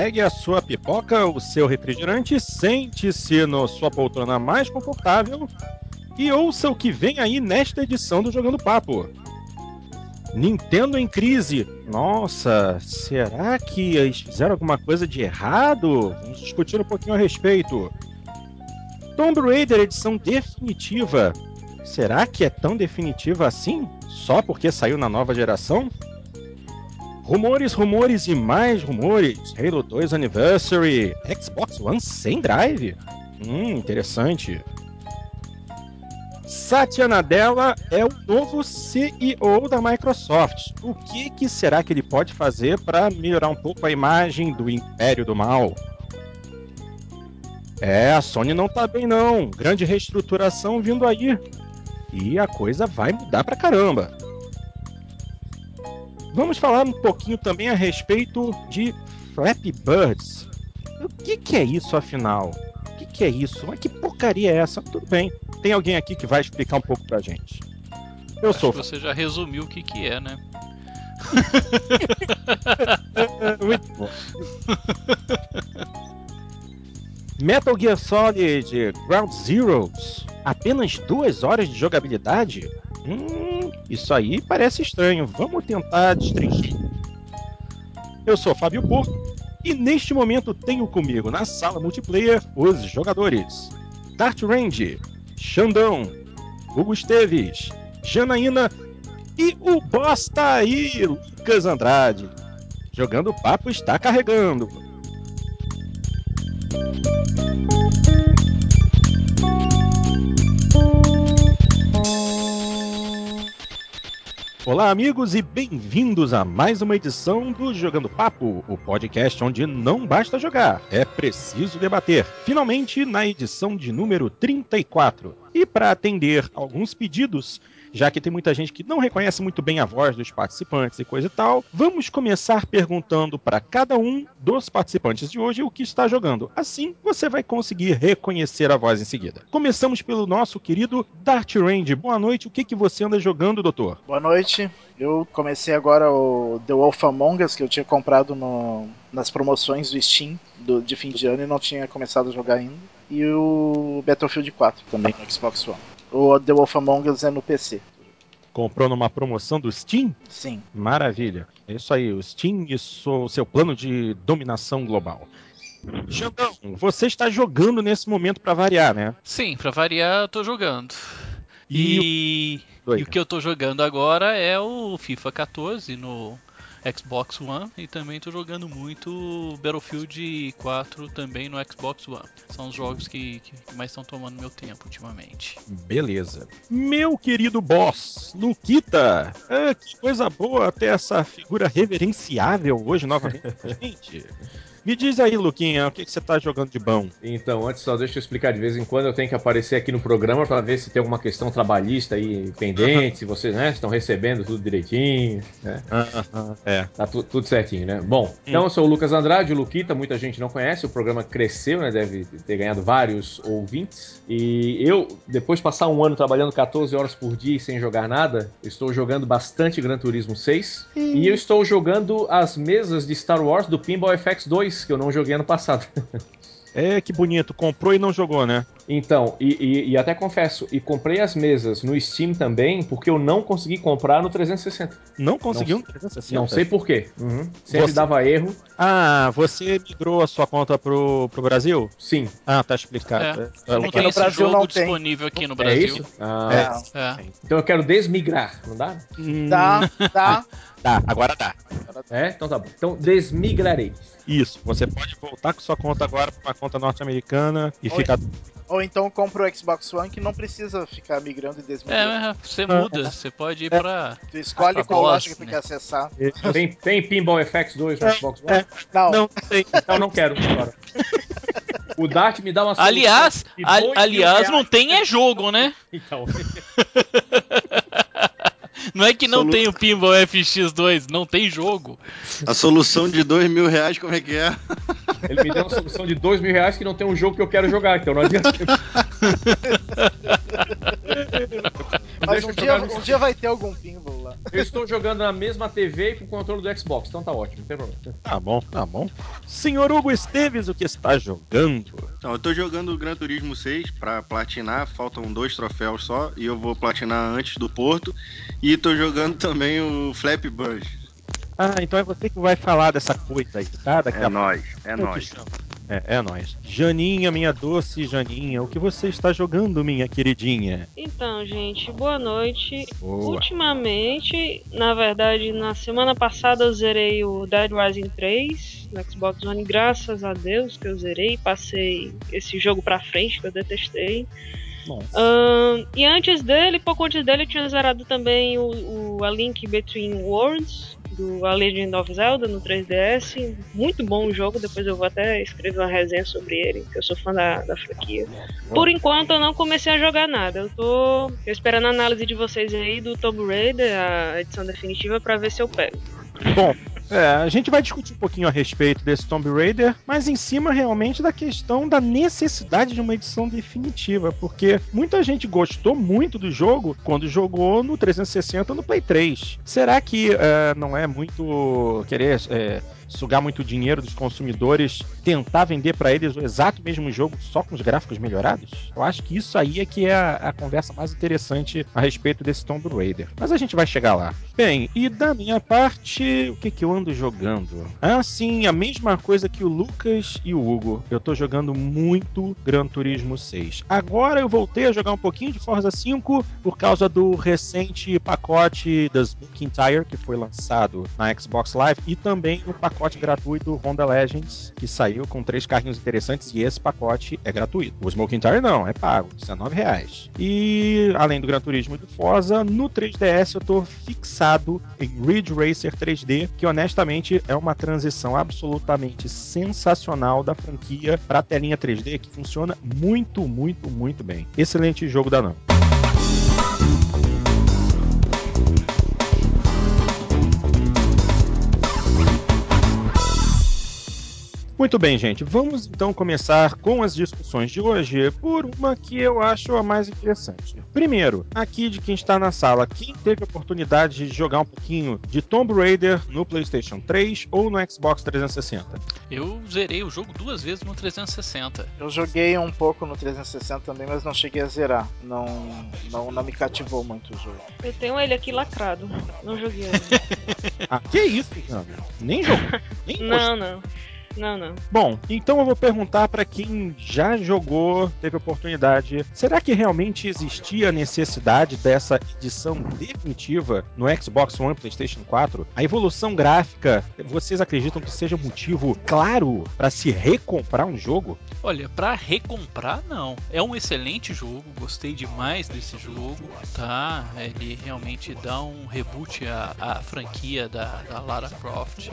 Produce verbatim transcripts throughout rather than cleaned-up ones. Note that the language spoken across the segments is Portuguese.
pegue a sua pipoca, o seu refrigerante, sente-se na sua poltrona mais confortável e ouça o que vem aí nesta edição do Jogando Papo. Nintendo em crise. Nossa, será que eles fizeram alguma coisa de errado? Vamos discutir um pouquinho a respeito. Tomb Raider edição definitiva. Será que é tão definitiva assim? Só porque saiu na nova geração? Rumores, rumores e mais rumores. Halo dois Anniversary. Xbox One sem drive? Hum, interessante. Satya Nadella é o novo C E O da Microsoft. O que, que será que ele pode fazer para melhorar um pouco a imagem do Império do Mal? É, a Sony não tá bem não. Grande reestruturação vindo aí. E a coisa vai mudar pra caramba. Vamos falar um pouquinho também a respeito de Flappy Birds. O que, que é isso, afinal? O que, que é isso? Mas que porcaria é essa? Tudo bem. Tem alguém aqui que vai explicar um pouco pra gente. Eu Acho sou. que você já resumiu o que que é, né? Muito bom. Metal Gear Solid Ground Zeroes. Apenas duas horas de jogabilidade? Hum, isso aí parece estranho. Vamos tentar destrinchar. Eu sou Fábio Porto e neste momento tenho comigo na sala multiplayer os jogadores Dart Range, Xandão, Hugo Esteves, Janaína e o boss tá aí, Lucas Andrade. Jogando Papo está carregando. Olá, amigos, e bem-vindos a mais uma edição do Jogando Papo, o podcast onde não basta jogar, é preciso debater. Finalmente, na edição de número trinta e quatro. E para atender alguns pedidos, já que tem muita gente que não reconhece muito bem a voz dos participantes e coisa e tal, vamos começar perguntando para cada um dos participantes de hoje o que está jogando. Assim, você vai conseguir reconhecer a voz em seguida. Começamos pelo nosso querido Dart Range. Boa noite, o que, que você anda jogando, doutor? Boa noite, eu comecei agora o The Wolf Among Us, que eu tinha comprado no, nas promoções do Steam do, de fim de ano e não tinha começado a jogar ainda. E o Battlefield quatro também no Xbox One. O The Wolf Among Us é no P C. Comprou numa promoção do Steam? Sim. Maravilha. É isso aí, o Steam e o seu plano de dominação global. Xandão, você está jogando nesse momento para variar, né? Sim, pra variar, eu tô jogando. E, e... e o que eu tô jogando agora é o FIFA quatorze no Xbox One e também tô jogando muito Battlefield quatro também no Xbox One. São os jogos que, que mais estão tomando meu tempo ultimamente. Beleza. Meu querido boss, Luquita. Ah, que coisa boa ter essa figura reverenciável hoje novamente com a gente. Me diz aí, Luquinha, o que, que você tá jogando de bom? Então, antes só deixa eu explicar, de vez em quando eu tenho que aparecer aqui no programa para ver se tem alguma questão trabalhista aí pendente, se vocês, né, estão recebendo tudo direitinho, né? Uh-huh, é. Tá tu, tudo certinho, né? Bom, então eu sou o Lucas Andrade, o Luquita, muita gente não conhece, o programa cresceu, né, deve ter ganhado vários ouvintes, e eu, depois de passar um ano trabalhando catorze horas por dia e sem jogar nada, estou jogando bastante Gran Turismo seis, hum. e eu estou jogando as mesas de Star Wars do Pinball F X dois, que eu não joguei ano passado. É, que bonito. Comprou e não jogou, né? Então, e, e, e até confesso, e comprei as mesas no Steam também, porque eu não consegui comprar no trezentos e sessenta. Não conseguiu não, no trezentos e sessenta? Não sei por quê. Uhum. Sempre Você... dava erro. Ah, você migrou a sua conta pro, pro Brasil? Sim. Ah, tá explicado. É, não tem esse Brasil jogo não disponível tem. aqui no Brasil. É isso? Ah, é. É. Então eu quero desmigrar, não dá? Dá, dá. Dá, agora dá. É? Então tá bom. Então desmigrarei. Isso, você pode voltar com sua conta agora para uma conta norte-americana e Oi. ficar... Ou então compra o Xbox One que não precisa ficar migrando e desmigrando. É, você muda, você pode ir pra... Tu escolhe pra qual DOS, loja que tu né? quer acessar. Tem, tem Pinball F X dois no Xbox One? É, Não. não tem. Então não quero agora. O Dart me dá uma solução. Aliás, de al- dois mil aliás reais. não tem é jogo, né? Então. Não é que não Solu- tem o Pinball F X dois, não tem jogo. A solução de dois mil reais, como é que é? Ele me deu uma solução de dois mil reais que não tem um jogo que eu quero jogar, então não adianta. Mas Mas deixa um eu dia, jogar no um dia vai ter algum pinball lá. Eu estou jogando na mesma T V e com o controle do Xbox, então tá ótimo, não tem problema. Tá bom, tá bom. Senhor Hugo Esteves, o que está jogando? Então, eu tô jogando o Gran Turismo seis pra platinar, faltam dois troféus só, e eu vou platinar antes do Porto. E tô jogando também o Flappy Bird. Ah, então é você que vai falar dessa coisa aí, tá? Daqui É a nóis, é pouco. nóis. É, é nóis. Janinha, minha doce Janinha, o que você está jogando, minha queridinha? Então, gente, boa noite. Boa. Ultimamente, na verdade, na semana passada eu zerei o Dead Rising três no Xbox One, graças a Deus que eu zerei, passei esse jogo pra frente que eu detestei. Nossa. Um, e antes dele, pouco antes dele, eu tinha zerado também o, o A Link Between Worlds, do A Legend of Zelda no três D S. Muito bom o jogo, depois eu vou até escrever uma resenha sobre ele, que eu sou fã da, da franquia. Por enquanto eu não comecei a jogar nada, eu tô esperando a análise de vocês aí do Tomb Raider, a edição definitiva, pra ver se eu pego. Bom, é, a gente vai discutir um pouquinho a respeito desse Tomb Raider, mas em cima realmente da questão da necessidade de uma edição definitiva, porque muita gente gostou muito do jogo quando jogou no trezentos e sessenta no Play três. Será que é, não é muito querer é, sugar muito dinheiro dos consumidores, tentar vender para eles o exato mesmo jogo só com os gráficos melhorados? Eu acho que isso aí é que é a, a conversa mais interessante a respeito desse Tomb Raider. Mas a gente vai chegar lá. Bem, e da minha parte, o que que eu ando jogando? Ah, sim, a mesma coisa que o Lucas e o Hugo. Eu tô jogando muito Gran Turismo seis. Agora eu voltei a jogar um pouquinho de Forza cinco por causa do recente pacote da Smoking Tire, que foi lançado na Xbox Live, e também o pacote gratuito Honda Legends, que saiu com três carrinhos interessantes, e esse pacote é gratuito. O Smoking Tire não, é pago, dezenove reais. E, além do Gran Turismo e do Forza, no três D S eu tô fixado em Ridge Racer três D, que honestamente é uma transição absolutamente sensacional da franquia para a telinha três D, que funciona muito, muito, muito bem. Excelente jogo da Namco. Muito bem, gente. Vamos então começar com as discussões de hoje por uma que eu acho a mais interessante. Primeiro, aqui de quem está na sala, quem teve a oportunidade de jogar um pouquinho de Tomb Raider no PlayStation três ou no Xbox trezentos e sessenta? Eu zerei o jogo duas vezes no trezentos e sessenta. Eu joguei um pouco no trezentos e sessenta também, mas não cheguei a zerar. Não, não, não me cativou muito o jogo. Eu tenho ele aqui lacrado, não joguei ainda. Ah, que isso, Jana? Nem jogou? Nem Não, não. Não, não. Bom, então eu vou perguntar para quem já jogou, teve oportunidade, será que realmente existia a necessidade dessa edição definitiva no Xbox One, PlayStation quatro? A evolução gráfica, vocês acreditam que seja motivo claro para se recomprar um jogo? Olha, pra recomprar não. É um excelente jogo, gostei demais desse jogo, tá? Ele realmente dá um reboot à, à franquia da, da Lara Croft,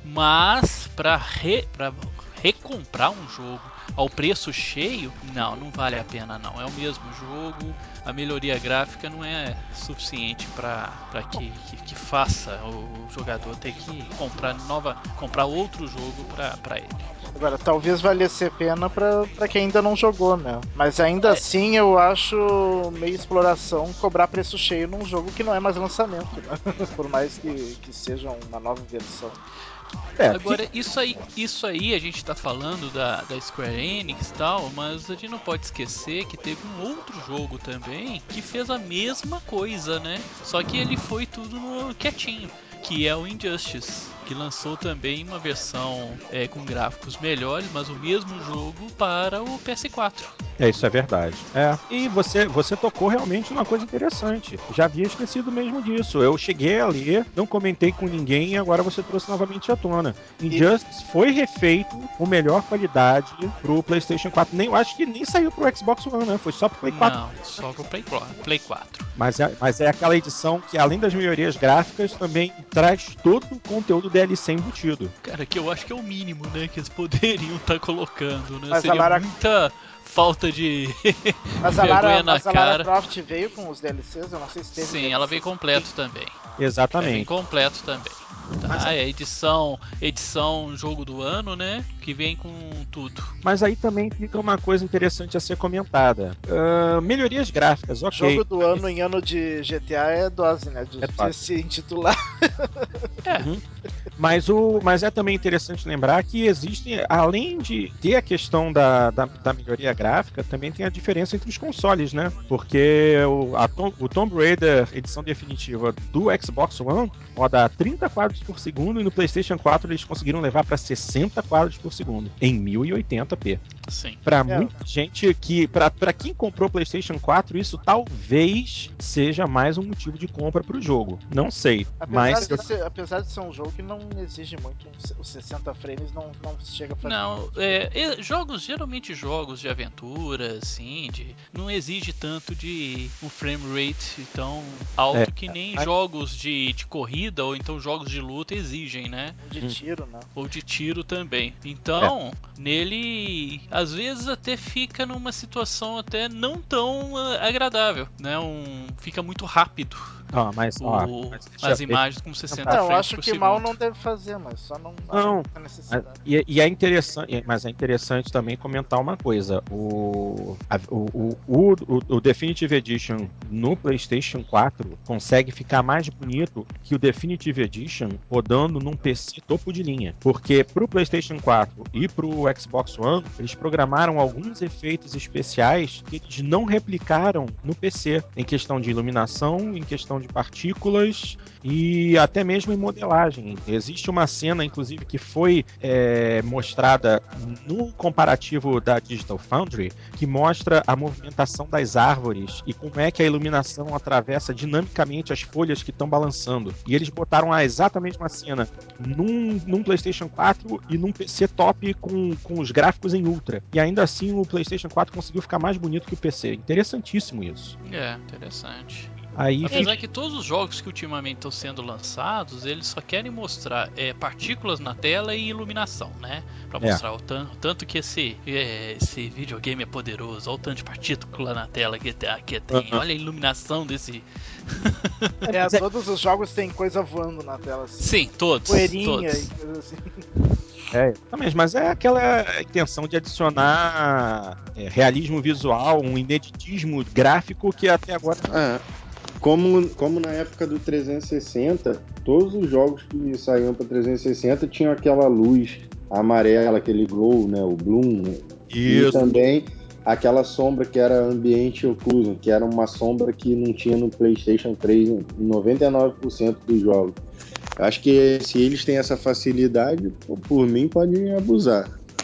mas pra, re, pra recomprar um jogo ao preço cheio, não, não vale a pena não. É o mesmo jogo, a melhoria gráfica não é suficiente para que, que, que faça o jogador ter que comprar nova, comprar outro jogo para ele. Agora, talvez valesse a pena pra, pra quem ainda não jogou, né? Mas ainda assim eu acho meio exploração cobrar preço cheio num jogo que não é mais lançamento, né? Por mais que, que seja uma nova versão. É, Agora, isso aí, isso aí a gente tá falando da, da Square Enix e tal, mas a gente não pode esquecer que teve um outro jogo também que fez a mesma coisa, né? Só que ele foi tudo no quietinho, que é o Injustice, que lançou também uma versão é, com gráficos melhores, mas o mesmo jogo para o P S quatro. É, isso é verdade. É. E você, você tocou realmente numa coisa interessante. Já havia esquecido mesmo disso. Eu cheguei a ler, não comentei com ninguém e agora você trouxe novamente à tona. Injustice e... foi refeito com melhor qualidade pro PlayStation quatro. Nem, eu acho que nem saiu pro Xbox One, né? Foi só pro Play quatro. Não, só pro Play, Play quatro. Mas é, mas é aquela edição que, além das melhorias gráficas, também traz todo o conteúdo D L C embutido. Cara, que eu acho que é o mínimo, né? Que eles poderiam estar tá colocando, né? Mas Seria Lara... muita falta de mas a Lara, vergonha na mas a cara. Lara Croft veio com os D L Cs? Eu não sei se teve. Sim, D L Cs. ela veio completo também. Exatamente. Ela veio completo também. Tá? Ah, é edição, edição jogo do ano, né? Que vem com tudo. Mas aí também fica uma coisa interessante a ser comentada. Uh, melhorias gráficas, ok. Jogo do ano em ano de G T A é dose, né? De, É de se intitular. É. Uhum. Mas, o, mas é também interessante lembrar que existe, além de ter a questão da, da, da melhoria gráfica, também tem a diferença entre os consoles, né? Porque o, a Tom, o Tomb Raider edição definitiva do Xbox One roda a trinta quadros por segundo e no PlayStation quatro eles conseguiram levar para sessenta quadros por segundo em mil e oitenta p. Sim. Pra É. muita gente que, pra, pra quem comprou PlayStation quatro, isso talvez seja mais um motivo de compra pro jogo. Não sei, Apesar, mas de ser, apesar de ser um jogo que não exige muito, os sessenta frames não, não chega a fazer. Não, é, é, jogos, geralmente jogos de aventura, assim, de, não exige tanto de um frame rate tão alto É, que nem mas- jogos de, de corrida ou então jogos de luta exigem, né? De tiro, né? Ou de tiro também. Então, nele, às vezes até fica numa situação até não tão ah, agradável, né? Um, fica muito rápido ó, mas, ó, o, mas deixa- as imagens com sessenta É, eu frames acho por que segundo. mal não deve fazer, mas só não Não, acho a necessidade. E, e é interessante, mas é interessante também comentar uma coisa. O, a- o, o, o, o Definitive Edition no PlayStation quatro consegue ficar mais bonito que o Definitive Edition rodando num P C topo de linha. Porque pro PlayStation quatro e pro Xbox One, eles programaram alguns efeitos especiais que eles não replicaram no P C, em questão de iluminação, em questão de partículas e até mesmo em modelagem. Existe uma cena, inclusive, que foi é, mostrada no comparativo da Digital Foundry, que mostra a movimentação das árvores e como é que a iluminação atravessa dinamicamente as folhas que estão balançando. E eles botaram a exatamente uma cena num, num PlayStation quatro e num P C top com, com os gráficos em ultra. E ainda assim o PlayStation quatro conseguiu ficar mais bonito que o P C. Interessantíssimo isso. É, interessante. Aí Apesar fica... que todos os jogos que ultimamente estão sendo lançados, eles só querem mostrar é, partículas na tela e iluminação, né? Pra É. mostrar o, tan o tanto que esse, é, esse videogame é poderoso, olha o tanto de partícula na tela que, que tem, Uh-huh. olha a iluminação desse... É, todos os jogos têm coisa voando na tela, assim. Sim, todos, Poeirinha todos. e coisa assim. É, exatamente, mas é aquela intenção de adicionar é, realismo visual, um ineditismo gráfico que até agora. É, como, como na época do trezentos e sessenta, todos os jogos que saíam para trezentos e sessenta tinham aquela luz amarela, aquele glow, né, o bloom, né? E Isso. também aquela sombra que era ambiente occlusion, que era uma sombra que não tinha no PlayStation três em noventa e nove por cento dos jogos. Eu acho que se eles têm essa facilidade, pô, por mim podem abusar.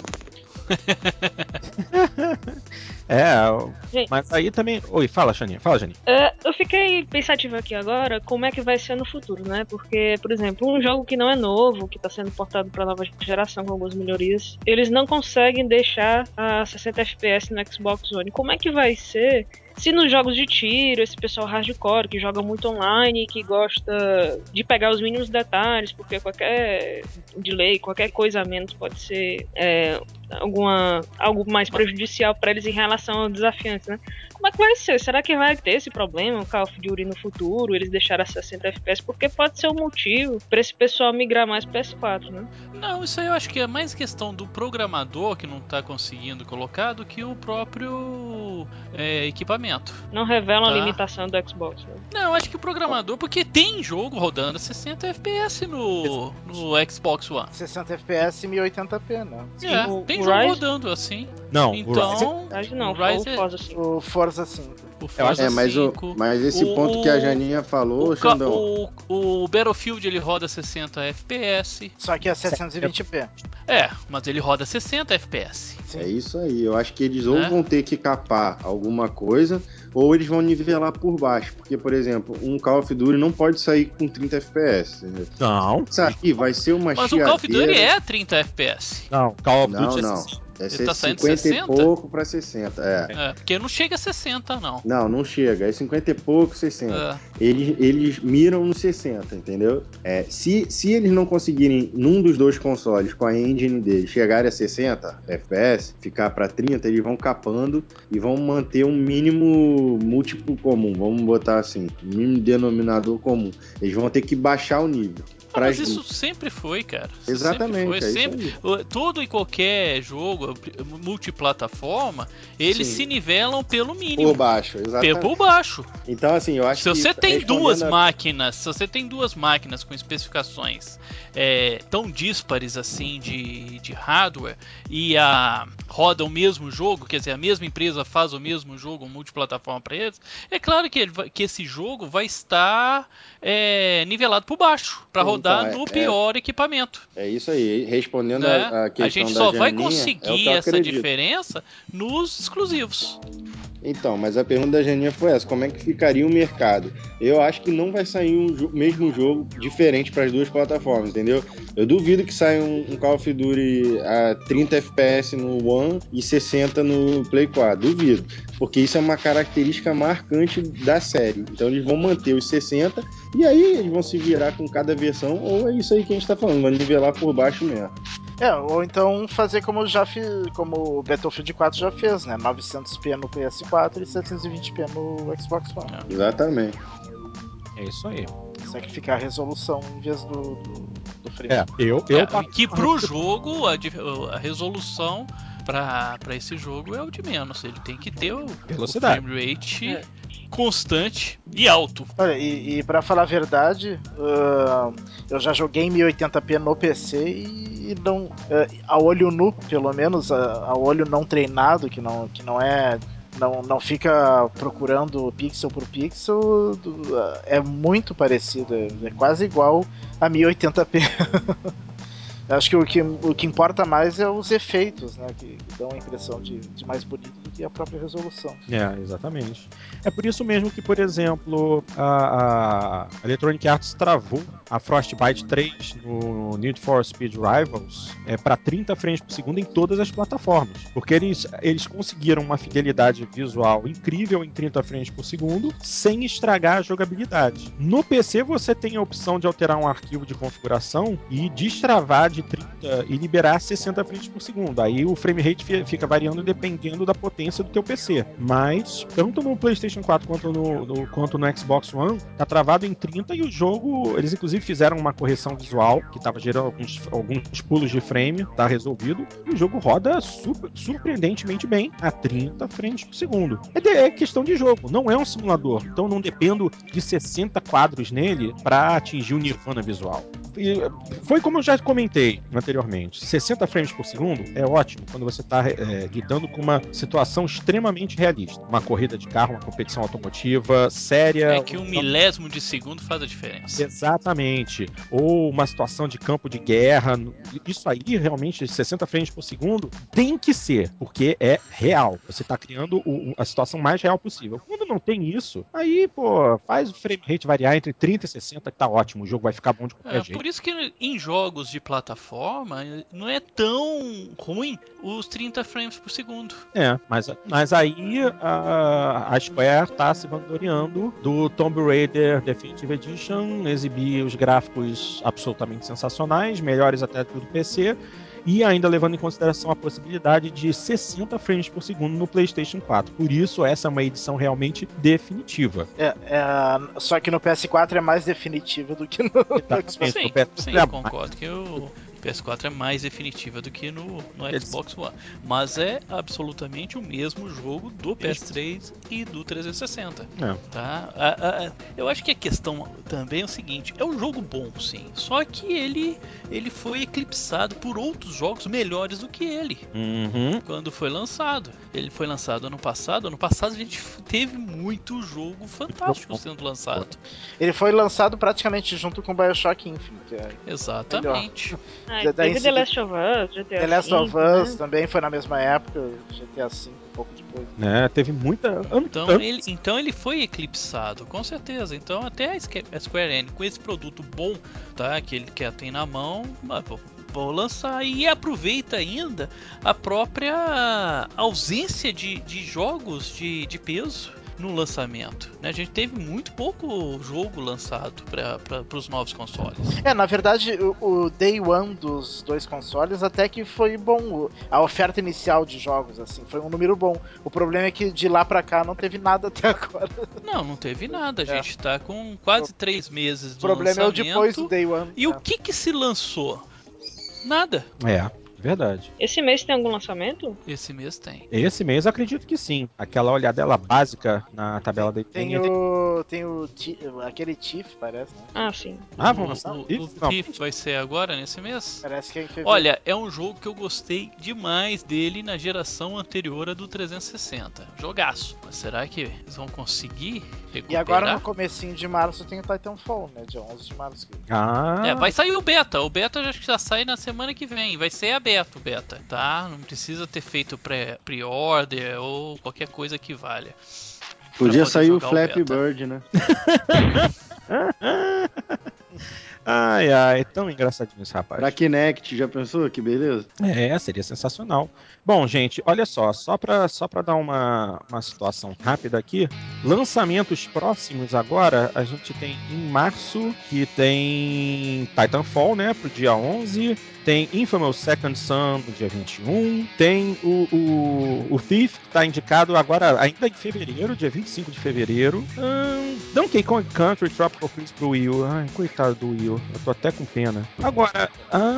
É, Gente. mas aí também. Oi, fala, Xaninha. Fala, Janinha. É, eu fiquei pensativa aqui agora como é que vai ser no futuro, né? Porque, por exemplo, um jogo que não é novo, que está sendo portado para nova geração com algumas melhorias, eles não conseguem deixar a sessenta F P S no Xbox One. Como é que vai ser se nos jogos de tiro, esse pessoal hardcore que joga muito online, que gosta de pegar os mínimos detalhes, porque qualquer delay, qualquer coisa a menos pode ser é, alguma, algo mais prejudicial para eles em relação ao desafiante, né? Como é que vai ser? Será que vai ter esse problema, o Call of Duty no futuro, eles deixaram a sessenta F P S? Porque pode ser um motivo para esse pessoal migrar mais para P S quatro, né? Não, isso aí eu acho que é mais questão do programador que não está conseguindo colocar do que o próprio é, equipamento. Não revelam Tá. a limitação do Xbox, né? Não, eu acho que o programador, porque tem jogo rodando a sessenta F P S no, no Xbox One. sessenta F P S e mil e oitenta p, né? É, o- tem o jogo Rise- rodando assim. Não, Então, Acho que não, o foi o Rise é- Forza cinco. O Forza cinco. o Forza É, mas, o, cinco. mas esse o, ponto que a Janinha falou, o, ca- Xandão, o, o Battlefield ele roda sessenta F P S. Só que é seiscentos e vinte p. É, mas ele roda sessenta F P S. Sim. é isso aí. Eu acho que eles Né? ou vão ter que capar alguma coisa, ou eles vão nivelar por baixo. Porque, por exemplo, um Call of Duty não pode sair com trinta F P S. Entendeu? Não. Sair vai ser uma Mas o Call of Duty chiadeira. é trinta F P S. Não, Call of Não, Duty é não. sessenta. Deve Ele ser tá saindo cinquenta e sessenta? pouco para sessenta. É. É, porque não chega a sessenta, não. Não, não chega. É cinquenta e pouco, sessenta. É. Eles, eles miram no sessenta, entendeu? É, se, se eles não conseguirem, num dos dois consoles, com a engine deles, chegarem a sessenta F P S, ficar para trinta, eles vão capando e vão manter um mínimo múltiplo comum. Vamos botar assim, um mínimo denominador comum. Eles vão ter que baixar o nível. Ah, mas isso sempre foi, cara. Isso Exatamente. sempre foi. É sempre, todo e qualquer jogo multiplataforma, eles Sim. se nivelam pelo mínimo. Por baixo, exatamente. Por baixo. Então, assim, eu acho se que... Se você tem duas a... máquinas, se você tem duas máquinas com especificações é, tão díspares assim de, de hardware e a roda o mesmo jogo, quer dizer, a mesma empresa faz o mesmo jogo multiplataforma para eles, é claro que, ele vai, que esse jogo vai estar é, nivelado por baixo para rodar então, no é, pior é, equipamento. É isso aí. Respondendo né? a, a questão a gente da só Janinha, vai conseguir é essa acredito. diferença nos exclusivos. Então, mas a pergunta da Janinha foi essa: como é que ficaria o mercado? Eu acho que não vai sair um jo- mesmo jogo diferente para as duas plataformas, entendeu? Eu duvido que saia um, um Call of Duty a trinta F P S no One e sessenta no Play quatro. Duvido, porque isso é uma característica marcante da série. Então eles vão manter os sessenta e aí eles vão se virar com cada versão, ou é isso aí que a gente tá falando, vai nivelar por baixo mesmo. É, ou então fazer como já fiz, como o Battlefield quatro já fez, né? novecentos p no P S quatro e setecentos e vinte p no Xbox One. É. Exatamente. É isso aí. Sacrificar a resolução em vez do, do, do frame. É, eu... eu É, que pro jogo, a, a resolução para esse jogo é o de menos. Ele tem que ter o, o frame rate é. constante e alto. Olha, e, e pra falar a verdade, uh, eu já joguei em mil e oitenta p no P C e não, uh, a olho nu, pelo menos, a, a olho não treinado, que não, que não é... Não, não fica procurando pixel por pixel, uh, é muito parecido, é, é quase igual a mil e oitenta p. Acho que o, que o que importa mais é os efeitos, né? Que, que dão a impressão de, de mais bonito do que a própria resolução. É, exatamente. É por isso mesmo que, por exemplo, a, a Electronic Arts travou a Frostbite três no Need for Speed Rivals é, para trinta frames por segundo em todas as plataformas. Porque eles, eles conseguiram uma fidelidade visual incrível em trinta frames por segundo sem estragar a jogabilidade. No P C você tem a opção de alterar um arquivo de configuração e destravar de trinta e liberar sessenta frames por segundo. Aí o frame rate fica variando dependendo da potência do teu P C. Mas, tanto no PlayStation quatro quanto no, no, quanto no Xbox One, tá travado em trinta e o jogo, eles inclusive fizeram uma correção visual, que tava gerando alguns, alguns pulos de frame, tá resolvido, e o jogo roda super, surpreendentemente bem a trinta frames por segundo. É, de, é questão de jogo, não é um simulador, então não dependo de sessenta quadros nele para atingir o nirvana visual. E foi como eu já comentei anteriormente, sessenta frames por segundo é ótimo quando você está é, lidando com uma situação extremamente realista. Uma corrida de carro, uma competição automotiva séria. É que um milésimo de segundo faz a diferença. Exatamente. Ou uma situação de campo de guerra. Isso aí, realmente, sessenta frames por segundo tem que ser, porque é real. Você está criando o, a situação mais real possível. Quando não tem isso, aí, pô, faz o frame rate variar entre trinta e sessenta que tá ótimo. O jogo vai ficar bom de qualquer é, jeito. Por isso que em jogos de plataforma não é tão ruim os trinta frames por segundo. É, mas, mas aí a, a Square tá se vangloriando do Tomb Raider Definitive Edition, exibir os gráficos absolutamente sensacionais, melhores até do P C, e ainda levando em consideração a possibilidade de sessenta frames por segundo no PlayStation quatro. Por isso, essa é uma edição realmente definitiva. É, é, só que no P S quatro é mais definitiva do que no, no Xbox. Sim, no P S quatro sim, é concordo que o P S quatro é mais definitiva do que no, no Xbox One. Mas é absolutamente o mesmo jogo do P S três e do trezentos e sessenta. É. Tá? A, a, a, eu acho que a questão também é o seguinte: é um jogo bom, sim. Só que ele, ele foi eclipsado por outros jogos melhores do que ele. Uhum. Quando foi lançado. Ele foi lançado ano passado. Ano passado a gente teve muito jogo fantástico sendo lançado. Ele foi lançado praticamente junto com Bioshock Infinite. É Exatamente. Ah, teve The Last of Us, G T A The Last cinco, of Us né? também foi na mesma época, G T A cinco, um pouco depois. É, teve muita... Então ele, então ele foi eclipsado, com certeza. Então até a Square Enix, com esse produto bom, tá, que ele quer ter na mão, vou, vou lançar. E aproveita ainda a própria ausência de, de jogos de, de peso. no lançamento, né? A gente teve muito pouco jogo lançado para os novos consoles. É, na verdade, o, o Day One dos dois consoles até que foi bom. A oferta inicial de jogos, assim, foi um número bom. O problema é que de lá pra cá não teve nada até agora. Não, não teve nada. A É. gente tá com quase três meses do O problema lançamento. é o depois do Day One. E é. o que que se lançou? Nada. É, verdade. Esse mês tem algum lançamento? Esse mês tem. Esse mês eu acredito que sim. Aquela olhadela básica na tabela da Tem N. o. Tem o. Ti- aquele Tiff, parece, né? Ah, sim. Ah, vamos o, lançar o, o Thief? o Não. Thief vai ser agora, nesse mês? Parece que é em fevereiro. Olha, é um jogo que eu gostei demais dele na geração anterior à do trezentos e sessenta. Jogaço. Mas será que eles vão conseguir recuperar? E agora no comecinho de março tem o Titanfall, né? Dia onze de março. Ah, É, vai sair o beta. O beta eu acho que já sai na semana que vem. Vai ser aberto o beta, tá? Não precisa ter feito pré- pre-order ou qualquer coisa que valha. Podia poder sair o jogar o Flappy beta. Bird, né? ai, ai, tão engraçadinho esse rapaz. Pra Kinect, já pensou? Que beleza. É, seria sensacional. Bom, gente, olha só, só para só pra dar uma, uma situação rápida aqui, lançamentos próximos agora, a gente tem em março, que tem Titanfall, né, pro dia onze, tem Infamous Second Son no dia vinte e um, tem o, o, o Thief, que tá indicado agora ainda em fevereiro, dia vinte e cinco de fevereiro. Hum, Donkey Kong Country Tropical Freeze pro Wii U. Ai, coitado do Wii U, eu tô até com pena. Agora,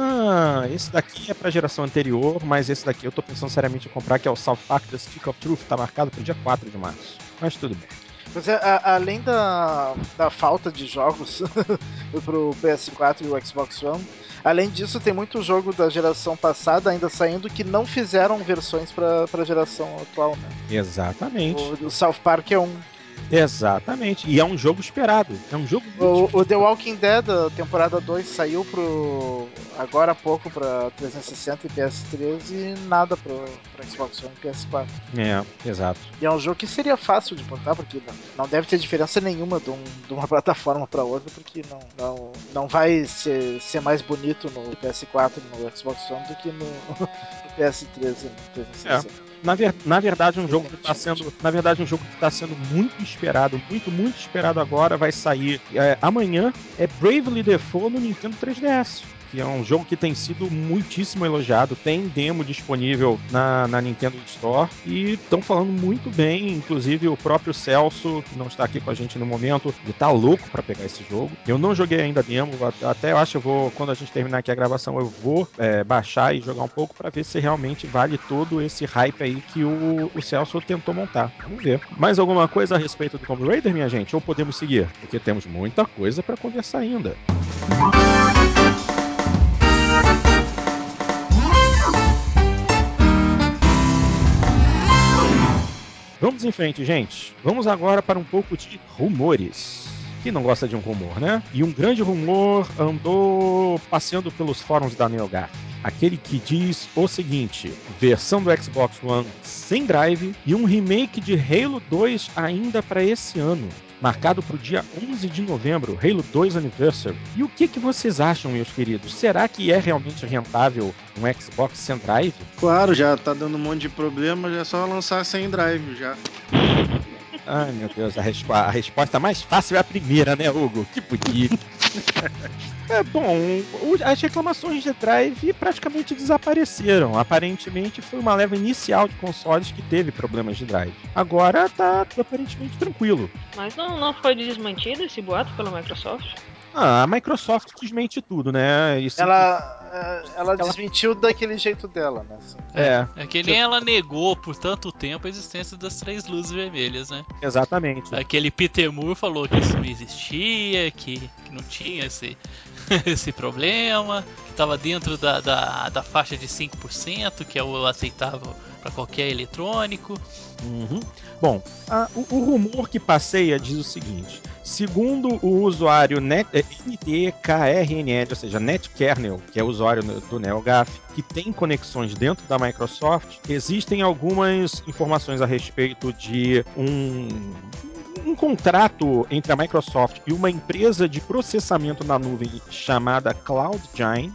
ah, esse daqui é pra geração anterior, mas esse daqui eu tô pensando seriamente em comprar, que é o South Park The Stick of Truth, tá marcado pro dia quatro de março. Mas tudo bem. Mas é, a- além da, da falta de jogos pro P S quatro e o Xbox One, além disso tem muito jogo da geração passada ainda saindo que não fizeram versões pra, pra geração atual, né? Exatamente. O, o South Park é um. Exatamente. E é um jogo esperado. É um jogo muito O, o The Walking Dead, a temporada dois, saiu pro. Agora há pouco pra trezentos e sessenta e P S três e nada pro, pro Xbox One e P S quatro. É, exato. E é um jogo que seria fácil de portar, porque não, não deve ter diferença nenhuma de, um, de uma plataforma pra outra, porque não, não, não vai ser, ser mais bonito no P S quatro e no Xbox One do que no, no P S três e no trezentos e sessenta. Na, ver, na verdade, um jogo que está sendo, na verdade, um jogo que está sendo muito esperado, muito, muito esperado agora, vai sair é, amanhã. É Bravely Default no Nintendo três D S. Que é um jogo que tem sido muitíssimo elogiado, tem demo disponível na, na Nintendo Store e estão falando muito bem, inclusive o próprio Celso, que não está aqui com a gente no momento, ele tá louco para pegar esse jogo. Eu não joguei ainda a demo, até eu acho que eu vou, quando a gente terminar aqui a gravação, eu vou é, baixar e jogar um pouco para ver se realmente vale todo esse hype aí que o, o Celso tentou montar. Vamos ver. Mais alguma coisa a respeito do Tomb Raider, minha gente? Ou podemos seguir? Porque temos muita coisa para conversar ainda. Vamos em frente, gente. Vamos agora para um pouco de rumores. Quem não gosta de um rumor, né? E um grande rumor andou passeando pelos fóruns da NeoGAF. Aquele que diz o seguinte: versão do Xbox One sem drive e um remake de Halo dois ainda para esse ano. Marcado para o dia onze de novembro, Halo dois Anniversary. E o que, que vocês acham, meus queridos? Será que é realmente rentável um Xbox sem drive? Claro, já tá dando um monte de problema, já é só lançar sem drive já. Ai, meu Deus, a, respo- a resposta mais fácil é a primeira, né, Hugo? Que bonito. É bom, o- as reclamações de drive praticamente desapareceram. Aparentemente foi uma leva inicial de consoles que teve problemas de drive. Agora tá tudo aparentemente tranquilo. Mas não, não foi desmentido esse boato pela Microsoft? Ah, a Microsoft desmente tudo, né? Isso, Ela, é, ela Ela- desmentiu daquele jeito dela, né? Assim. É, É que nem ela negou por tanto tempo a existência das três luzes vermelhas, né? exatamente. Aquele Peter Moore falou que isso não existia, que, que não tinha esse, esse problema, que estava dentro da, da, da faixa de cinco por cento, que é o aceitável para qualquer eletrônico. Uhum. Bom, a- o, o rumor que passeia diz o seguinte: segundo o usuário Net, é, N T K R N L, ou seja, NetKernel, que é o usuário no- do NeoGAF, que tem conexões dentro da Microsoft, existem algumas informações a respeito de um um contrato entre a Microsoft e uma empresa de processamento na nuvem chamada CloudGine,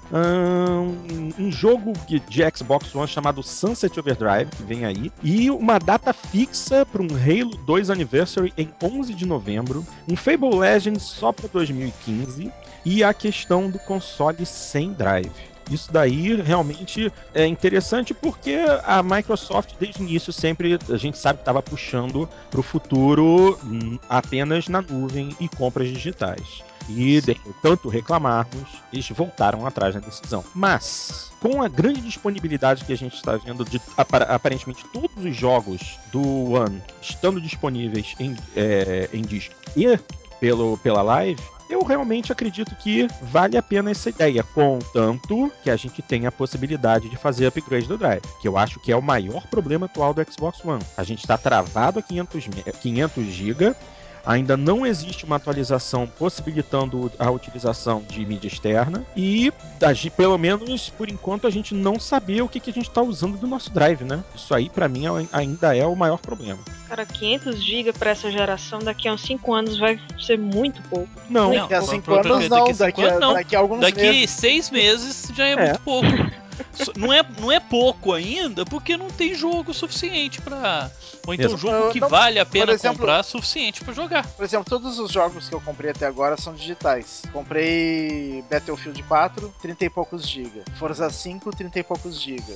um, um jogo de Xbox One chamado Sunset Overdrive, que vem aí, e uma data fixa para um Halo dois Anniversary em onze de novembro, um Fable Legends só para dois mil e quinze, e a questão do console sem drive. Isso daí realmente é interessante porque a Microsoft, desde o início, sempre a gente sabe que estava puxando para o futuro hum, apenas na nuvem e compras digitais. E de tanto reclamarmos, eles voltaram atrás na decisão. Mas, com a grande disponibilidade que a gente está vendo de aparentemente todos os jogos do One estando disponíveis em, é, em disco e pelo, pela live, eu realmente acredito que vale a pena essa ideia, contanto que a gente tenha a possibilidade de fazer upgrade do drive, que eu acho que é o maior problema atual do Xbox One. A gente está travado a quinhentos gigas, ainda não existe uma atualização possibilitando a utilização de mídia externa e, pelo menos por enquanto, a gente não saber o que, que a gente está usando do nosso drive, né? Isso aí, para mim, ainda é o maior problema. Cara, quinhentos gigas para essa geração daqui a uns cinco anos vai ser muito pouco. Não, muito daqui a pouco. cinco anos não, daqui a, não. daqui a alguns daqui meses. seis meses já é, é muito pouco. Não é, não é pouco ainda, porque não tem jogo suficiente pra... Ou então Exato. jogo que Não, vale a pena exemplo, comprar suficiente pra jogar. Por exemplo, todos os jogos que eu comprei até agora são digitais. Comprei Battlefield quatro, trinta e poucos gigas. Forza cinco, trinta e poucos gigas.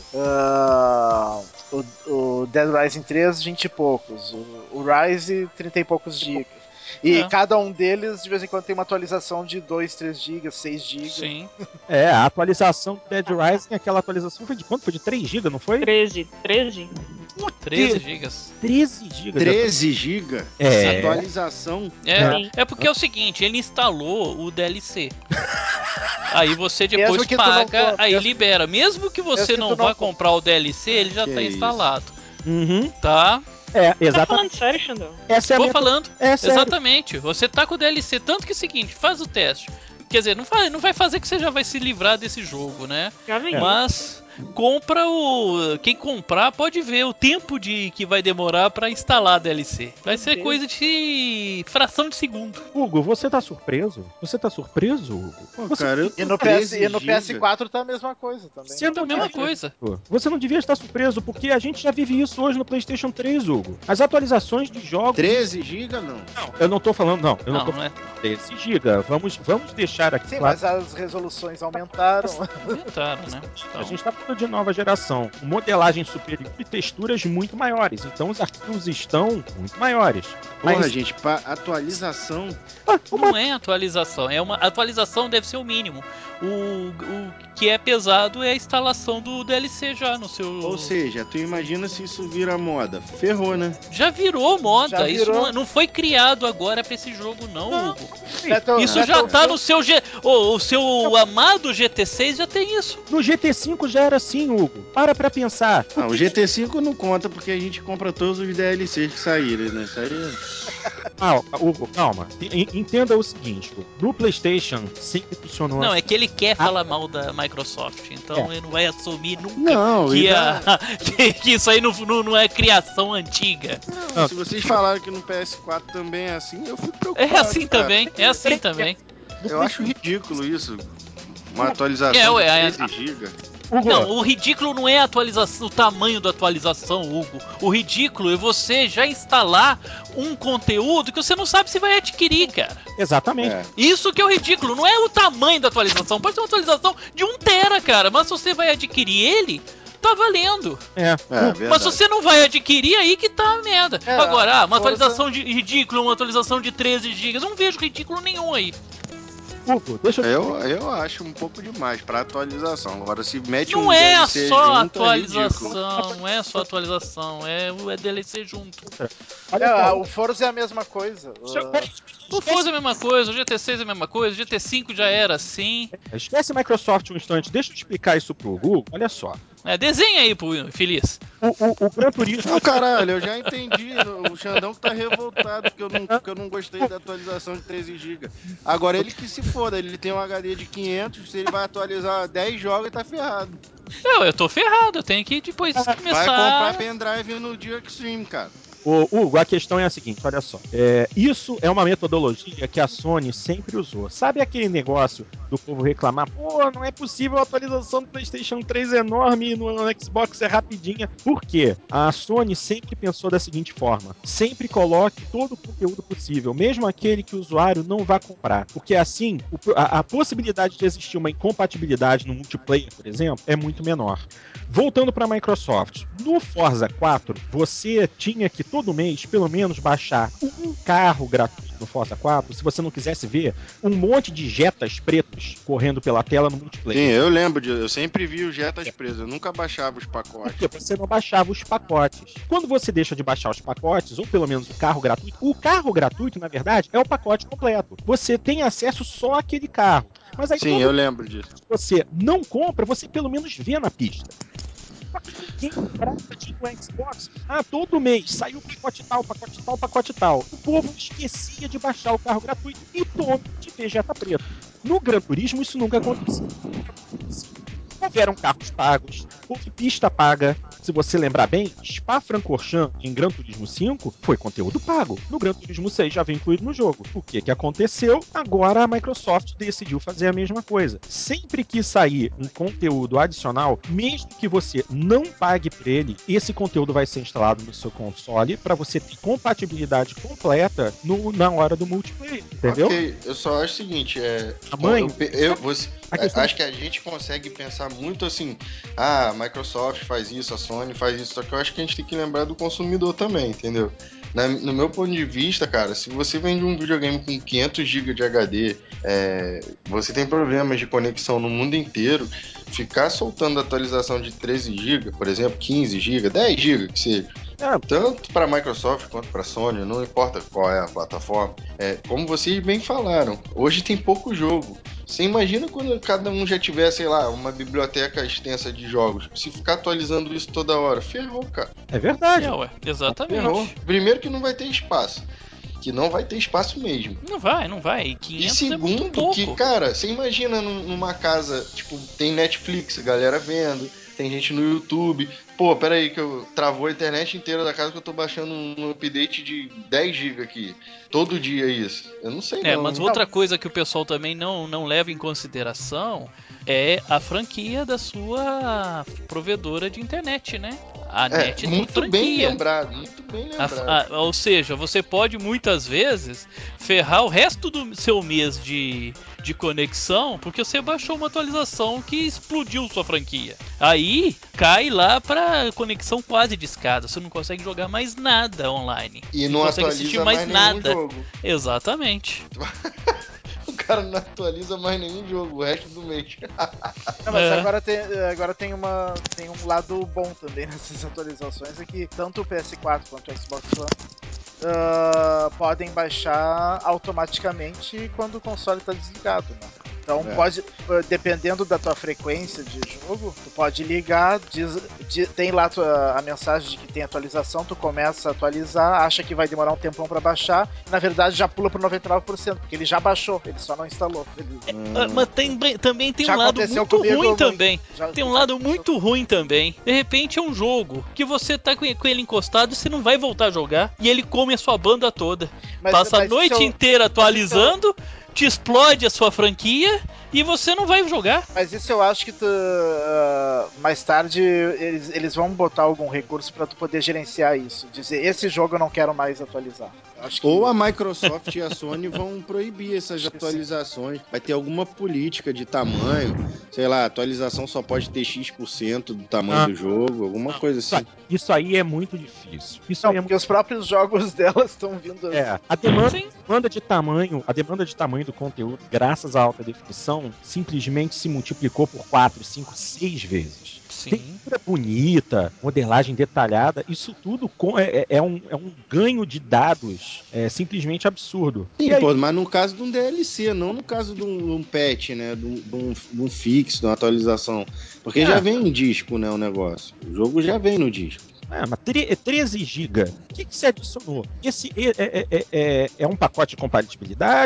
Uh, o, o Dead Rising três, vinte e poucos. O, o Rise, trinta e poucos gigas. E É. cada um deles, de vez em quando, tem uma atualização de dois, três gigas, seis gigas. Sim. É, a atualização do Dead Rising, aquela atualização foi de quanto? Foi de três gigas, não foi? treze, treze? treze gigas. treze gigas. treze gigas? É. Atualização? É, é porque é o seguinte, ele instalou o D L C. Aí você depois Mesmo que tu paga, não- aí mesmo- libera. Mesmo que você mesmo que não tu vá não- comprar o D L C, ele já Que tá isso. instalado. Uhum. Tá? É, Tá exatamente. falando sério, Xandão? Essa é a Tô minha... falando. É sério. Exatamente. Você tá com o D L C. Tanto que é o seguinte, faz o teste. Quer dizer, não vai, não vai fazer que você já vai se livrar desse jogo, né? Já vi. Mas compra o... Quem comprar pode ver o tempo de que vai demorar pra instalar a D L C. Vai Meu ser Deus. coisa de fração de segundo. Hugo, você tá surpreso? Você tá surpreso, Hugo? Pô, Você, cara, eu E tô no, P S, treze e no P S gigas. quatro tá a mesma coisa também. você Tá a não mesma devia... coisa. Você não devia estar surpreso, porque a gente já vive isso hoje no PlayStation três, Hugo. As atualizações de jogos... treze gigas, não. Não, eu não tô falando, não. Eu não, Não, tô não é. falando treze gigas. Vamos, vamos deixar aqui Sim, claro. mas as resoluções aumentaram. Aumentaram, né? A gente está falando de nova geração, com modelagem superior e texturas muito maiores. Então os arquivos estão muito maiores. Porra, Mas gente, pra atualização. ah, uma... Não é atualização, é uma atualização deve ser o mínimo. O, o que é pesado é a instalação do D L C já no seu. Ou seja, tu imagina se isso vira moda. Ferrou, né? Já virou moda. Já Isso virou. não, não foi criado agora pra esse jogo, não, Não. Hugo. Battle- Isso já Battlefield- tá no seu G. O, o seu amado G T seis já tem isso. No G T cinco já era assim, Hugo. Para pra pensar. Ah, o G T cinco não conta porque a gente compra todos os D L Cs que saíram, né? Isso aí... Ah, Hugo, calma. E- Entenda o seguinte: Hugo. No PlayStation sempre funcionou Não, assim. é que ele quer falar mal da Microsoft, então É. ele não vai assumir nunca Não, que, e a- dá- que, que isso aí não, não, não é criação antiga. Não, se vocês falaram que no P S quatro também é assim, eu fico preocupado. É assim cara. também, é assim também. No Eu acho ridículo isso. Uma atualização É, ué, de treze gigas. Hugo, Não, o ridículo não é a atualização, o tamanho da atualização, Hugo. O ridículo é você já instalar um conteúdo que você não sabe se vai adquirir, cara. exatamente. É. Isso que é o ridículo, não é o tamanho da atualização. Pode ser uma atualização de um tera, cara, mas se você vai adquirir ele, tá valendo. É. É, Hugo, verdade. Mas se você não vai adquirir, aí que tá a merda. É, Agora, ah, uma Forza- atualização de ridículo, uma atualização de treze gigas, não vejo ridículo nenhum aí. Hugo, deixa eu. Eu, eu acho um pouco demais pra atualização. Agora, se mete Não um é D L C só junto, é ridículo. atualização, não é só atualização, é o é D L C junto. Olha É, só. o Forza é a mesma coisa. O Forza é a mesma coisa, o G T seis é a mesma coisa, o G T cinco já era assim. Esquece Microsoft um instante, deixa eu explicar isso pro Hugo. Olha só. É, desenha aí pro Feliz. O, o, o Gran Turismo. Não, caralho, eu já entendi. O Xandão que tá revoltado porque eu não, porque eu não gostei da atualização de treze gigas. Agora ele que se foda, ele tem um H D de quinhentos, se ele vai atualizar dez jogos, ele tá ferrado. Não, eu tô ferrado, eu tenho que depois Vai começar. comprar pendrive no dia Extreme, cara. Ô, Hugo, a questão é a seguinte, olha só. É, isso é uma metodologia que a Sony sempre usou. Sabe aquele negócio do povo reclamar, pô, não é possível, a atualização do PlayStation três é enorme e no, no Xbox é rapidinha. Por quê? A Sony sempre pensou da seguinte forma, sempre coloque todo o conteúdo possível, mesmo aquele que o usuário não vai comprar. Porque assim, o, a, a possibilidade de existir uma incompatibilidade no multiplayer, por exemplo, é muito menor. Voltando para a Microsoft, no Forza quatro, você tinha que todo mês, pelo menos, baixar um carro gratuito no Forza quatro, se você não quisesse ver um monte de jetas pretos correndo pela tela no multiplayer. Sim, eu lembro disso. Eu sempre vi os jetas presos. Eu nunca baixava os pacotes. Porque você não baixava os pacotes. Quando você deixa de baixar os pacotes, ou pelo menos o carro gratuito, o carro gratuito, na verdade, é o pacote completo. Você tem acesso só àquele carro. Mas aí, Sim, eu lembro disso. você não compra, você pelo menos vê na pista. Quem trata de no Xbox, ah, todo mês saiu pacote tal, pacote tal, pacote tal. O povo esquecia de baixar o carro gratuito e todo de Vegeta preto. No Gran Turismo isso nunca aconteceu. Houveram carros pagos, houve pista paga. Se você lembrar bem, Spa-Francorchamps em Gran Turismo cinco foi conteúdo pago. No Gran Turismo seis já vem incluído no jogo. O que que aconteceu? Agora a Microsoft decidiu fazer a mesma coisa. Sempre que sair um conteúdo adicional, mesmo que você não pague por ele, esse conteúdo vai ser instalado no seu console para você ter compatibilidade completa no, na hora do multiplayer, entendeu? Ok, eu só acho o seguinte, é... Tamanho, eu, eu, você, a questão- acho que a gente consegue pensar muito assim, ah, a Microsoft faz isso, a Sony faz isso, só que eu acho que a gente tem que lembrar do consumidor também, entendeu? Na, no meu ponto de vista, cara, se você vende um videogame com quinhentos gigas de H D, é, você tem problemas de conexão no mundo inteiro, ficar soltando atualização de treze gigas, por exemplo, quinze gigas, dez gigas que seja, É, tanto para a Microsoft quanto para a Sony, não importa qual é a plataforma, é, como vocês bem falaram, hoje tem pouco jogo. Você imagina quando cada um já tiver, sei lá, uma biblioteca extensa de jogos. Se ficar atualizando isso toda hora, ferrou, cara. é verdade. É, ué, Ferrou. exatamente. Primeiro que não vai ter espaço. Que não vai ter espaço mesmo. Não vai, não vai. E quinhentos é muito segundo pouco. que, cara, você imagina num- numa casa, tipo, tem Netflix, a galera vendo, tem gente no YouTube. Pô, peraí que eu travou a internet inteira da casa que eu tô baixando um update de dez gigas aqui. Todo dia isso. Eu não sei É, não. mas outra coisa que o pessoal também não, não leva em consideração é a franquia da sua provedora de internet, né? A É, net tem muito bem franquia. lembrado, muito bem A- lembrado. a- ou seja, você pode muitas vezes ferrar o resto do seu mês de, de conexão porque você baixou uma atualização que explodiu sua franquia. Aí cai lá pra conexão quase de escada. Você não consegue jogar mais nada online. E não consegue assistir atualiza mais, mais nenhum nada. jogo. Exatamente. O cara não atualiza mais nenhum jogo o resto do mês. Não, mas É. agora, tem, agora tem, uma, tem um lado bom também nessas atualizações, é que tanto o P S quatro quanto o Xbox One uh, podem baixar automaticamente quando o console está desligado, né? Então É. pode, dependendo da tua frequência de jogo, tu pode ligar, diz, diz, tem lá tua, a mensagem de que tem atualização, tu começa a atualizar, acha que vai demorar um tempão pra baixar, e na verdade já pula pro noventa e nove por cento, porque ele já baixou, ele só não instalou. Ele... Ah, Mas tem, também tem Já um lado aconteceu muito comigo, ruim eu- também. já- Tem um já lado aconteceu. muito ruim também. De repente é um jogo que você tá com com ele encostado e você não vai voltar a jogar. E ele come a sua banda toda. Mas- Passa a mas noite isso eu- inteira mas isso atualizando, te explode a sua franquia e você não vai jogar. Mas isso eu acho que tu, uh, mais tarde eles, eles vão botar algum recurso pra tu poder gerenciar isso. Dizer, esse jogo eu não quero mais atualizar. Eu acho que... Ou a Microsoft e a Sony vão proibir essas Acho que atualizações. Vai ter alguma política de tamanho. Sei lá, a atualização só pode ter X% do tamanho Ah. do jogo, alguma coisa Isso, assim. aí- isso aí é muito difícil. Isso Não, aí é porque os próprios jogos delas estão vindo assim. É, a demanda, Sim. demanda de tamanho, a demanda de tamanho do conteúdo, graças à alta definição, simplesmente se multiplicou por quatro, cinco, seis vezes. Sim. Textura bonita, modelagem detalhada, isso tudo com- é, é- é um, é um ganho de dados é, simplesmente absurdo. Sim, E aí, pô, mas no caso de um D L C, não no caso de um, de um patch, né? De um, de um- de um fixo, de uma atualização. Porque É. já vem em disco, né? O negócio. O jogo já vem no disco. é, mas tre- treze gigas, o que, que se adicionou? Esse é, é- é- é- é um pacote de compatibilidade?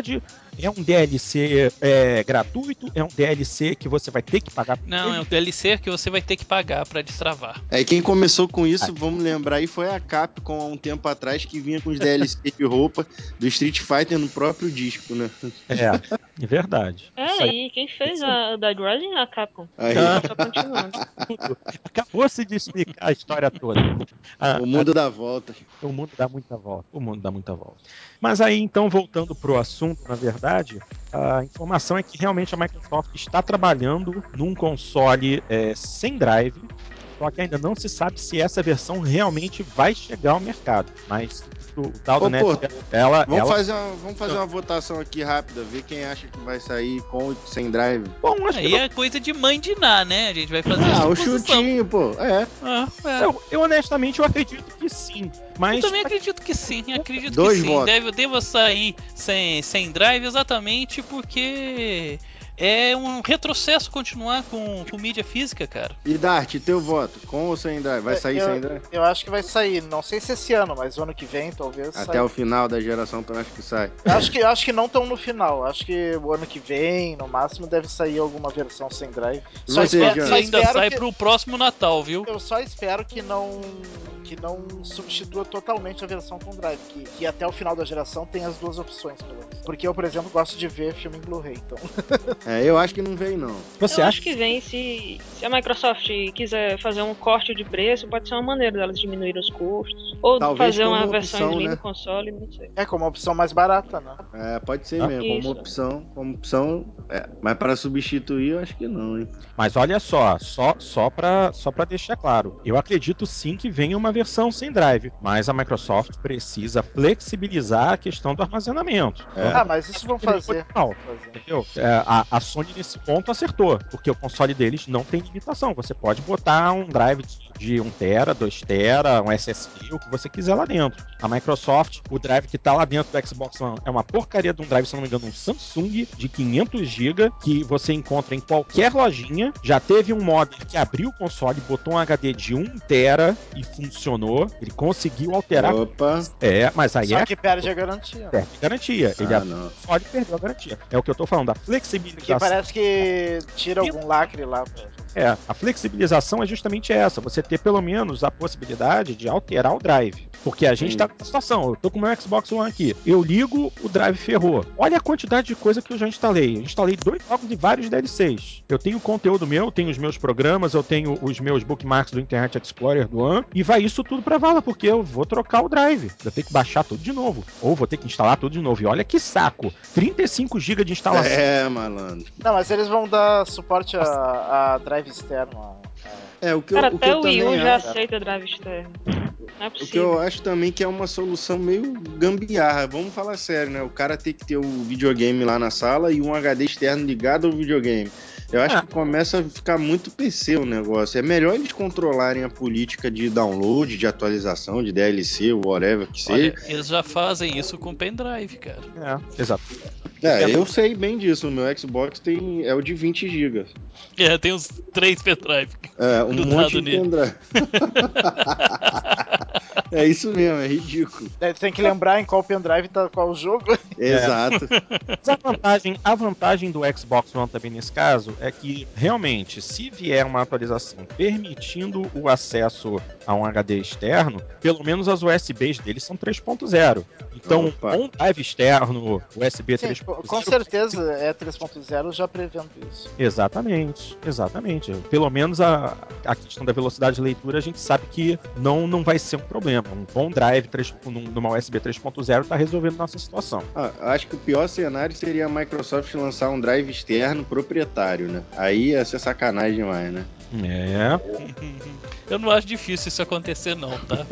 É um D L C é, gratuito? É um D L C que você vai ter que pagar? Não, é um D L C que você vai ter que pagar pra destravar. É, quem começou com isso, Ah. vamos lembrar aí, foi a Capcom há um tempo atrás, que vinha com os D L C de roupa do Street Fighter no próprio disco, né? É, é verdade. Isso É, aí e quem fez a Dead Rising é a Capcom. Aí, Ah. Só continuando. tudo. Acabou-se de explicar a história toda. A- o mundo dá volta. a- o mundo dá muita volta. O mundo dá muita volta. Mas aí, então, voltando pro assunto, na verdade, a informação é que realmente a Microsoft está trabalhando num console é, sem drive, só que ainda não se sabe se essa versão realmente vai chegar ao mercado. Mas o tal do Ô, Net, pô, ela, Vamos, ela fazer uma, vamos fazer uma votação aqui rápida, ver quem acha que vai sair com e sem drive. bom, acho Aí que é coisa de mãe de Ná, né? A gente vai fazer Ah, a o suposição. chutinho, pô. É. Ah, é. eu, eu honestamente eu acredito que sim, mas Eu também acredito que sim, acredito Dois que sim. votos. Deve, devo sair sem, sem drive exatamente porque é um retrocesso continuar com, com mídia física, cara. E Dart, teu voto, com ou sem drive? Vai sair eu, sem drive? Eu acho que vai sair, não sei se esse ano, mas o ano que vem talvez Até saia. o final da geração, tu acha que sai? Eu acho que, eu acho que não tão no final, acho que o ano que vem, no máximo, deve sair alguma versão sem drive. E Só você, espero, Jean? só E ainda espero sai que, pro próximo Natal, viu? eu só espero que não que não substitua totalmente a versão com drive, que, que até o final da geração tem as duas opções, pelo menos. Porque eu, por exemplo, gosto de ver filme em Blu-ray, então. É, eu acho que não vem, não. você Eu acha acho que vem, se, se a Microsoft quiser fazer um corte de preço, pode ser uma maneira delas diminuir os custos. Ou Talvez fazer uma como versão opção, Slim né? do console, não sei. É como uma opção mais barata, né? É, pode ser Ah, mesmo, como isso. opção, como opção, é. Mas para substituir, eu acho que não, hein? Mas olha só, só, só para só pra deixar claro, eu acredito sim que venha uma versão sem drive, mas a Microsoft precisa flexibilizar a questão do armazenamento. É. Ah, mas isso vão fazer. Não, fazer. entendeu? É, a, a Sony nesse ponto acertou, porque o console deles não tem limitação. Você pode botar um drive de, de um tera, dois tera, um S S D, o que você quiser lá dentro. A Microsoft, o drive que tá lá dentro do Xbox One é uma porcaria de um drive, se não me engano, um Samsung de quinhentos gigas, que você encontra em qualquer lojinha. Já teve um modder que abriu o console, botou um H D de um tera e funcionou. Ele conseguiu alterar. Opa. É, mas aí Só é que perde a garantia. perde garantia. Ele Ah, abriu não. o console e perdeu a garantia. É o que eu tô falando, da Que flexibilização. parece que tira algum lacre lá. Pra... É, a flexibilização é justamente essa, você ter pelo menos a possibilidade de alterar o drive. Porque a gente Sim. tá nessa situação, eu tô com o meu Xbox One aqui, eu ligo, o drive ferrou. Olha a quantidade de coisa que eu já instalei. Eu instalei dois jogos e vários D L Cs. Eu tenho conteúdo meu, eu tenho os meus programas, eu tenho os meus bookmarks do Internet Explorer do One, e vai isso tudo pra vala, porque eu vou trocar o drive. Eu tenho que baixar tudo de novo. Ou vou ter que instalar tudo de novo. E olha que saco! trinta e cinco gigas de instalação. É, malandro. Não, mas eles vão dar suporte a, a drive externo. a- É, o que Cara, eu, o que até eu o Wii U também já acho. aceita drive externo. Não é O que possível. eu acho também que é uma solução meio gambiarra. Vamos falar sério, né? O cara tem que ter o videogame lá na sala e um H D externo ligado ao videogame. Eu acho Ah. que começa a ficar muito P C o negócio. É melhor eles controlarem a política de download, de atualização, de D L C, whatever que Olha, seja. eles já fazem isso com pendrive, cara. É, exato. É, eu sei bem disso. O meu Xbox tem, é o de vinte gigas. É, tem uns três pendrive. É, um Grudado monte de nele. pendrive. É isso mesmo, é ridículo. Daí tu tem que lembrar em qual pendrive tá qual jogo. Exato. Mas a vantagem, a vantagem do Xbox One também nesse caso é que, realmente, se vier uma atualização permitindo o acesso a um H D externo, pelo menos as U S Bs deles são três ponto zero. Então, Opa. um drive externo, U S B Sim, três ponto zero... com certeza é três ponto zero já prevendo isso. Exatamente, exatamente. Pelo menos a, a questão da velocidade de leitura a gente sabe que não, não vai ser um problema. Um bom drive três, numa U S B três ponto zero está resolvendo nossa situação. Ah, acho que o pior cenário seria a Microsoft lançar um drive externo proprietário, né? Aí ia ser sacanagem demais, né? É. Eu não acho difícil isso acontecer, não, tá?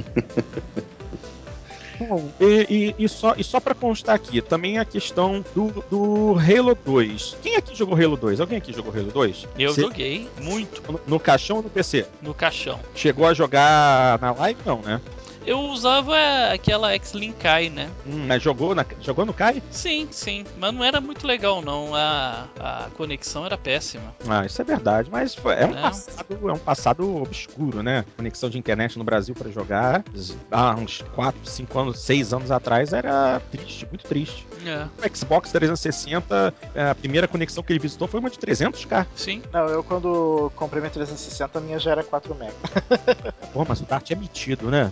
Bom, e, e, e só, e só pra constar aqui, também a questão do, do Halo dois. Quem aqui jogou Halo dois? Alguém aqui jogou Halo dois? Eu Cê- joguei muito No, no caixão ou no P C? no caixão. Chegou a jogar na live? Não, né? Eu usava aquela X-Link Kai, né? Hum, mas jogou, na, jogou no Kai? Sim, sim. Mas não era muito legal, não. A, a conexão era péssima. Ah, isso é verdade, mas foi- é um, É. passado, é um passado obscuro, né? Conexão de internet no Brasil pra jogar há uns quatro, cinco anos, seis anos atrás era triste, muito triste. É, O Xbox trezentos e sessenta, a primeira conexão que ele visitou foi uma de trezentos K. sim. Não, eu quando comprei minha trezentos e sessenta, a minha já era quatro mega. Pô, mas o Dart é metido, né?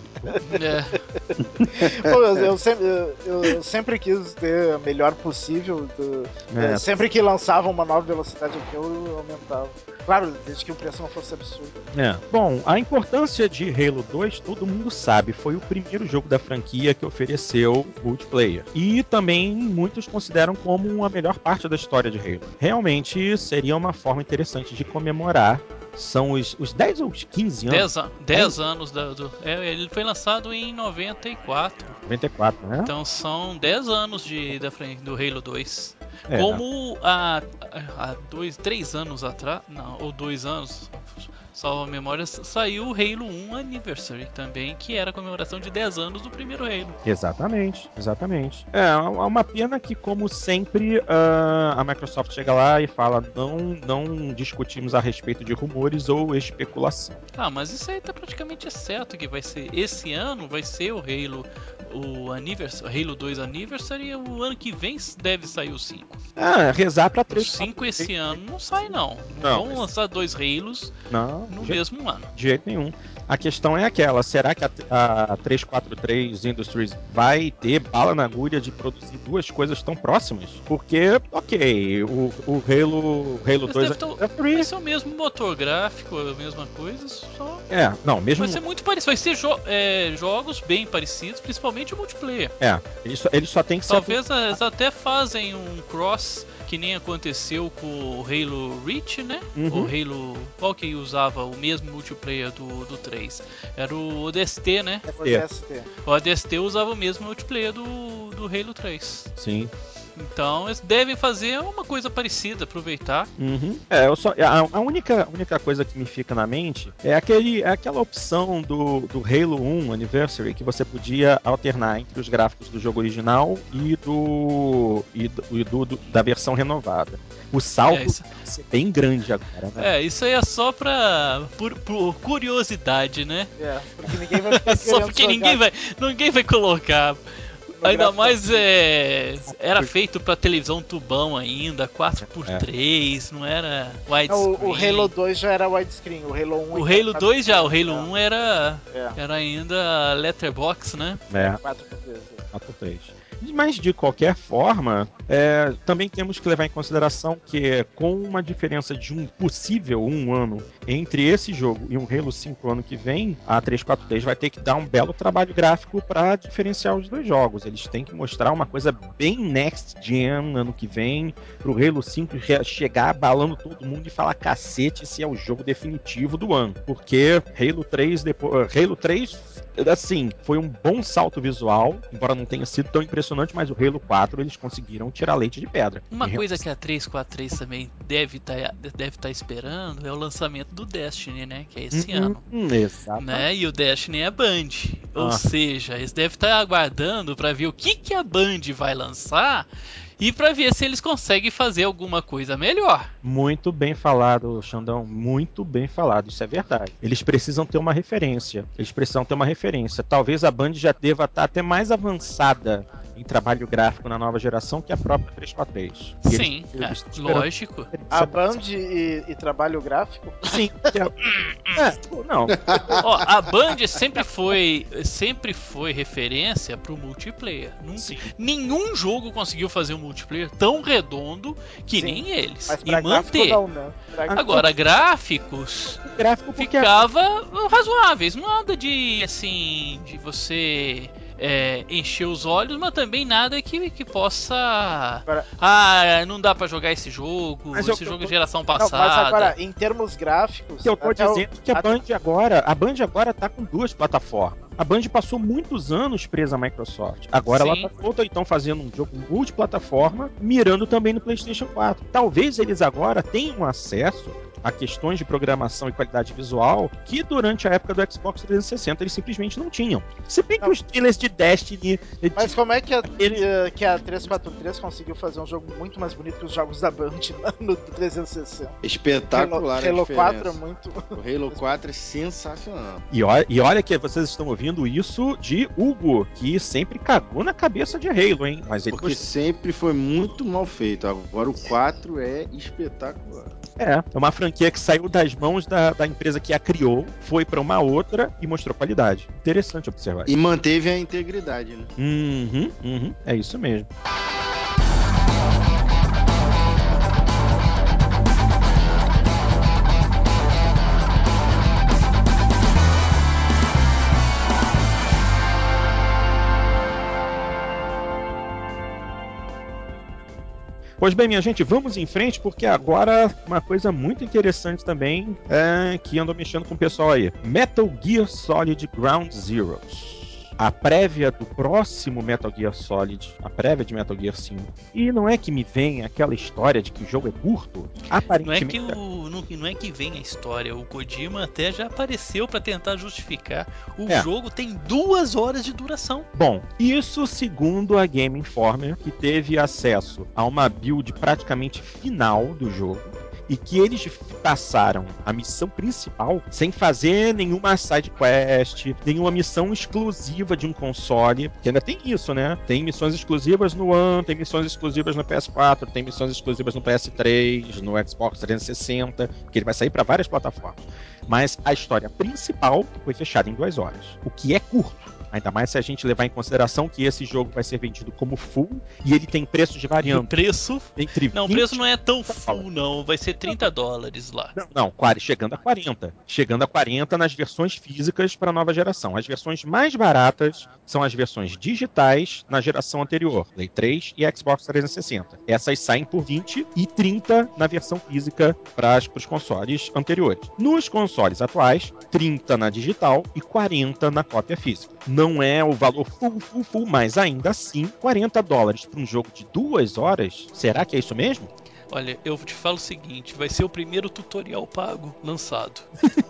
É. Pô, eu, eu sempre, eu, eu sempre quis ter o melhor possível. Do, É. é, sempre que lançava uma nova velocidade aqui, eu aumentava. Claro, desde que o preço não fosse absurdo. É. Bom, a importância de Halo dois, todo mundo sabe. Foi o primeiro jogo da franquia que ofereceu multiplayer. E também muitos consideram como a melhor parte da história de Halo. Realmente seria uma forma interessante de comemorar. São os, os dez ou os quinze anos? dez, an- dez anos da, do. É, ele foi lançado em noventa e quatro. noventa e quatro, né? Então são dez anos de, da frente do Halo dois. É. Como há, há dois, três anos atrás, não, ou dois anos, salvo a memória, saiu o Halo um Anniversary também, que era a comemoração de dez anos do primeiro Halo. Exatamente, exatamente. É, é uma pena que, como sempre, ah, a Microsoft chega lá e fala: não, não discutimos a respeito de rumores ou especulação. Ah, mas isso aí tá praticamente certo que vai ser esse ano, vai ser o Halo, o Anniversary, Halo dois Anniversary, e o ano que vem deve sair o cinco. Ah, rezar pra O três. cinco esse ano não sai não. Não. Vão lançar dois Halos Não, no de jeito, mesmo ano. de jeito nenhum. A questão é aquela: será que a, a trezentos e quarenta e três Industries vai ter bala na agulha de produzir duas coisas tão próximas? Porque, ok, o, o Halo, Halo Mas dois deve ter- Anniversary- vai ser o mesmo motor gráfico, a mesma coisa, só É, não, mesmo. vai ser muito parecido. Vai ser jo- é, jogos bem parecidos, principalmente o multiplayer. É, ele só, ele só tem que ser. Talvez eles até fazem um cross que nem aconteceu com o Halo Reach, né? Uhum. O Halo. Qual que usava o mesmo multiplayer do, do três? Era o O D S T, né? É o D S T. O O D S T usava o mesmo multiplayer do, do Halo três. Sim. Então eles devem fazer uma coisa parecida, aproveitar. Uhum. É, eu só, a, a única, a única coisa que me fica na mente é, aquele, é aquela opção do, do Halo um Anniversary que você podia alternar entre os gráficos do jogo original e do, e do, e do- do- da versão renovada. O salto É, isso- vai ser bem grande agora, né? É, isso aí é só pra. Por, por curiosidade, né? É, porque ninguém vai ficar Só querendo porque jogar ninguém vai, ninguém vai colocar. no Ainda gráfico mais antigo. é. Era feito pra televisão tubão ainda, quatro por três, não era Não, widescreen. o, o Halo dois já era widescreen, o Halo um... O ainda Halo era dois já, o quatro por Halo três. um era. É, Era ainda letterbox, né? É. quatro por três. quatro por três. Mas, de qualquer forma, é, também temos que levar em consideração que, com uma diferença de um possível um ano entre esse jogo e um Halo cinco ano que vem, a trezentos e quarenta e três vai ter que dar um belo trabalho gráfico para diferenciar os dois jogos. Eles têm que mostrar uma coisa bem next gen ano que vem, pro Halo cinco chegar abalando todo mundo e falar: cacete, esse é o jogo definitivo do ano. Porque Halo três, depois, Halo três, assim, foi um bom salto visual, embora não tenha sido tão impressionante, mas o Halo quatro eles conseguiram tirar leite de pedra. Uma Em coisa relação- que a trezentos e quarenta e três também deve estar deve tá esperando é o lançamento do Destiny, né? Que é esse Hum, ano. hum, exato. Né? E o Destiny é Band. Ou Ah. seja, eles devem estar aguardando para ver o que, que a Band vai lançar e para ver se eles conseguem fazer alguma coisa melhor. Muito bem falado, Xandão. Muito bem falado. Isso é verdade. Eles precisam ter uma referência. Eles precisam ter uma referência. Talvez a Band já deva estar até mais avançada em trabalho gráfico na nova geração que a própria trezentos e quarenta e três. E Sim, eles- eles é, estão esperando- lógico. A Band e, e trabalho gráfico? Sim. que é- É, não. Ó, a Band sempre foi, sempre foi referência pro multiplayer. Nunca- Sim. nenhum jogo conseguiu fazer um multiplayer tão redondo que Sim, nem eles. Mas E pra gráfico manter. não, né? Pra- Agora, gráficos O gráfico porque ficava razoáveis. Nada de, assim, de você é, encher os olhos, mas também nada que, que possa... Agora- Ah, não dá pra jogar esse jogo, Mas eu- esse jogo eu- é geração Não, passada. mas agora, em termos gráficos... que eu tô até o- dizendo que a até- Band agora, a Band agora tá com duas plataformas. A Band passou muitos anos presa à Microsoft. Agora Sim. ela tá solta, então fazendo um jogo multiplataforma, mirando também no PlayStation quatro. Talvez eles agora tenham acesso a questões de programação e qualidade visual que durante a época do Xbox trezentos e sessenta eles simplesmente não tinham. Se bem que Não. os trailers de Destiny... Mas como é que a, Eles- que a trezentos e quarenta e três conseguiu fazer um jogo muito mais bonito que os jogos da Band no trezentos e sessenta? Espetacular Halo, a Halo quatro é diferença. muito... O Halo quatro é sensacional. E olha, e olha que vocês estão ouvindo isso de Hugo, que sempre cagou na cabeça de Halo, hein? Mas ele Porque sempre foi muito mal feito. Agora o quatro é espetacular. É, é uma franquia que saiu das mãos da, da empresa que a criou, foi pra uma outra e mostrou qualidade. Interessante observar. E manteve a integridade, né? Uhum, uhum, é isso mesmo. Pois bem, minha gente, vamos em frente, porque agora uma coisa muito interessante também é que ando mexendo com o pessoal aí. Metal Gear Solid Ground Zeroes. A prévia do próximo Metal Gear Solid, a prévia de Metal Gear cinco. E não é que me vem aquela história de que o jogo é curto? Não é Aparentemente... que o não, não é que vem a história, o Kojima até já apareceu pra tentar justificar. O É. jogo tem duas horas de duração. Bom, isso segundo a Game Informer, que teve acesso a uma build praticamente final do jogo, e que eles passaram a missão principal sem fazer nenhuma side quest, nenhuma missão exclusiva de um console, que ainda tem isso, né? Tem missões exclusivas no One, tem missões exclusivas no P S quatro, tem missões exclusivas no P S três, no Xbox trezentos e sessenta, porque ele vai sair para várias plataformas. Mas a história principal foi fechada em duas horas, o que é curto. Ainda mais se a gente levar em consideração que esse jogo vai ser vendido como full e ele tem preços O variando preço. entre Não, o vinte preço não é tão full, não. Vai ser trinta dólares lá. Não, não, quase chegando a quarenta. Chegando a quarenta nas versões físicas para a nova geração. As versões mais baratas são as versões digitais na geração anterior, Play três e Xbox trezentos e sessenta. Essas saem por vinte e trinta na versão física para os consoles anteriores. Nos consoles atuais, trinta na digital e quarenta na cópia física. Não é o valor full, full, full, mas ainda assim, quarenta dólares para um jogo de duas horas, será que é isso mesmo? Olha, eu te falo o seguinte, vai ser o primeiro tutorial pago lançado.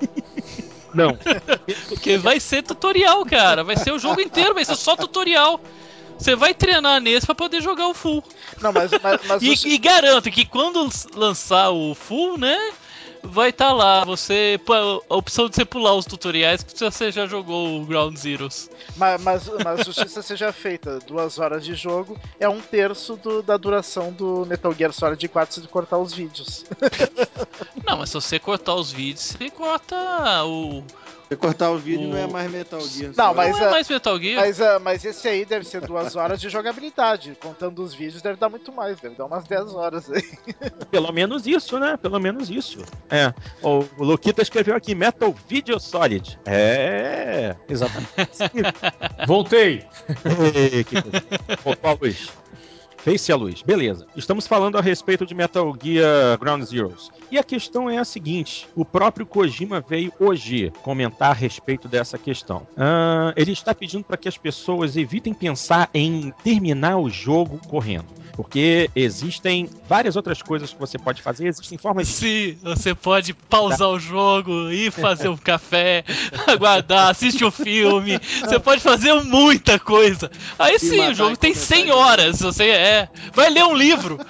Não. Porque vai ser tutorial, cara. Vai ser o jogo inteiro, vai ser só tutorial. Você vai treinar nesse pra poder jogar o full. Não, mas, mas, mas E, o- e garanto que quando lançar o full, né? Vai estar tá lá, você a opção de você pular os tutoriais que você já jogou o Ground Zeroes. Mas, mas, mas justiça seja feita, duas horas de jogo é um terço do- da duração do Metal Gear Solid quatro se cortar os vídeos. Não, mas se você cortar os vídeos, você corta o. Se cortar o vídeo O- não é mais Metal Gear. Não, só. mas Não é a- mais Metal Gear. Mas, ah, mas esse aí deve ser duas horas de jogabilidade. Contando os vídeos, deve dar muito mais, deve dar umas dez horas aí. Pelo menos isso, né? Pelo menos isso. É. O, o Luquita escreveu aqui Metal Video Solid. É, exatamente. Voltei! Ei, que coisa. Voltou a luz. Fez-se a luz. Beleza. Estamos falando a respeito de Metal Gear Ground Zeroes. E a questão é a seguinte: o próprio Kojima veio hoje comentar a respeito dessa questão. Ah, ele está pedindo para que as pessoas evitem pensar em terminar o jogo correndo. Porque existem várias outras coisas que você pode fazer, existem formas de... Sim, você pode pausar o jogo, ir fazer um café, aguardar, assistir um filme. Você pode fazer muita coisa. Aí Se sim, matar o jogo e tem começar cem de novo. horas. Você é. Vai ler um livro.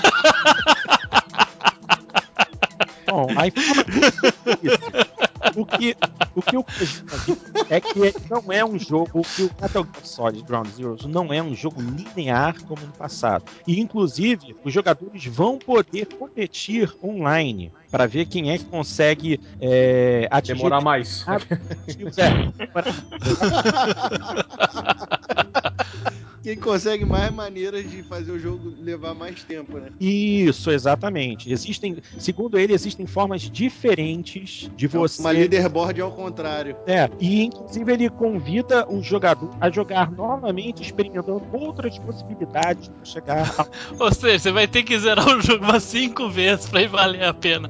Bom, a informação é isso. O que, o que o Kojima disse é que não é um jogo, que o Metal Gear Solid Ground Zeroes não é um jogo linear como no passado. E, inclusive, os jogadores vão poder competir online para ver quem é que consegue é, atingir... Demorar mais. Quem consegue mais maneiras de fazer o jogo levar mais tempo, né? Isso, exatamente. Existem, segundo ele, existem formas diferentes de você... Uma leaderboard ao contrário. É, e inclusive ele convida o jogador a jogar novamente, experimentando outras possibilidades para chegar a... Ou seja, você vai ter que zerar o jogo umas cinco vezes pra ir valer a pena.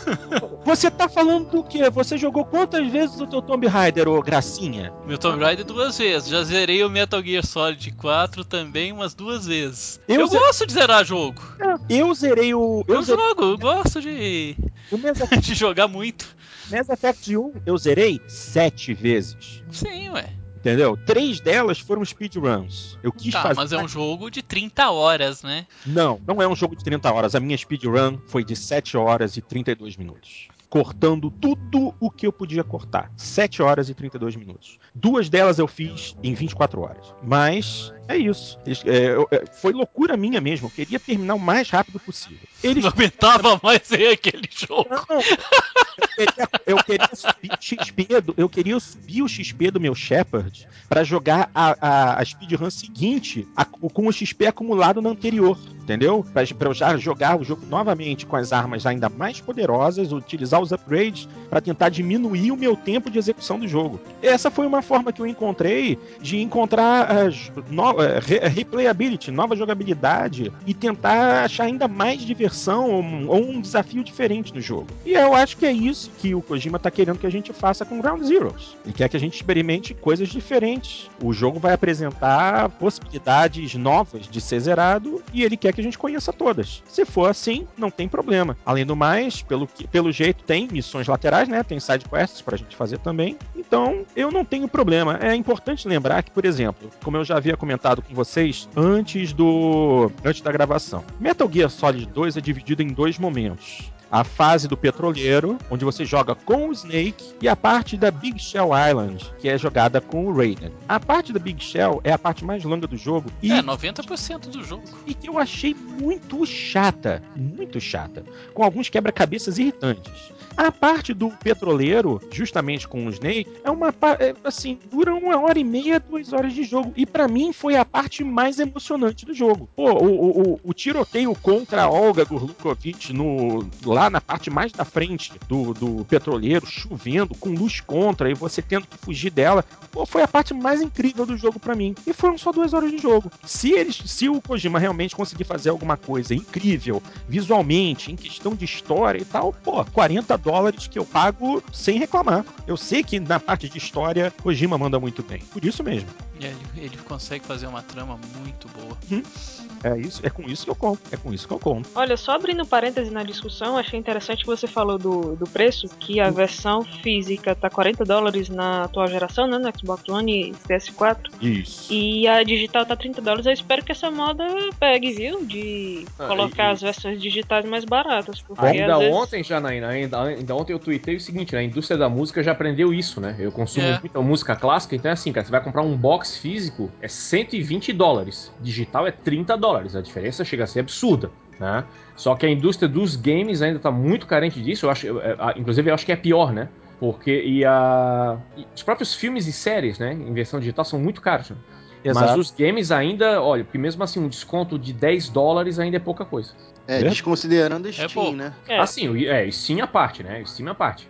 Você tá falando do quê? Você jogou quantas vezes o teu Tomb Raider, ô gracinha? Meu Tomb Raider duas vezes. Já zerei o Metal Gear Solid quatro também umas duas vezes. Eu Eu, ze- gosto de zerar jogo. Eu zerei o. Eu Eu zerei jogo, eu gosto de, o Mass de jogar muito. Mass Effect um, eu zerei sete vezes. Sim, ué. Entendeu? Três delas foram speedruns. Eu quis Tá, fazer. mas é um jogo de trinta horas, né? Não, não é um jogo de trinta horas. A minha speedrun foi de sete horas e trinta e dois minutos. Cortando tudo o que eu podia cortar. sete horas e trinta e dois minutos. Duas delas eu fiz em vinte e quatro horas. Mas é isso. Eles, é, eu, é, foi loucura minha mesmo. Eu queria terminar o mais rápido possível. Eles... Não aguentava mais ser aquele jogo. Não, eu queria, eu queria subir o X P do, eu queria subir o X P do meu Shepard pra jogar a, a, a speedrun seguinte a, com o X P acumulado na anterior, entendeu? Pra, pra eu já jogar o jogo novamente com as armas ainda mais poderosas, utilizar os upgrades pra tentar diminuir o meu tempo de execução do jogo. Essa foi uma forma que eu encontrei de encontrar uh, no, uh, re, replayability, nova jogabilidade e tentar achar ainda mais diversão ou um, ou um desafio diferente no jogo. E eu acho que é isso que o Kojima tá querendo que a gente faça com Ground Zeroes. Ele quer que a gente experimente coisas diferentes. O jogo vai apresentar possibilidades novas de ser zerado e ele quer que a gente conheça todas. Se for assim, não tem problema. Além do mais, pelo, que, pelo jeito, tem missões laterais, né? Tem side quests pra gente fazer também. Então, eu não tenho problema. É importante lembrar que, por exemplo, como eu já havia comentado com vocês antes do antes da gravação, Metal Gear Solid dois é dividido em dois momentos. A fase do petroleiro, onde você joga com o Snake, e a parte da Big Shell Island, que é jogada com o Raiden. A parte da Big Shell é a parte mais longa do jogo e, É, noventa por cento do jogo. e que eu achei muito chata, muito chata, com alguns quebra-cabeças irritantes. A parte do petroleiro, justamente com o Snake, é uma é, assim, dura uma hora e meia, duas horas de jogo. E pra mim foi a parte mais emocionante do jogo. Pô, o, o, o tiroteio contra a Olga Gurlukovich no, lá na parte mais da frente do, do petroleiro, chovendo, com luz contra, e você tendo que fugir dela. Pô, foi a parte mais incrível do jogo pra mim. E foram só duas horas de jogo. Se eles, se o Kojima realmente conseguir fazer alguma coisa incrível, visualmente, em questão de história e tal, pô, quarenta dólares que eu pago sem reclamar. Eu sei que na parte de história, Kojima manda muito bem. Por isso mesmo. É, ele, ele consegue fazer uma trama muito boa. Hum. É, isso, é com isso que eu conto. É com isso que eu conto. Olha, só abrindo parêntese na discussão, achei interessante que você falou do, do preço, que a versão física tá quarenta dólares na atual geração, né, no Xbox One e P S quatro. Isso. E a digital tá trinta dólares. Eu espero que essa moda pegue, viu? De Ah, colocar e- as versões digitais mais baratas. Porque Ainda às vezes... ontem, Janaína, ainda, ainda ontem eu tuitei o seguinte, né? A indústria da música já aprendeu isso, né? Eu consumo É. muita música clássica, então é assim, cara, você vai comprar um box físico, é cento e vinte dólares. Digital é trinta dólares. A diferença chega a ser absurda, né? Só que a indústria dos games ainda tá muito carente disso. Eu acho, eu, eu, inclusive, eu acho que é pior, né? Porque e a, e os próprios filmes e séries, né, em versão digital são muito caros, né? Mas Exato. os games ainda, olha, porque mesmo assim um desconto de dez dólares ainda é pouca coisa. É, É? desconsiderando a Steam, pouco. né? É, Assim, o- é, Steam à parte, né? Steam à parte.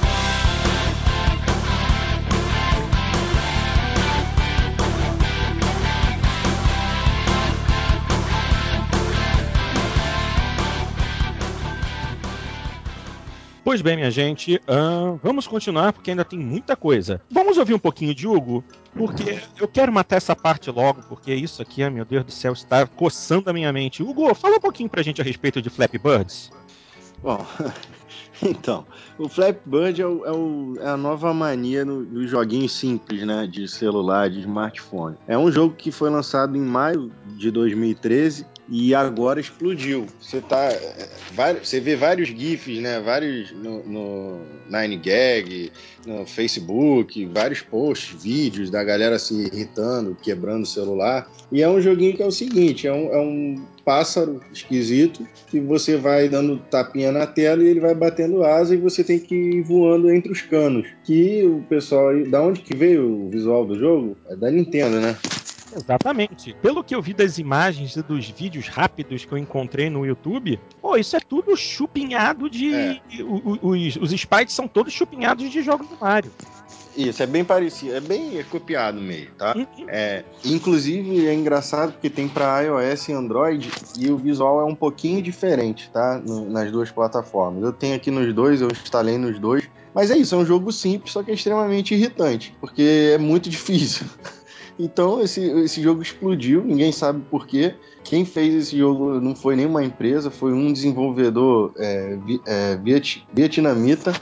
Pois bem, minha gente, ahn, vamos continuar porque ainda tem muita coisa. Vamos ouvir um pouquinho de Hugo? Porque eu quero matar essa parte logo, porque isso aqui, ah, meu Deus do céu, está coçando a minha mente. Hugo, fala um pouquinho pra gente a respeito de Flappy Birds. Bom, então, o Flappy Bird é, o- é o- é a nova mania no- dos joguinhos simples, né? De celular, de smartphone. É um jogo que foi lançado em maio de dois mil e treze e agora explodiu. Você tá, é, vários- você vê vários GIFs, né? Vários no, no nine gag, no Facebook, vários posts, vídeos da galera se irritando, quebrando o celular. E é um joguinho que é o seguinte: é um, é um pássaro esquisito que você vai dando tapinha na tela e ele vai batendo asa e você tem que ir voando entre os canos. Que o pessoal aí, da onde que veio o visual do jogo? É da Nintendo, né? Exatamente. Pelo que eu vi das imagens e dos vídeos rápidos que eu encontrei no YouTube, pô, isso é tudo chupinhado de... É. o- o- Os, os sprites são todos chupinhados de jogos do Mario. Isso, é bem parecido, é bem é copiado mesmo, tá? Uhum. É, inclusive é engraçado porque tem para iOS e Android e o visual é um pouquinho diferente, tá? No- nas duas plataformas. Eu tenho aqui nos dois, eu instalei nos dois. Mas é isso, é um jogo simples, só que é extremamente irritante, porque é muito difícil. Então esse, esse jogo explodiu, ninguém sabe por quê. Quem fez esse jogo não foi nenhuma empresa, foi um desenvolvedor é, vi- é, viet- vietnamita.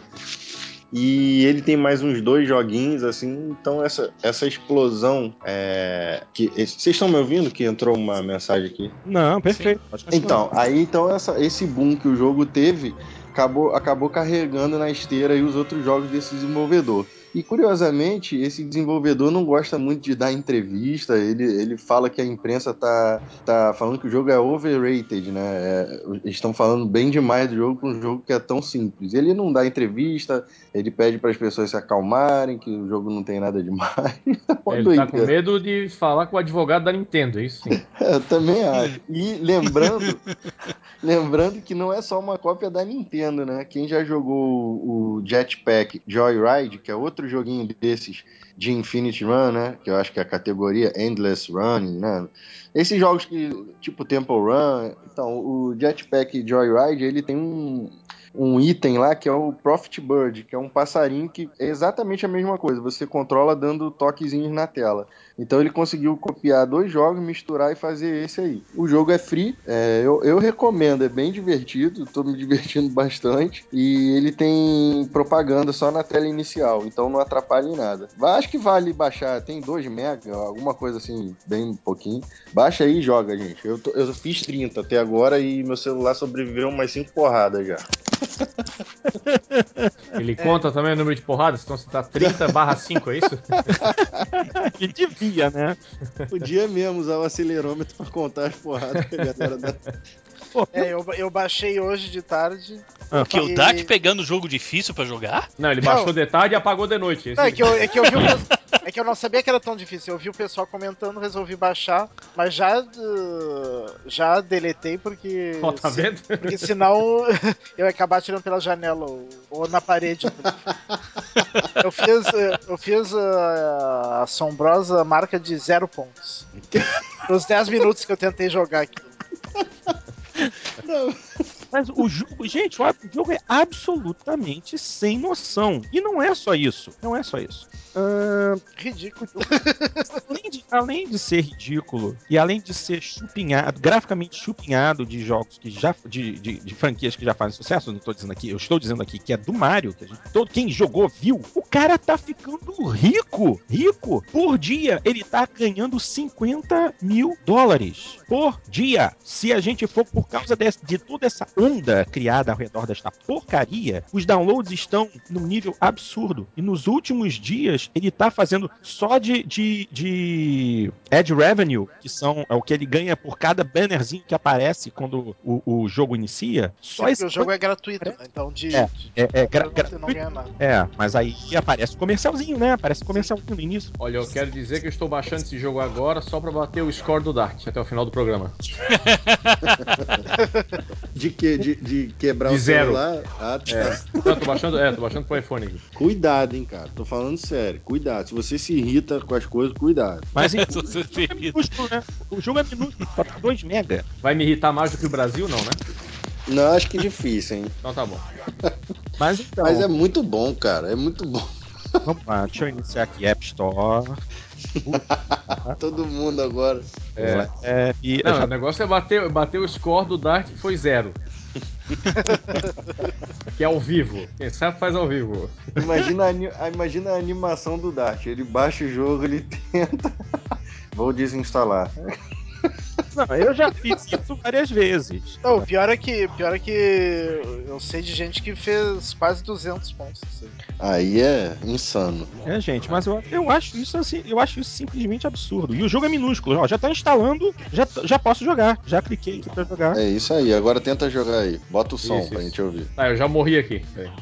E ele tem mais uns dois joguinhos, assim, então essa, essa explosão é, que vocês estão me ouvindo? Que entrou uma mensagem aqui. Não, perfeito. Pode continuar. Então, aí então essa, esse boom que o jogo teve acabou, acabou carregando na esteira aí os outros jogos desse desenvolvedor. E curiosamente, esse desenvolvedor não gosta muito de dar entrevista, ele, ele fala que a imprensa tá, tá falando que o jogo é overrated, né? É, eles estão falando bem demais do jogo para um jogo que é tão simples. Ele não dá entrevista, ele pede para as pessoas se acalmarem, que o jogo não tem nada demais. Uma Ele tá com doideira. medo de falar com o advogado da Nintendo, é isso sim. Eu também acho. E lembrando, lembrando que não é só uma cópia da Nintendo, né? Quem já jogou o Jetpack Joyride, que é outro joguinho desses de Infinite Run, né? Que eu acho que é a categoria Endless Running, né? Esses jogos que, tipo Temple Run, então, o Jetpack Joyride, ele tem um, um item lá que é o Profit Bird, que é um passarinho que é exatamente a mesma coisa. Você controla dando toquezinhos na tela. Então ele conseguiu copiar dois jogos, misturar e fazer esse aí. O jogo é free, é, eu, eu recomendo, é bem divertido, tô me divertindo bastante. E ele tem propaganda só na tela inicial, então não atrapalha em nada. Mas acho que vale baixar, tem dois mega, alguma coisa assim, bem pouquinho. Baixa aí e joga, gente. Eu, tô- eu fiz trinta até agora e meu celular sobreviveu umas cinco porradas já. Ele conta também o número de porradas, então você tá trinta barra cinco, é isso? Ele devia, né? Podia mesmo usar o acelerômetro pra contar as porradas que a galera dá. Pô, É, eu, eu baixei hoje de tarde. Ah. Que o E- Dart pegando jogo difícil pra jogar? Não, ele Não. baixou de tarde e apagou de noite. Esse- Não, é que eu, é que eu vi o pe- é que eu não sabia que era tão difícil. Eu vi o pessoal comentando, resolvi baixar, mas já uh, já deletei porque Ó, tá se- vendo? porque senão eu ia acabar tirando pela janela ou, ou na parede. Eu fiz uh, eu fiz uh, a assombrosa marca de zero pontos. Nos dez minutos que eu tentei jogar aqui. Mas o jogo, gente, o jogo é absolutamente sem noção. E não é só isso. Não é só isso. Ah, Ridículo. além, de, além de ser ridículo e além de ser chupinhado, graficamente chupinhado de jogos que já. de, de, de franquias que já fazem sucesso, não estou dizendo aqui, eu estou dizendo aqui que é do Mario, que a gente, todo quem jogou viu. O cara tá ficando rico, rico. Por dia, ele tá ganhando cinquenta mil dólares por dia. Se a gente for por causa de, de toda essa onda criada ao redor desta porcaria, os downloads estão num nível absurdo. E nos últimos dias, ele tá fazendo só de, de, de ad revenue, que são é o que ele ganha por cada bannerzinho que aparece quando o, o jogo inicia. Só Sim, esse porque o jogo é gratuito, né? Então de, É, de, de é, é gra- não, gratuito. não ganha nada. É, mas aí aparece comercialzinho, né? Aparece comercialzinho no início. Olha, eu quero dizer que eu estou baixando esse jogo agora só pra bater o score do Dart até o final do programa. De, que, de, de quebrar De o zero. celular? Ah, tá. É. Não, tô baixando, é, tô baixando pro iPhone aqui. Cuidado, hein, cara. Tô falando sério. Cuidado. Se você se irrita com as coisas, cuidado. Mas Se então, você o jogo é se minúsculo, né? O jogo é minúsculo, só tá dois mega. Vai me irritar mais do que o Brasil, não, né? Não, acho que é difícil, hein? Então tá bom. Mas então, Mas é muito bom, cara. É muito bom. vamos lá, deixa eu iniciar aqui App Store. Todo mundo agora. É. É, e Não, já- o negócio é bater, bater o score do Dart, que foi zero. Que é ao vivo. Quem sabe faz ao vivo. Imagina a, ani- a- imagina a animação do Dart. Ele baixa o jogo, ele tenta. Vou desinstalar. Não, eu já fiz isso várias vezes. Não, o pior é que, pior é que eu sei de gente que fez quase duzentos pontos. Assim. Aí é insano. É, gente, mas eu, eu acho isso assim, eu acho isso simplesmente absurdo. E o jogo é minúsculo, ó, já tá instalando, já, já posso jogar. Já cliquei aqui pra jogar. É isso aí. Agora tenta jogar aí. Bota o som Isso, pra isso. gente ouvir. Tá, eu já morri aqui. Peraí.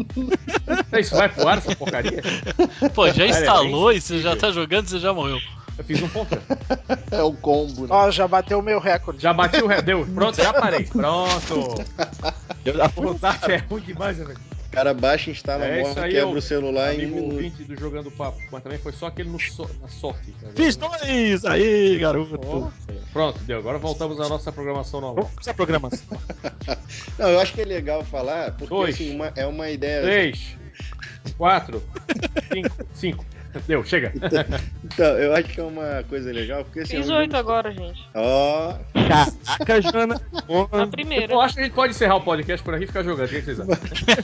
Isso vai pro ar, essa porcaria? Pô, já Olha, instalou é e você já tá jogando, você já morreu. Eu fiz um ponto. É o combo, né? Ó, já bateu o meu recorde. Já bati o ré, deu. Pronto, já parei. Pronto. Eu já O Zap é ruim demais, né, velho? O cara baixa, instala, É morre, isso aí, quebra eu- o celular em um Amigo minuto. ouvinte do Jogando Papo. Mas também foi só aquele no so- na sorte. Agora- Fiz dois! Aí, garoto! Ó, pronto, deu. Agora voltamos à nossa programação normal. Vamos à programação. Não, eu acho que é legal falar, porque Dois. assim, uma- é uma ideia. Três, quatro, cinco, cinco. Deu, chega. Então, eu acho que é uma coisa legal, porque assim. Fiz é um oito jogo- agora, gente. Ó, Caraca, Jana! Na primeira. Eu acho que a gente pode encerrar o podcast por aqui e ficar jogando. O que vocês acham?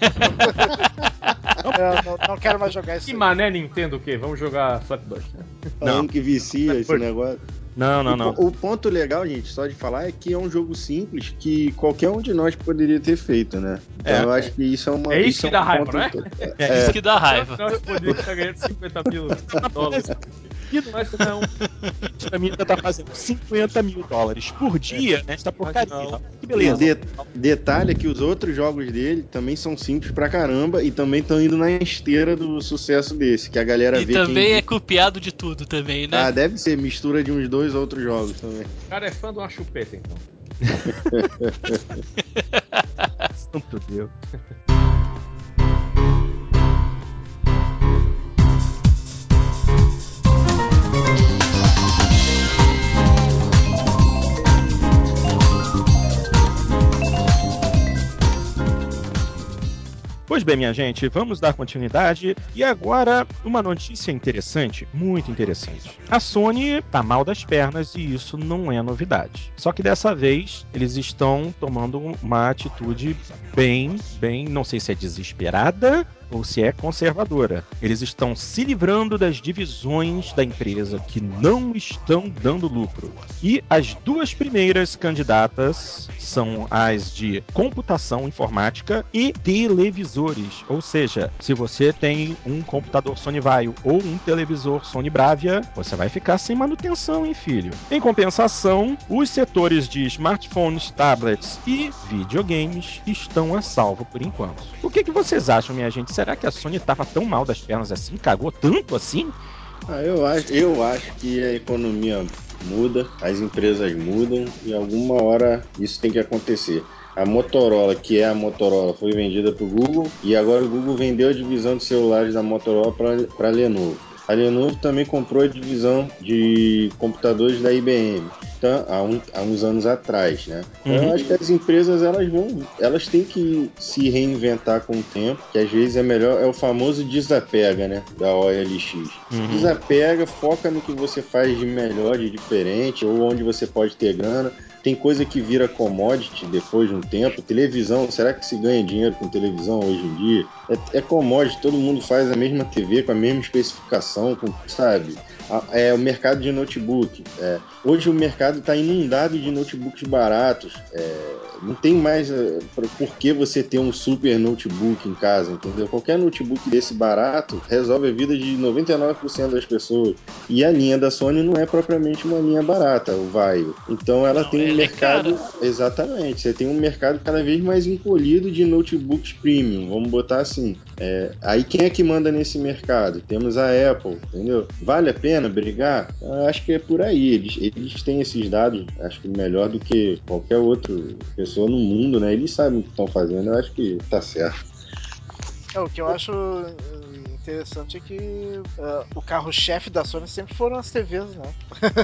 Eu não, não quero mais jogar isso Que aí. mané Nintendo o quê? Vamos jogar Flatbush. falando Não. que vicia esse negócio. Não, não, O, não. po- o ponto legal, gente, só de falar, é que é um jogo simples que qualquer um de nós poderia ter feito, né? Então É. eu acho que isso é uma. É isso que é um dá raiva, ponto não é? to- É isso que dá raiva. Nós poderíamos estar ganhando cinquenta mil dólares. Mas não. A minha tá fazendo cinquenta mil dólares por dia nesta porcaria. Não. Que O beleza. de- detalhe é que os outros jogos dele também são simples pra caramba e também estão indo na esteira do sucesso desse, que a galera E vê também quem... é copiado de tudo também, né? Ah, deve ser mistura de uns dois outros jogos também. O cara é fã de uma chupeta, então. Santo Deus. Pois bem, minha gente, vamos dar continuidade. E agora, uma notícia interessante, muito interessante. A Sony tá mal das pernas e isso não é novidade. Só que dessa vez, eles estão tomando uma atitude bem, bem, não sei se é desesperada ou se é conservadora. Eles estão se livrando das divisões da empresa que não estão dando lucro. E as duas primeiras candidatas são as de computação informática e televisores. Ou seja, se você tem um computador Sony Vaio ou um televisor Sony Bravia, você vai ficar sem manutenção, hein, filho? Em compensação, os setores de smartphones, tablets e videogames estão a salvo por enquanto. O que, que vocês acham, minha gente? Será que a Sony estava tão mal das pernas assim? Cagou tanto assim? Ah, eu acho, eu acho que a economia muda, as empresas mudam e alguma hora isso tem que acontecer. A Motorola, que é a Motorola, foi vendida para o Google e agora o Google vendeu a divisão de celulares da Motorola para a Lenovo. A Lenovo também comprou a divisão de computadores da I B M, então, há, um, há uns anos atrás, né? Então, Uhum. eu acho que as empresas elas vão, elas têm que se reinventar com o tempo, que às vezes é melhor, é o famoso desapega, né? Da O L X. Uhum. Desapega, foca no que você faz de melhor, de diferente, ou onde você pode ter grana. Tem coisa que vira commodity depois de um tempo. Televisão, será que se ganha dinheiro com televisão hoje em dia? É, é commodity, todo mundo faz a mesma T V com a mesma especificação, com, sabe? É o mercado de notebook. É, hoje o mercado está inundado de notebooks baratos. É, não tem mais é, por que você ter um super notebook em casa, entendeu? Qualquer notebook desse barato resolve a vida de noventa e nove por cento das pessoas. E a linha da Sony não é propriamente uma linha barata, o Vaio. Então ela Não, tem um ela é mercado... cara. Exatamente. Você tem um mercado cada vez mais encolhido de notebooks premium, vamos botar assim. É, aí quem é que manda nesse mercado? Temos a Apple, entendeu? Vale a pena brigar? Eu acho que é por aí. Eles, eles têm esses dados, acho que melhor do que qualquer outra pessoa no mundo, né? Eles sabem o que estão fazendo, eu acho que tá certo. É, o que eu acho interessante é que uh, o carro-chefe da Sony sempre foram as T Vs, né?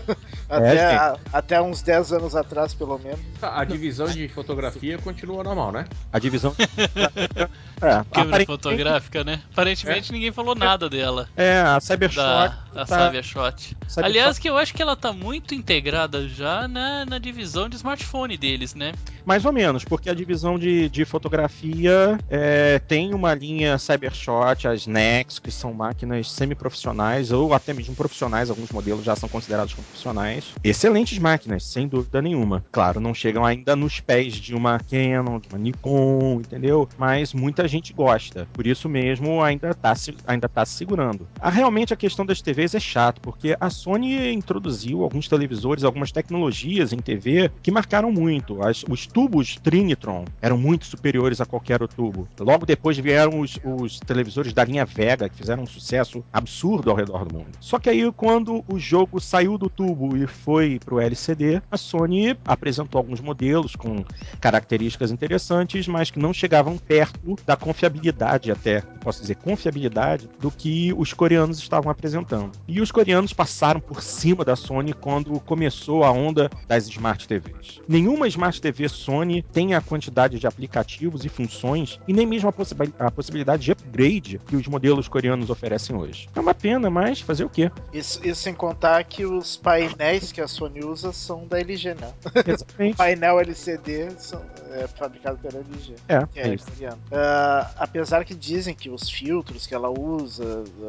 até, É, a, até uns dez anos atrás, pelo menos. A divisão de fotografia continua normal, né? A divisão. é, Câmera aparentemente- fotográfica, né? Aparentemente ninguém falou nada dela. É, a Cybershot. Da a tá- Cybershot. Cybershot- Aliás, que eu acho que ela tá muito integrada já na, na divisão de smartphone deles, né? Mais ou menos, porque a divisão de, de fotografia é, tem uma linha Cybershot, as Nex, que são máquinas semi-profissionais ou até mesmo profissionais, alguns modelos já são considerados como profissionais. Excelentes máquinas, sem dúvida nenhuma. Claro, não chegam ainda nos pés de uma Canon, de uma Nikon, entendeu? Mas muita gente gosta. Por isso mesmo ainda tá se, ainda tá se segurando. Ah, realmente a questão das T Vs é chato, porque a Sony introduziu alguns televisores, algumas tecnologias em T V que marcaram muito. As, os tubos Trinitron eram muito superiores a qualquer outro tubo. Logo depois vieram os, os televisores da linha Vega, Saga, que fizeram um sucesso absurdo ao redor do mundo. Só que aí, quando o jogo saiu do tubo e foi pro L C D, a Sony apresentou alguns modelos com características interessantes, mas que não chegavam perto da confiabilidade, até, posso dizer, confiabilidade, do que os coreanos estavam apresentando. E os coreanos passaram por cima da Sony quando começou a onda das Smart T Vs. Nenhuma Smart T V Sony tem a quantidade de aplicativos e funções, e nem mesmo a, possi- a possibilidade de upgrade que os modelos coreanos oferecem hoje. É uma pena, mas fazer o quê? Isso, isso sem contar que os painéis que a Sony usa são da L G, né? Exatamente. O painel L C D são, é fabricado pela L G. É, que é é isso. coreano. Uh, apesar que dizem que os filtros que ela usa,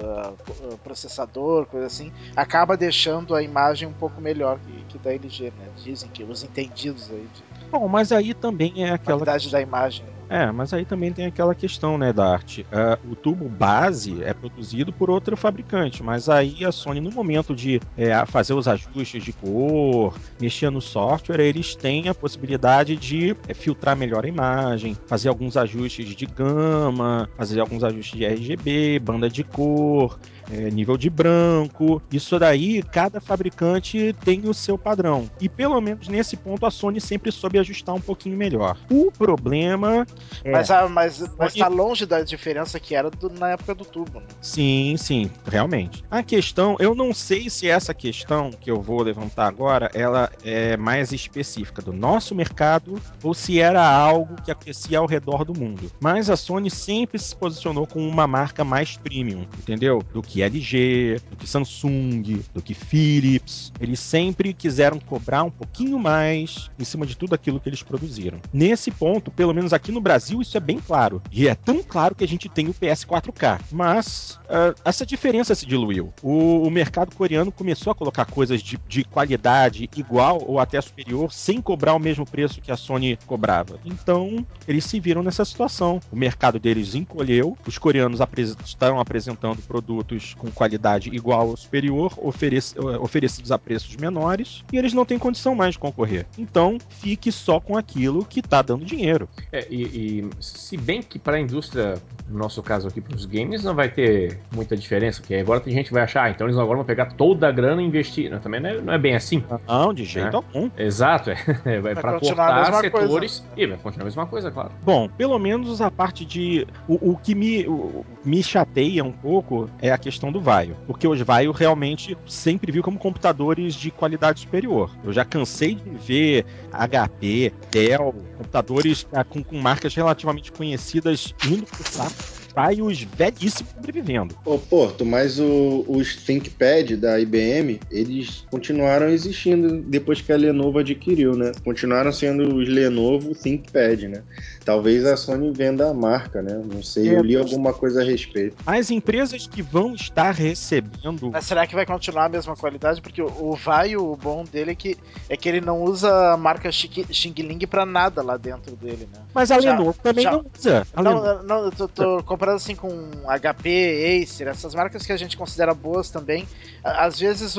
uh, processador, coisa assim, acaba deixando a imagem um pouco melhor que, que da L G, né? Dizem que os entendidos aí de Bom, mas aí também é aquela qualidade da imagem. É, mas aí também tem aquela questão, né, da arte. Uh, o tubo base é produzido por outro fabricante, mas aí a Sony, no momento de é, fazer os ajustes de cor, mexer no software, eles têm a possibilidade de é, filtrar melhor a imagem, fazer alguns ajustes de gama, fazer alguns ajustes de R G B, banda de cor, é, nível de branco. Isso daí, cada fabricante tem o seu padrão. E pelo menos nesse ponto a Sony sempre soube ajustar um pouquinho melhor. O problema é... Mas, ah, mas, mas tá longe da diferença que era do, na época do tubo, né? Sim, sim, realmente. A questão, eu não sei se essa questão que eu vou levantar agora, ela é mais específica do nosso mercado ou se era algo que acontecia ao redor do mundo. Mas a Sony sempre se posicionou como uma marca mais premium, entendeu? Do que L G, do que Samsung, do que Philips. Eles sempre quiseram cobrar um pouquinho mais em cima de tudo aquilo que eles produziram. Nesse ponto, pelo menos aqui no Brasil, isso é bem claro. E é tão claro que a gente tem o P S quatro K. Mas uh, essa diferença se diluiu. O, o mercado coreano começou a colocar coisas de, de qualidade igual ou até superior, sem cobrar o mesmo preço que a Sony cobrava. Então, eles se viram nessa situação. O mercado deles encolheu, os coreanos apres- estão apresentando produtos com qualidade igual ou superior, oferec- oferecidos a preços menores, e eles não têm condição mais de concorrer. Então, fique só com aquilo que está dando dinheiro. É, e, e se bem que para a indústria, no nosso caso aqui, para os games, não vai ter muita diferença, porque agora tem gente que vai achar, ah, então eles agora vão pegar toda a grana e investir. Não, também não é, não é bem assim. Não, de jeito né? algum. Exato, é, vai para cortar setores coisa. E vai continuar a mesma coisa, claro. Bom, pelo menos a parte de... O, o que me, o, me chateia um pouco é a questão do Vaio, porque os Vaio realmente sempre viu como computadores de qualidade superior. Eu já cansei de ver H P, Dell, computadores com, com marcas relativamente conhecidas indo pro saco. Vai os velhíssimos sobrevivendo. Ô Porto, mas o, os ThinkPad da I B M, eles continuaram existindo depois que a Lenovo adquiriu, né? Continuaram sendo os Lenovo ThinkPad, né? Talvez a Sony venda a marca, né? Não sei, é, eu li alguma coisa a respeito. As empresas que vão estar recebendo... Mas será que vai continuar a mesma qualidade? Porque o, o Vaio, o bom dele é que, é que ele não usa a marca Xing Ling pra nada lá dentro dele, né? Mas a já, Lenovo também já... não usa. A não, Lenovo... não, eu tô, tô comparando assim com H P, Acer, essas marcas que a gente considera boas também. Às vezes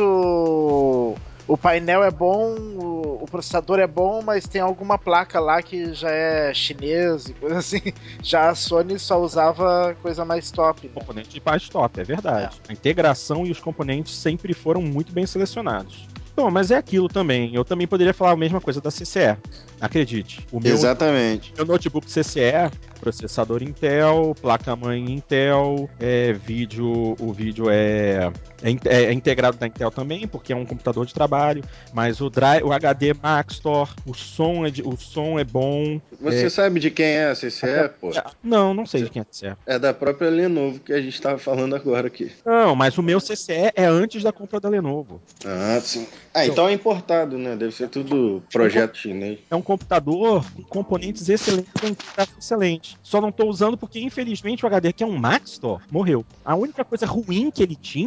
o... O painel é bom, o, o processador é bom, mas tem alguma placa lá que já é chinês e coisa assim. Já a Sony só usava coisa mais top. Né? Componente de mais top, é verdade. É. A integração e os componentes sempre foram muito bem selecionados. Bom, mas é aquilo também. Eu também poderia falar a mesma coisa da C C E. Acredite. O meu, Exatamente. Meu notebook C C E, processador Intel, placa-mãe Intel, é, vídeo, o vídeo é, é, é integrado da Intel também, porque é um computador de trabalho, mas o, drive, o H D Maxtor, o som é, de, o som é bom. Você é... sabe de quem é a C C E, pô? Não, não sei de quem é a C C E. É da própria Lenovo que a gente estava falando agora aqui. Não, mas o meu C C E é antes da compra da Lenovo. Ah, sim. Ah, então é importado, né? Deve ser tudo projeto chinês. É um computador com componentes excelentes, excelente. Só não estou usando porque, infelizmente, o H D, que é um Maxtor, morreu. A única coisa ruim que ele tinha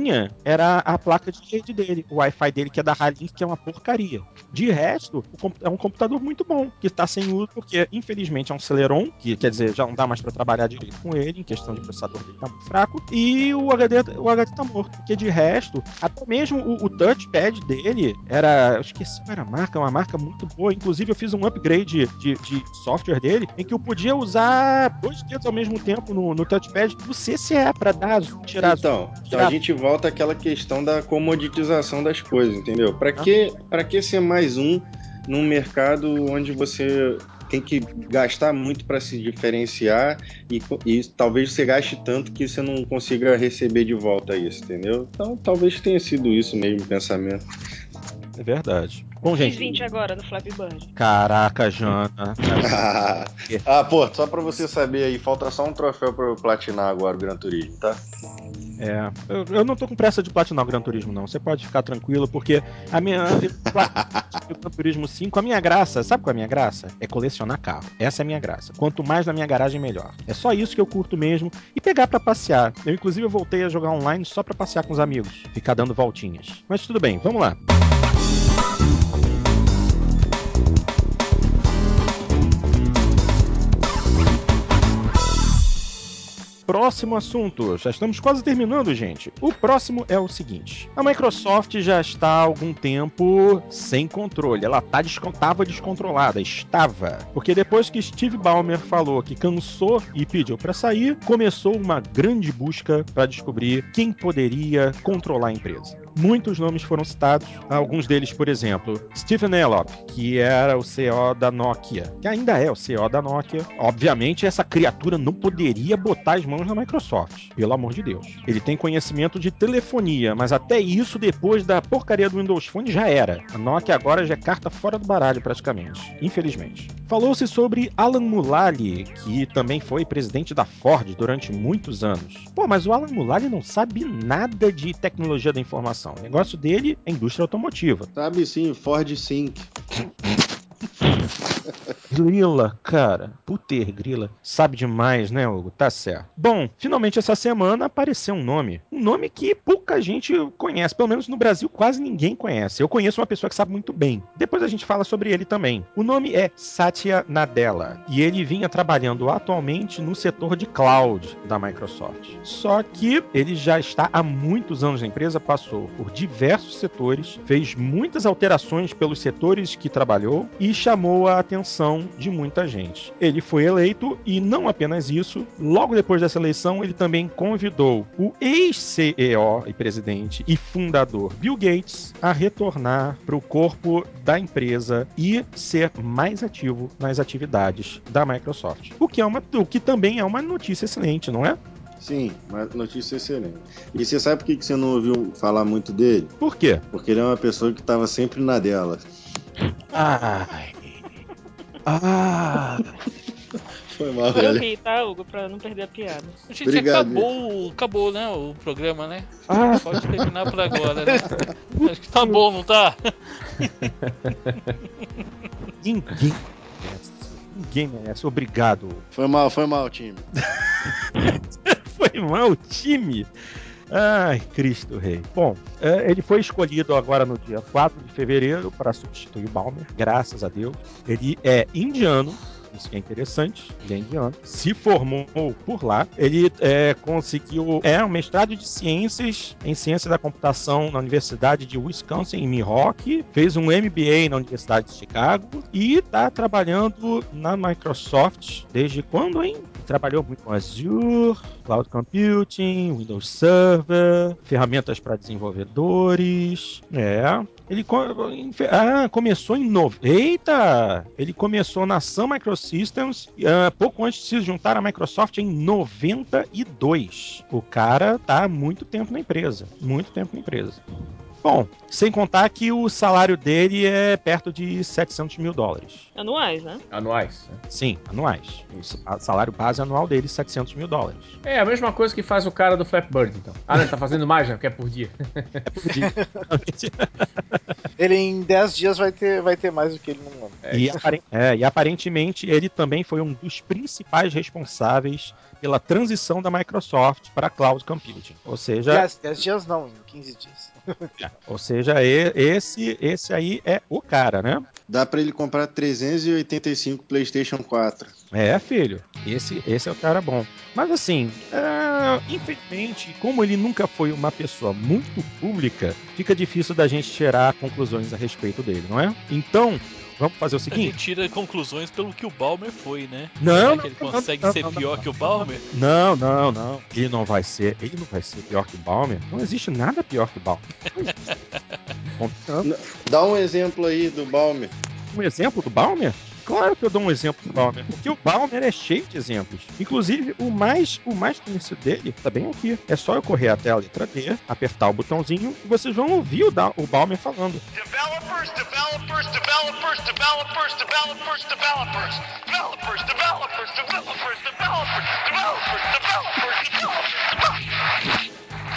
era a placa de rede dele, o Wi-Fi dele, que é da Halink, que é uma porcaria. De resto, o comp- é um computador muito bom, que está sem uso, porque infelizmente é um Celeron, que quer dizer, já não dá mais para trabalhar direito com ele, em questão de processador dele tá muito fraco, e o H D, o H D tá morto, porque de resto, até mesmo o, o touchpad dele era, eu esqueci qual era a marca, uma marca muito boa, inclusive eu fiz um upgrade de, de software dele, em que eu podia usar dois dedos ao mesmo tempo no, no touchpad do C C E para dar, tirar... Então, então tirar... a gente volta àquela questão da comoditização das coisas, entendeu? Para que, para que ser mais um num mercado onde você tem que gastar muito para se diferenciar e, e talvez você gaste tanto que você não consiga receber de volta isso, entendeu? Então, talvez tenha sido isso mesmo o pensamento. É verdade. Bom, Fiz gente... vinte agora no Flappy Bird. Caraca, Jana. Ah, pô, só pra você saber aí, falta só um troféu pra eu platinar agora o Gran Turismo, tá? É, eu, eu não tô com pressa de platinar o Gran Turismo, não. Você pode ficar tranquilo, porque a minha. O Gran Turismo cinco, a minha graça, sabe qual é a minha graça? É colecionar carro. Essa é a minha graça. Quanto mais na minha garagem, melhor. É só isso que eu curto mesmo. E pegar pra passear. Eu, inclusive, eu voltei a jogar online só pra passear com os amigos. Ficar dando voltinhas. Mas tudo bem, vamos lá. Próximo assunto. Já estamos quase terminando, gente. O próximo é o seguinte. A Microsoft já está há algum tempo sem controle. Ela tá descon- tava descontrolada. Estava. Porque depois que Steve Ballmer falou que cansou e pediu para sair, começou uma grande busca para descobrir quem poderia controlar a empresa. Muitos nomes foram citados, alguns deles, por exemplo, Stephen Elop, que era o C E O da Nokia, que ainda é o C E O da Nokia. Obviamente, essa criatura não poderia botar as mãos na Microsoft, pelo amor de Deus. Ele tem conhecimento de telefonia, mas até isso, depois da porcaria do Windows Phone, já era. A Nokia agora já é carta fora do baralho, praticamente. Infelizmente. Falou-se sobre Alan Mulally, que também foi presidente da Ford durante muitos anos. Pô, mas o Alan Mulally não sabe nada de tecnologia da informação. O negócio dele é indústria automotiva. Sabe sim, Ford Sync. Grila, cara. Puter, grila. Sabe demais, né, Hugo? Tá certo. Bom, finalmente essa semana apareceu um nome. Um nome que pouca gente conhece. Pelo menos no Brasil quase ninguém conhece. Eu conheço uma pessoa que sabe muito bem. Depois a gente fala sobre ele também. O nome é Satya Nadella. E ele vinha trabalhando atualmente no setor de cloud da Microsoft. Só que ele já está há muitos anos na empresa, passou por diversos setores, fez muitas alterações pelos setores que trabalhou e chamou a atenção de muita gente. Ele foi eleito e não apenas isso, logo depois dessa eleição ele também convidou o ex-C E O e presidente e fundador Bill Gates a retornar para o corpo da empresa e ser mais ativo nas atividades da Microsoft. O que, é uma, o que também é uma notícia excelente, não é? Sim, uma notícia excelente. E você sabe por que você não ouviu falar muito dele? Por quê? Porque ele é uma pessoa que estava sempre na dela. Ai... Ah... Foi mal, Eu galera. ri, tá, Hugo? Pra não perder a piada. Gente, Obrigado. acabou, acabou, né, o programa, né? Ah, Pode terminar por agora, né? Acho que tá bom, não tá? ninguém merece. Ninguém merece. Obrigado. Foi mal, foi mal, time. Foi mal, time. Ai, Cristo Rei. Bom, é, ele foi escolhido agora no dia quatro de fevereiro para substituir o Ballmer, graças a Deus. Ele é indiano. Isso que é interessante, ele é indiano. Se formou por lá. Ele é, conseguiu. É um mestrado de ciências em ciência da computação na Universidade de Wisconsin, em Milwaukee. Fez um M B A na Universidade de Chicago. E está trabalhando na Microsoft desde quando, hein? Trabalhou muito com Azure, Cloud Computing, Windows Server, ferramentas para desenvolvedores. É. Ele co- ah, começou em novo. Eita! Ele começou na Sun Microsystems uh, pouco antes de se juntar à Microsoft em noventa e dois. O cara tá há muito tempo na empresa. Muito tempo na empresa. Bom, sem contar que o salário dele é perto de setecentos mil dólares. Anuais, né? Anuais. né? Sim, anuais. O salário base anual dele é setecentos mil dólares. É a mesma coisa que faz o cara do Flappy Bird, então. Ah, não, ele tá fazendo mais, né? Que é por dia. É por dia. Ele em dez dias vai ter, vai ter mais do que ele num ano. É, E, apare- é, e aparentemente ele também foi um dos principais responsáveis pela transição da Microsoft para Cloud Computing. Ou seja, Aliás, dez dias não, quinze dias. é, ou seja, e- esse, esse aí é o cara, né? Dá pra ele comprar trezentos e oitenta e cinco PlayStation quatro. É, filho, esse, esse é o cara bom. Mas assim, é, infelizmente, como ele nunca foi uma pessoa muito pública, fica difícil da gente tirar conclusões a respeito dele, não é? Então, vamos fazer o A seguinte. gente tira conclusões pelo que o Balmer foi, né? Não, Será não, que ele não, consegue não, ser não, pior não, que o Balmer? Não, não, não. Ele não vai ser. Ele não vai ser pior que o Balmer. Não existe nada pior que o Balmer. Combinando. Dá um exemplo aí do Balmer. Um exemplo do Balmer? Claro que eu dou um exemplo do Balmer, porque o Balmer é cheio de exemplos. Inclusive, o mais, o mais conhecido dele tá bem aqui. É só eu correr até a letra D, apertar o botãozinho e vocês vão ouvir o, da, o Balmer falando. Developers, developers, developers, developers, developers, developers, developers, developers, developers, developers, developers, developers, developers.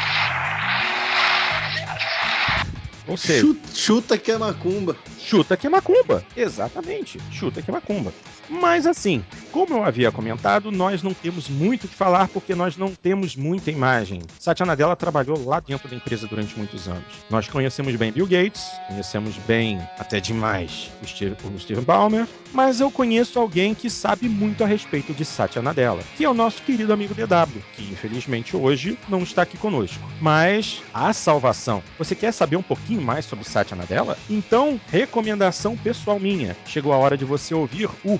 Ou seja, Chuta, chuta que é macumba. chuta que é macumba. Exatamente, chuta que é macumba. Mas assim, como eu havia comentado, nós não temos muito o que falar porque nós não temos muita imagem. Satya Nadella trabalhou lá dentro da empresa durante muitos anos. Nós conhecemos bem Bill Gates, conhecemos bem, até demais, o Steve, o Steve Ballmer, mas eu conheço alguém que sabe muito a respeito de Satya Nadella, que é o nosso querido amigo D W, que infelizmente hoje não está aqui conosco. Mas a salvação. Você quer saber um pouquinho mais sobre Satya Nadella? Então, recomendação pessoal minha. Chegou a hora de você ouvir o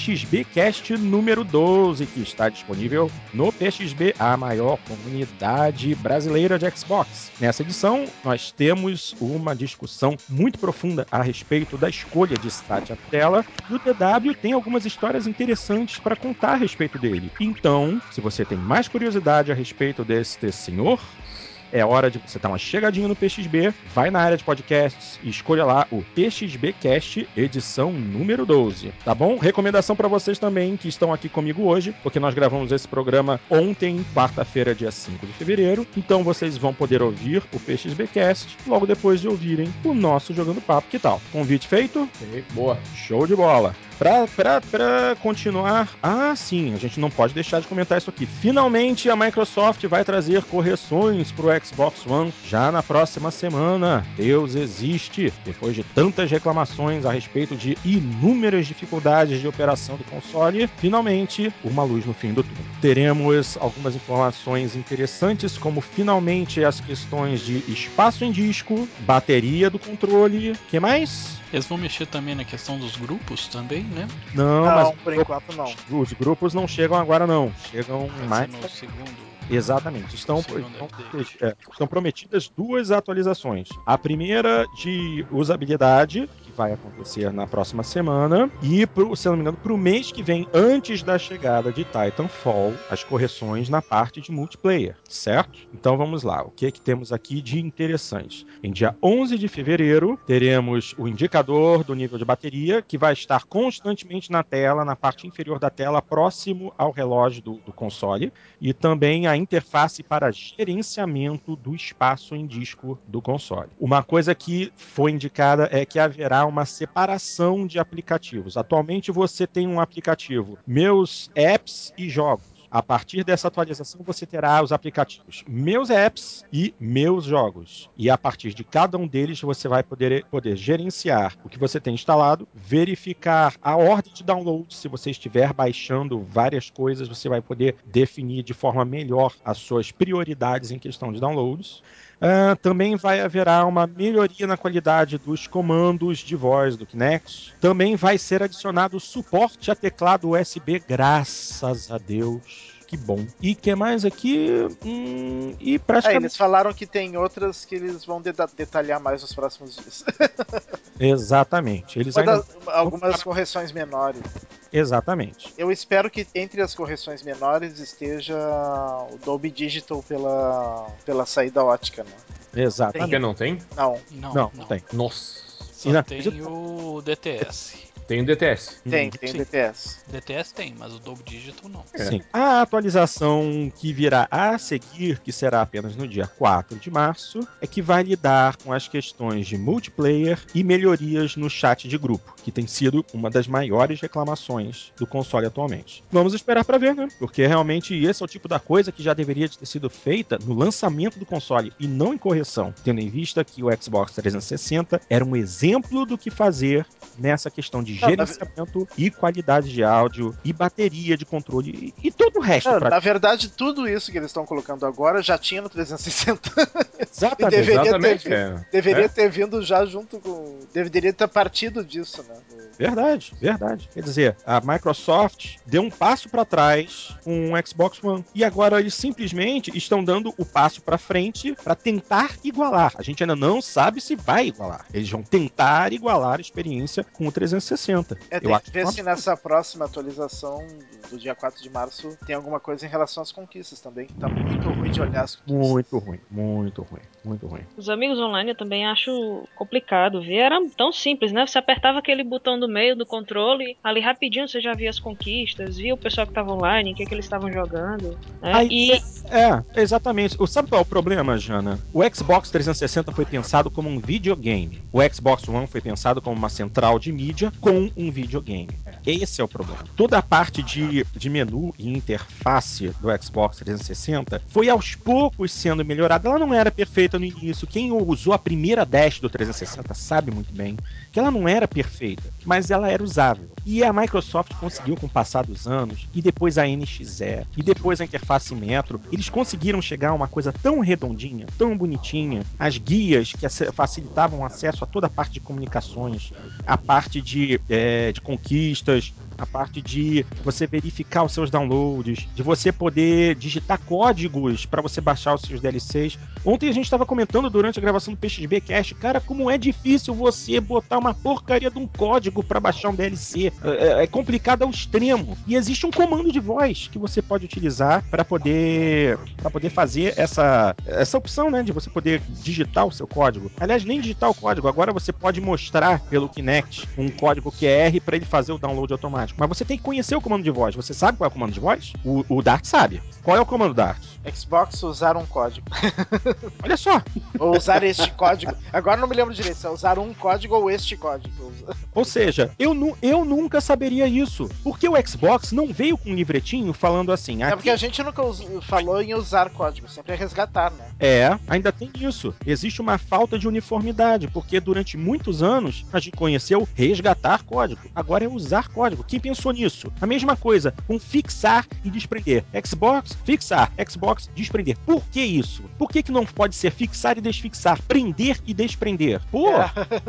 PXBcast número doze, que está disponível no P X B, a maior comunidade brasileira de Xbox. Nessa edição, nós temos uma discussão muito profunda a respeito da escolha de Satya Nadella, e o D W tem algumas histórias interessantes para contar a respeito dele. Então, se você tem mais curiosidade a respeito desse senhor, é hora de você dar uma chegadinha no P X B, vai na área de podcasts e escolha lá o PXBcast edição número doze, tá bom? Recomendação para vocês também que estão aqui comigo hoje, porque nós gravamos esse programa ontem, quarta-feira, dia cinco de fevereiro, então vocês vão poder ouvir o PXBcast logo depois de ouvirem o nosso Jogando Papo. Que tal? Convite feito? Boa. Show de bola! Pra, pra, pra continuar, ah sim, a gente não pode deixar de comentar isso aqui. Finalmente a Microsoft vai trazer correções pro Xbox One já na próxima semana. Deus existe! Depois de tantas reclamações a respeito de inúmeras dificuldades de operação do console, finalmente uma luz no fim do túnel. Teremos algumas informações interessantes, como finalmente as questões de espaço em disco, bateria do controle, que mais? Eles vão mexer também na questão dos grupos também, né? Não, Não, mas por enquanto não. os grupos não chegam agora não, chegam Vai mais... ser no segundo. Exatamente, estão, Segundo estão, update. é, estão prometidas duas atualizações. A primeira de usabilidade, que vai acontecer na próxima semana, e, pro, se eu não me engano, para o mês que vem, antes da chegada de Titanfall, as correções na parte de multiplayer, certo? Então vamos lá, o que, que temos aqui de interessante? Em dia onze de fevereiro, teremos o indicador do nível de bateria, que vai estar constantemente na tela, na parte inferior da tela, próximo ao relógio do, do console, e também a interface para gerenciamento do espaço em disco do console. Uma coisa que foi indicada é que haverá uma separação de aplicativos. Atualmente você tem um aplicativo Meus Apps e Jogos. A partir dessa atualização você terá os aplicativos Meus Apps e Meus Jogos. E a partir de cada um deles você vai poder, poder gerenciar o que você tem instalado, verificar a ordem de download. Se você estiver baixando várias coisas, você vai poder definir de forma melhor as suas prioridades em questão de downloads. Uh, também vai haverá uma melhoria na qualidade dos comandos de voz do Kinect. Também vai ser adicionado suporte a teclado U S B, graças a Deus. Que bom. E o que mais aqui? Hum, e É, praticamente... eles falaram que tem outras que eles vão deta- detalhar mais nos próximos dias. Exatamente. Eles Uma ainda... das- algumas correções menores. Exatamente. Eu espero que entre as correções menores esteja o Dolby Digital pela, pela saída ótica, né? Exatamente. Porque não tem? Não. Não, Não, não. não tem. Nossa. Só E na- tem o D T S. Tem o D T S. Tem, tem Sim. D T S. D T S tem, mas o Double Digital não. É. Sim. A atualização que virá a seguir, que será apenas no dia quatro de março, é que vai lidar com as questões de multiplayer e melhorias no chat de grupo, que tem sido uma das maiores reclamações do console atualmente. Vamos esperar para ver, né? Porque realmente esse é o tipo da coisa que já deveria ter sido feita no lançamento do console e não em correção, tendo em vista que o Xbox trezentos e sessenta era um exemplo do que fazer nessa questão de Não, na gerenciamento e qualidade de áudio e bateria de controle e, e todo o resto. Não, pra- na verdade, tudo isso que eles estão colocando agora já tinha no trezentos e sessenta. E Exatamente. deveria, Exatamente, ter, é. deveria É. ter vindo já junto com. Deveria ter partido disso, né? Verdade, verdade. Quer dizer, a Microsoft deu um passo para trás com o Xbox One. E agora eles simplesmente estão dando o passo para frente para tentar igualar. A gente ainda não sabe se vai igualar. Eles vão tentar igualar a experiência com o trezentos e sessenta. É, Eu tem acho que ver que se nessa próxima atualização do dia quatro de março tem alguma coisa em relação às conquistas também, que tá muito ruim de olhar as conquistas. muito ruim, muito ruim, muito ruim. Os amigos online eu também acho complicado ver. Era tão simples, né? Você apertava aquele botão do meio do controle, ali rapidinho você já via as conquistas, via o pessoal que tava online, o que, que eles estavam jogando. Né? Aí, E é, exatamente. O- Sabe qual é o problema, Jana? O Xbox trezentos e sessenta foi pensado como um videogame. O Xbox One foi pensado como uma central de mídia com um videogame. Esse é o problema. Toda a parte de, de menu e interface do Xbox trezentos e sessenta foi aos poucos sendo melhorada. Ela não era perfeita no início. Quem usou a primeira dash do trezentos e sessenta sabe muito bem que ela não era perfeita, mas ela era usável. E a Microsoft conseguiu, com o passar dos anos, e depois a N X E, e depois a interface Metro, eles conseguiram chegar a uma coisa tão redondinha, tão bonitinha, as guias que ace- facilitavam o acesso a toda a parte de comunicações, a parte de, é, de conquistas, a parte de você verificar os seus downloads, de você poder digitar códigos para você baixar os seus D L Cs. Ontem a gente estava comentando durante a gravação do P X B Cast, cara, como é difícil você botar uma porcaria de um código para baixar um D L C. É, é complicado ao extremo. E existe um comando de voz que você pode utilizar para poder para poder fazer essa, essa opção, né, de você poder digitar o seu código. Aliás, nem digitar o código, agora você pode mostrar pelo Kinect um código Q R para ele fazer o download automático. Mas você tem que conhecer o comando de voz. Você sabe qual é o comando de voz? O, o Dart sabe. Qual é o comando Dart? Xbox usar um código. Olha só. Ou usar este código. Agora não me lembro direito se é usar um código ou este código. Ou seja, eu, nu- eu nunca saberia isso. Porque o Xbox não veio com um livretinho falando assim. É Aqui porque a gente nunca us- falou em usar código, sempre é resgatar, né? É, ainda tem isso. Existe uma falta de uniformidade, porque durante muitos anos a gente conheceu resgatar código. Agora é usar código. Quem pensou nisso? A mesma coisa com fixar e desprender. Xbox, fixar. Xbox, desprender. Por que isso? Por que, que não pode ser fixar e desfixar? Prender e desprender? Pô, É.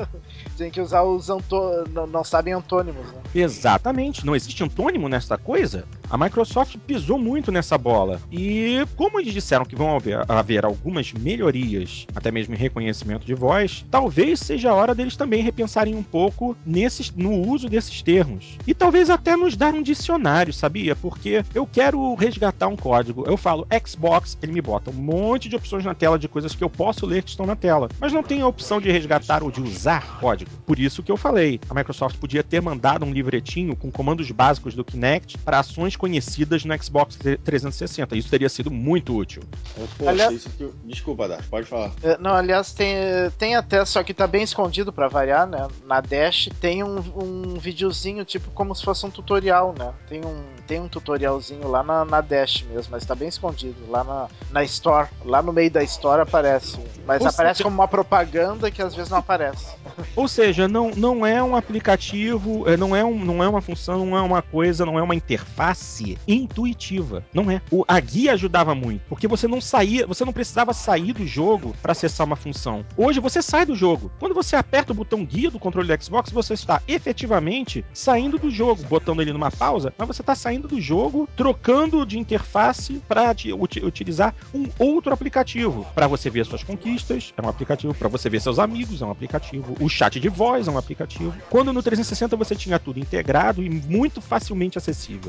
Tem que usar os antô... não, não sabem antônimos, né? exatamente. Não existe antônimo nessa coisa? A Microsoft pisou muito nessa bola. E como eles disseram que vão haver, haver algumas melhorias, até mesmo em reconhecimento de voz, talvez seja a hora deles também repensarem um pouco nesses, no uso desses termos. E talvez até nos dar um dicionário, sabia? Porque eu quero resgatar um código. Eu falo Xbox, ele me bota um monte de opções na tela de coisas que eu posso ler que estão na tela. Mas não tem a opção de resgatar ou de usar código. Por isso que eu falei, a Microsoft podia ter mandado um livretinho com comandos básicos do Kinect para ações conhecidas no Xbox trezentos e sessenta. Isso teria sido muito útil. Poxa, Aliás- isso que eu... Desculpa, Dart, pode falar. É, não, aliás, tem, tem até, só que tá bem escondido pra variar, né? Na Dash tem um, um videozinho, tipo, como se fosse um tutorial, né? Tem um, tem um tutorialzinho lá na, na Dash mesmo, mas tá bem escondido. Lá na, na Store, lá no meio da Store aparece. Mas Ou aparece seja- como uma propaganda que às vezes não aparece. Ou seja, não, não é um aplicativo, é, não é, um, não é uma função, não é uma coisa, não é uma interface intuitiva. Não é. O, a guia ajudava muito, porque você não saía, você não precisava sair do jogo para acessar uma função. Hoje você sai do jogo. Quando você aperta o botão guia do controle do Xbox, você está efetivamente saindo do jogo, botando ele numa pausa, mas você está saindo do jogo, trocando de interface para utilizar um outro aplicativo. Para você ver suas conquistas, é um aplicativo. Para você ver seus amigos, é um aplicativo. O chat de voz é um aplicativo. Quando no trezentos e sessenta você tinha tudo integrado e muito facilmente acessível. E isso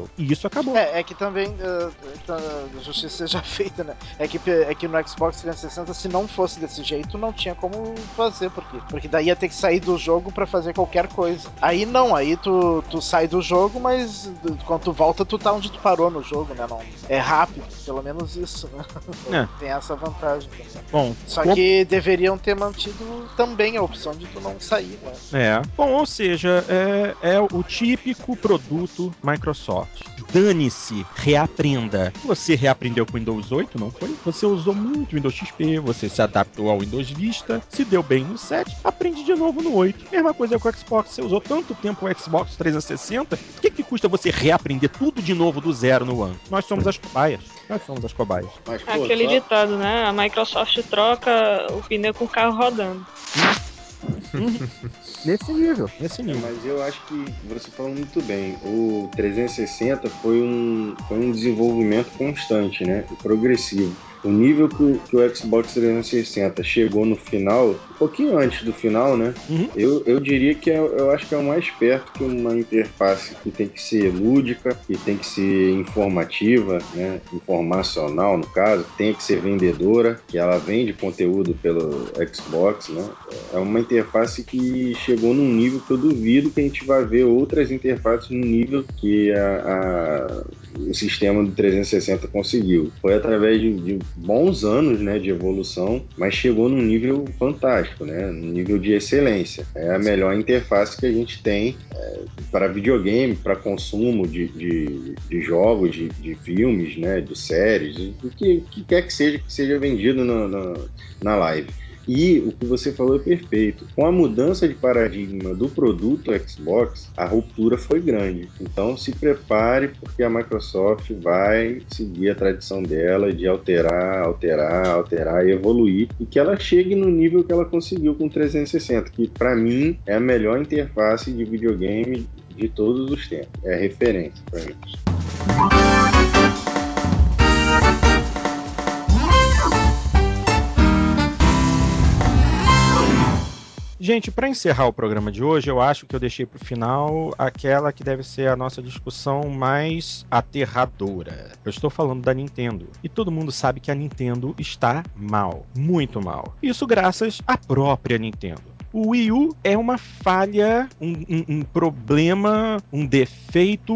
acabou. É, é que também uh, a justiça seja feita, né? É que, é que no Xbox trezentos e sessenta, se não fosse desse jeito, não tinha como fazer, porque porque daí ia ter que sair do jogo pra fazer qualquer coisa. Aí não, aí tu, tu sai do jogo, mas quando tu volta, tu tá onde tu parou no jogo, né? Não, é rápido, pelo menos isso, né? É. Tem essa vantagem também. Bom, Só com- que deveriam ter mantido também a opção de tu não sair, né? É. Bom, ou seja, é, é o típico produto Microsoft. Dane-se, reaprenda. Você reaprendeu com o Windows oito, não foi? Você usou muito o Windows X P, você se adaptou ao Windows Vista, se deu bem no sete, aprende de novo no oito. Mesma coisa com o Xbox, você usou tanto tempo o Xbox trezentos e sessenta, o que, que custa você reaprender tudo de novo do zero no One? Nós somos as cobaias. Nós somos as cobaias. Mas, É pô, aquele só- ditado, né? A Microsoft troca o pneu com o carro rodando. Nesse nível, nesse É, nível. mas eu acho que você falou muito bem. O trezentos e sessenta foi um, foi um desenvolvimento constante, né? E progressivo. O nível que o, que o Xbox trezentos e sessenta chegou no final, um pouquinho antes do final, né? Uhum. Eu, eu diria que é, eu acho que é o mais perto que uma interface que tem que ser lúdica, que tem que ser informativa, né? Informacional, no caso, tem que ser vendedora, que ela vende conteúdo pelo Xbox, né? É uma interface que chegou num nível que eu duvido que a gente vai ver outras interfaces no nível que a, a, o sistema do trezentos e sessenta conseguiu. Foi através de, de bons anos, né, de evolução, mas chegou num nível fantástico, né, num nível de excelência. É a melhor interface que a gente tem é, para videogame, para consumo de, de, de jogos, de, de filmes, né, de séries, do que, que quer que seja que seja vendido na, na, na live. E o que você falou é perfeito. Com a mudança de paradigma do produto Xbox, a ruptura foi grande. Então se prepare, porque a Microsoft vai seguir a tradição dela de alterar, alterar, alterar e evoluir, e que ela chegue no nível que ela conseguiu com o trezentos e sessenta, que para mim é a melhor interface de videogame de todos os tempos. É referência para mim. Gente, para encerrar o programa de hoje, eu acho que eu deixei para o final aquela que deve ser a nossa discussão mais aterradora. Eu estou falando da Nintendo. E todo mundo sabe que a Nintendo está mal, muito mal. Isso graças à própria Nintendo. O Wii U é uma falha, um, um, um problema, um defeito,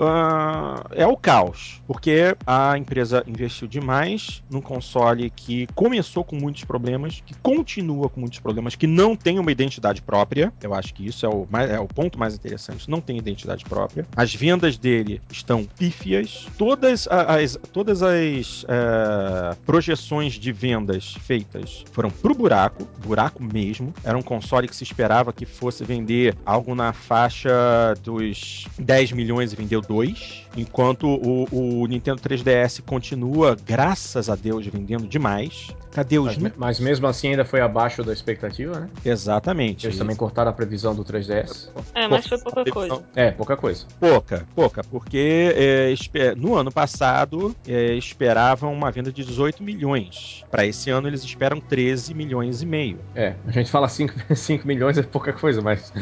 uh, é o caos. Porque a empresa investiu demais num console que começou com muitos problemas, que continua com muitos problemas, que não tem uma identidade própria. Eu acho que isso é o, mais, é o ponto mais interessante. Não tem identidade própria. As vendas dele estão pífias. Todas as, todas as uh, projeções de vendas feitas foram pro buraco, buraco mesmo. Era um console que se esperava que fosse vender algo na faixa dos dez milhões e vendeu dois, enquanto o, o Nintendo três D S continua, graças a Deus, vendendo demais. Cadê os... Mas, mas mesmo assim ainda foi abaixo da expectativa, né? Exatamente. Eles também cortaram a previsão do três D S. É, mas foi pouca coisa. É, pouca coisa. Pouca, pouca, porque é, esper... no ano passado é, esperavam uma venda de dezoito milhões. Para esse ano eles esperam treze milhões e meio. É, a gente fala cinco milhões é pouca coisa, mas...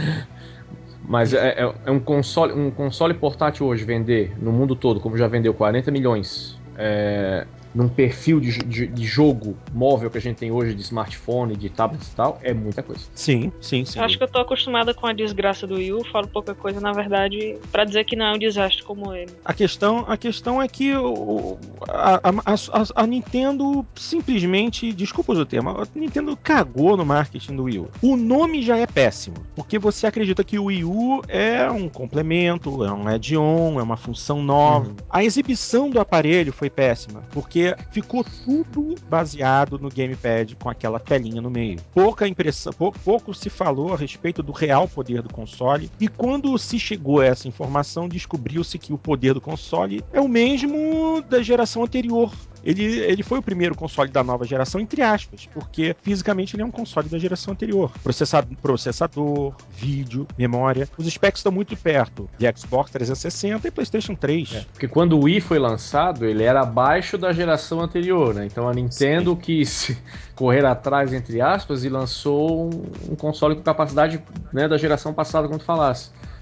Mas é, é, é um, console, um console portátil hoje vender no mundo todo, como já vendeu quarenta milhões, é, num perfil de, de, de jogo móvel que a gente tem hoje, de smartphone, de tablet e tal, é muita coisa. Sim, sim, sim. Eu acho que eu tô acostumada com a desgraça do Wii U, falo pouca coisa, na verdade, pra dizer que não é um desastre como ele. A questão, a questão é que o, a, a, a, a Nintendo simplesmente, desculpa o termo, a Nintendo cagou no marketing do Wii U. O nome já é péssimo, porque você acredita que o Wii U é um complemento, é um add-on, é uma função nova. Uhum. A exibição do aparelho foi péssima, porque ficou tudo baseado no gamepad com aquela telinha no meio. Pouca impressão, pouco, pouco se falou a respeito do real poder do console, e quando se chegou a essa informação, descobriu-se que o poder do console é o mesmo da geração anterior. Ele, ele foi o primeiro console da nova geração, entre aspas, porque fisicamente ele é um console da geração anterior. Processador, processador vídeo, memória. Os specs estão muito perto de Xbox trezentos e sessenta e PlayStation três. É, porque quando o Wii foi lançado, ele era abaixo da geração anterior, né? Então a Nintendo Sim. quis correr atrás, entre aspas, e lançou um, um console com capacidade, né, da geração passada, como tu falasse.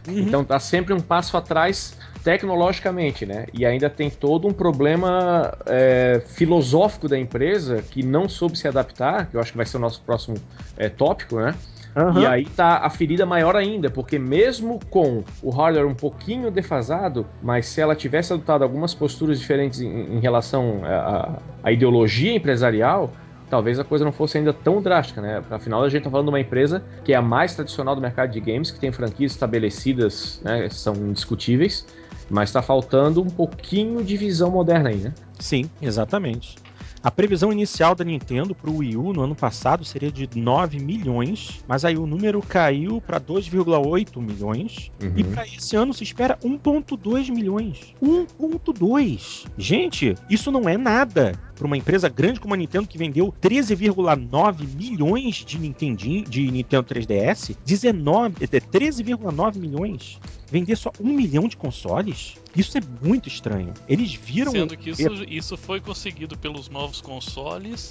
Uhum. Então tá sempre um passo atrás tecnologicamente, né? E ainda tem todo um problema é, filosófico da empresa que não soube se adaptar, que eu acho que vai ser o nosso próximo é, tópico, né? Uhum. E aí tá a ferida maior ainda, porque mesmo com o hardware um pouquinho defasado, mas se ela tivesse adotado algumas posturas diferentes em, em relação à, à ideologia empresarial, talvez a coisa não fosse ainda tão drástica, né? Afinal, a gente tá falando de uma empresa que é a mais tradicional do mercado de games, que tem franquias estabelecidas, né? São indiscutíveis, mas tá faltando um pouquinho de visão moderna aí, né? Sim, exatamente. A previsão inicial da Nintendo para o Wii U no ano passado seria de nove milhões, mas aí o número caiu para dois vírgula oito milhões. Uhum. E para esse ano se espera um vírgula dois milhões. um vírgula dois. Gente, isso não é nada para uma empresa grande como a Nintendo, que vendeu treze vírgula nove milhões de Nintendinho, de Nintendo três D S, dezenove, treze vírgula nove milhões. Vender só um milhão de consoles? Isso é muito estranho. Eles viram... Sendo que isso, isso foi conseguido pelos novos consoles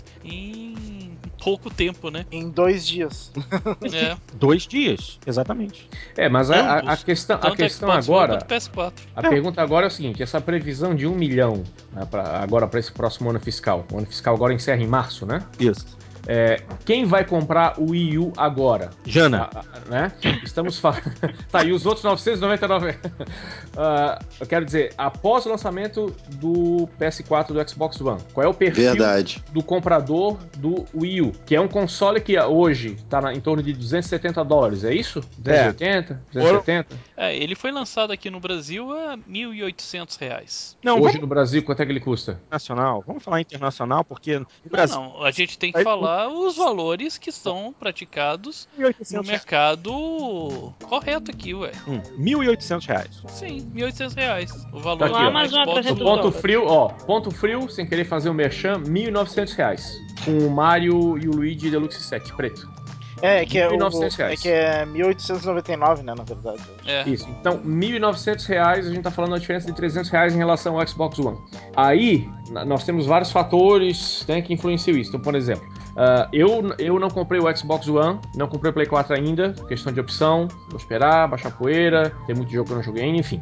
em pouco tempo, né? Em dois dias. É. Dois dias, exatamente. É, mas a, a- a Ambos. questão, a Tanto questão Xbox One agora... quanto P S quatro. A É. pergunta agora é o seguinte, essa previsão de um milhão, né, pra- agora para esse próximo ano fiscal, o ano fiscal agora encerra em março, né? Isso. É, quem vai comprar o Wii U agora? Jana. Ah, ah, né? Estamos falando... tá, e os outros novecentos e noventa e nove... Ah, eu quero dizer, após o lançamento do P S quatro do Xbox One, qual é o perfil Verdade. do comprador do Wii U? Que é um console que hoje está em torno de duzentos e setenta dólares, é isso? duzentos e oitenta? duzentos e setenta? É, ele foi lançado aqui no Brasil a mil e oitocentos reais. Não, Hoje vamos no Brasil, quanto é que ele custa? internacional. Vamos falar internacional, porque no Não, Brasil... não, a gente tem que falar os valores que são praticados mil e oitocentos no reais. mercado correto aqui, ué. Hum, mil e oitocentos reais. Sim, mil e oitocentos reais. O Tá valor aqui, do ó. Amazon a Xbox trezentos One. Ponto dólares. frio, ó, ponto frio, sem querer fazer o merchan, mil e novecentos reais. Com o Mario e o Luigi Deluxe Set, preto. É, é que é, mil e o, novecentos é reais. que é mil oitocentos e noventa e nove, né, na verdade. É. Isso, então mil e novecentos reais, a gente tá falando da diferença de trezentos reais em relação ao Xbox One. Aí, na- nós temos vários fatores, né, que influenciam isso. Então, por exemplo, ah, eu, eu não comprei o Xbox One, não comprei o Play quatro ainda, questão de opção, vou esperar, baixar poeira, tem muito jogo que eu não joguei ainda, enfim.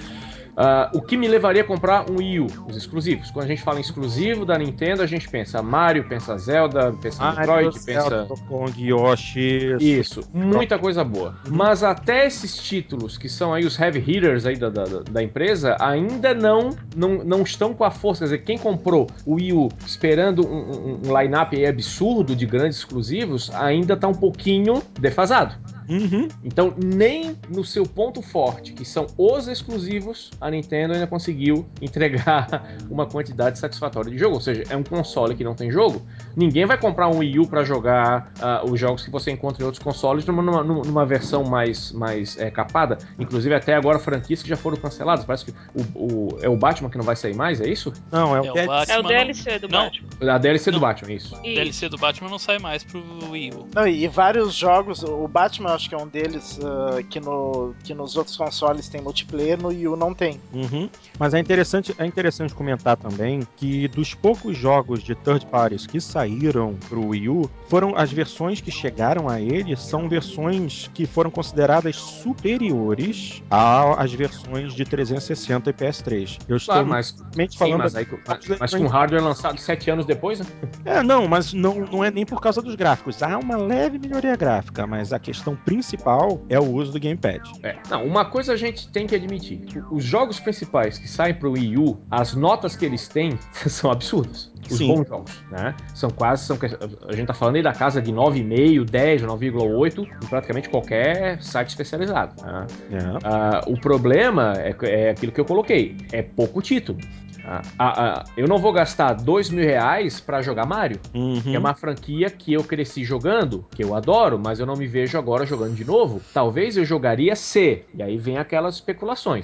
Ah, o que me levaria a comprar um Wii U? Os exclusivos. Quando a gente fala em exclusivo da Nintendo, a gente pensa Mario, pensa Zelda, pensa Metroid, pensa... Donkey Kong, Yoshi... Isso, muita coisa boa. Mas até esses títulos, que são aí os heavy hitters aí da, da, da empresa, ainda não, não, não estão com a força. Quer dizer, quem comprou o Wii U esperando um, um, um line-up aí absurdo de grandes exclusivos, ainda está um pouquinho defasado. Uhum. Então, nem no seu ponto forte, que são os exclusivos, a Nintendo ainda conseguiu entregar uma quantidade satisfatória de jogo. Ou seja, é um console que não tem jogo. Ninguém vai comprar um Wii U para jogar uh, os jogos que você encontra em outros consoles numa, numa, numa versão mais, mais é, capada. Inclusive, até agora, franquias que já foram canceladas. Parece que o, o, é o Batman que não vai sair mais, é isso? Não, é o, É o D L C. Batman. É o não- D L C do não, Batman. A D L C do Não. Batman, é isso. O D L C do Batman não sai mais pro Wii U. Não, e vários jogos, o Batman eu acho que é um deles ah, que, no, que nos outros consoles tem multiplayer, no Wii U não tem. Uhum. Mas é interessante, é interessante comentar também que dos poucos jogos de third parties que saíram pro Wii U, foram as versões que chegaram a ele são versões que foram consideradas superiores às versões de trezentos e sessenta e P S três. Eu estou Claro, mas, simplesmente sim, falando mas, aí, mas, mas com hardware lançado sete anos depois, né? É, não, mas não, não é nem por causa dos gráficos. Há uma leve melhoria gráfica, mas a questão principal é o uso do gamepad. É. Não, uma coisa a gente tem que admitir. Os jogos principais que saem pro Wii U, as notas que eles têm são absurdas. Os Sim. bons jogos, né? São quase, são, a gente tá falando aí da casa de nove vírgula cinco, dez, nove vírgula oito em praticamente qualquer site especializado. Né? É. Ah, o problema é, é aquilo que eu coloquei, é pouco título. Ah, ah, ah, eu não vou gastar dois mil reais pra jogar Mario, Uhum. que é uma franquia que eu cresci jogando, que eu adoro, mas eu não me vejo agora jogando de novo. Talvez eu jogaria se, e aí vem aquelas especulações,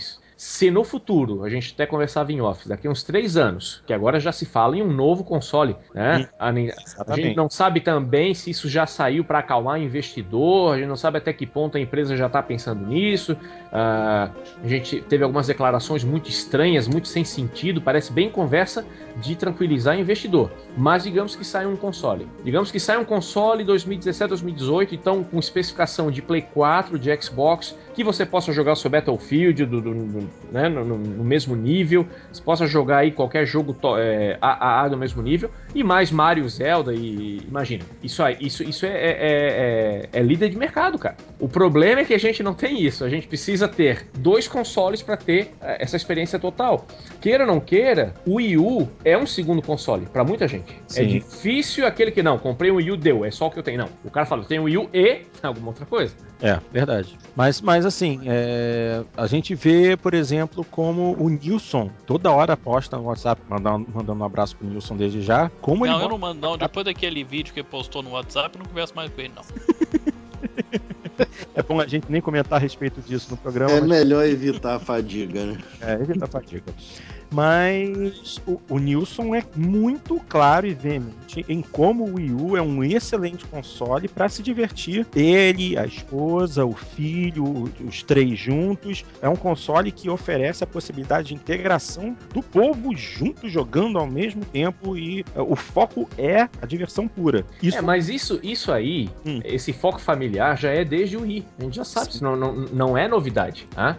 se no futuro, a gente até conversava em off, daqui a uns três anos, que agora já se fala em um novo console, né? A, a gente não sabe também se isso já saiu para acalmar o investidor, a gente não sabe até que ponto a empresa já está pensando nisso. Uh, a gente teve algumas declarações muito estranhas, muito sem sentido, parece bem conversa de tranquilizar o investidor. Mas digamos que sai um console. Digamos que sai um console dois mil e dezessete, dois mil e dezoito, então com especificação de Play quatro, de Xbox, que você possa jogar o seu Battlefield do, do, do, né, no, no mesmo nível, você possa jogar aí qualquer jogo to, é, A A do mesmo nível, e mais Mario, Zelda, e imagina, isso, aí, isso, isso é, é, é, é líder de mercado, cara. O problema é que a gente não tem isso, a gente precisa ter dois consoles para ter essa experiência total. Queira ou não queira, o Wii U é um segundo console para muita gente. Sim. É difícil aquele que não, comprei um Wii U, deu, é só o que eu tenho. Não, o cara fala, eu tenho um Wii U e alguma outra coisa. É, verdade. Mas, mas assim, é, a gente vê, por exemplo, como o Nilson toda hora posta no WhatsApp, mandando, mandando um abraço pro Nilson desde já. Como não, ele eu não mando, não. Depois daquele vídeo que ele postou no WhatsApp, eu não converso mais com ele, não. É bom a gente nem comentar a respeito disso no programa. É mas... melhor evitar a fadiga, né? É, evitar a fadiga. Mas o, o Nilson é muito claro e veemente em como o Wii U é um excelente console para se divertir. Ele, a esposa, o filho, os três juntos. É um console que oferece a possibilidade de integração do povo junto, jogando ao mesmo tempo, e uh, o foco é a diversão pura. Isso... É, mas isso, isso aí, hum. esse foco familiar já é desde o Wii. A gente já sabe, isso não, não, não é novidade, tá?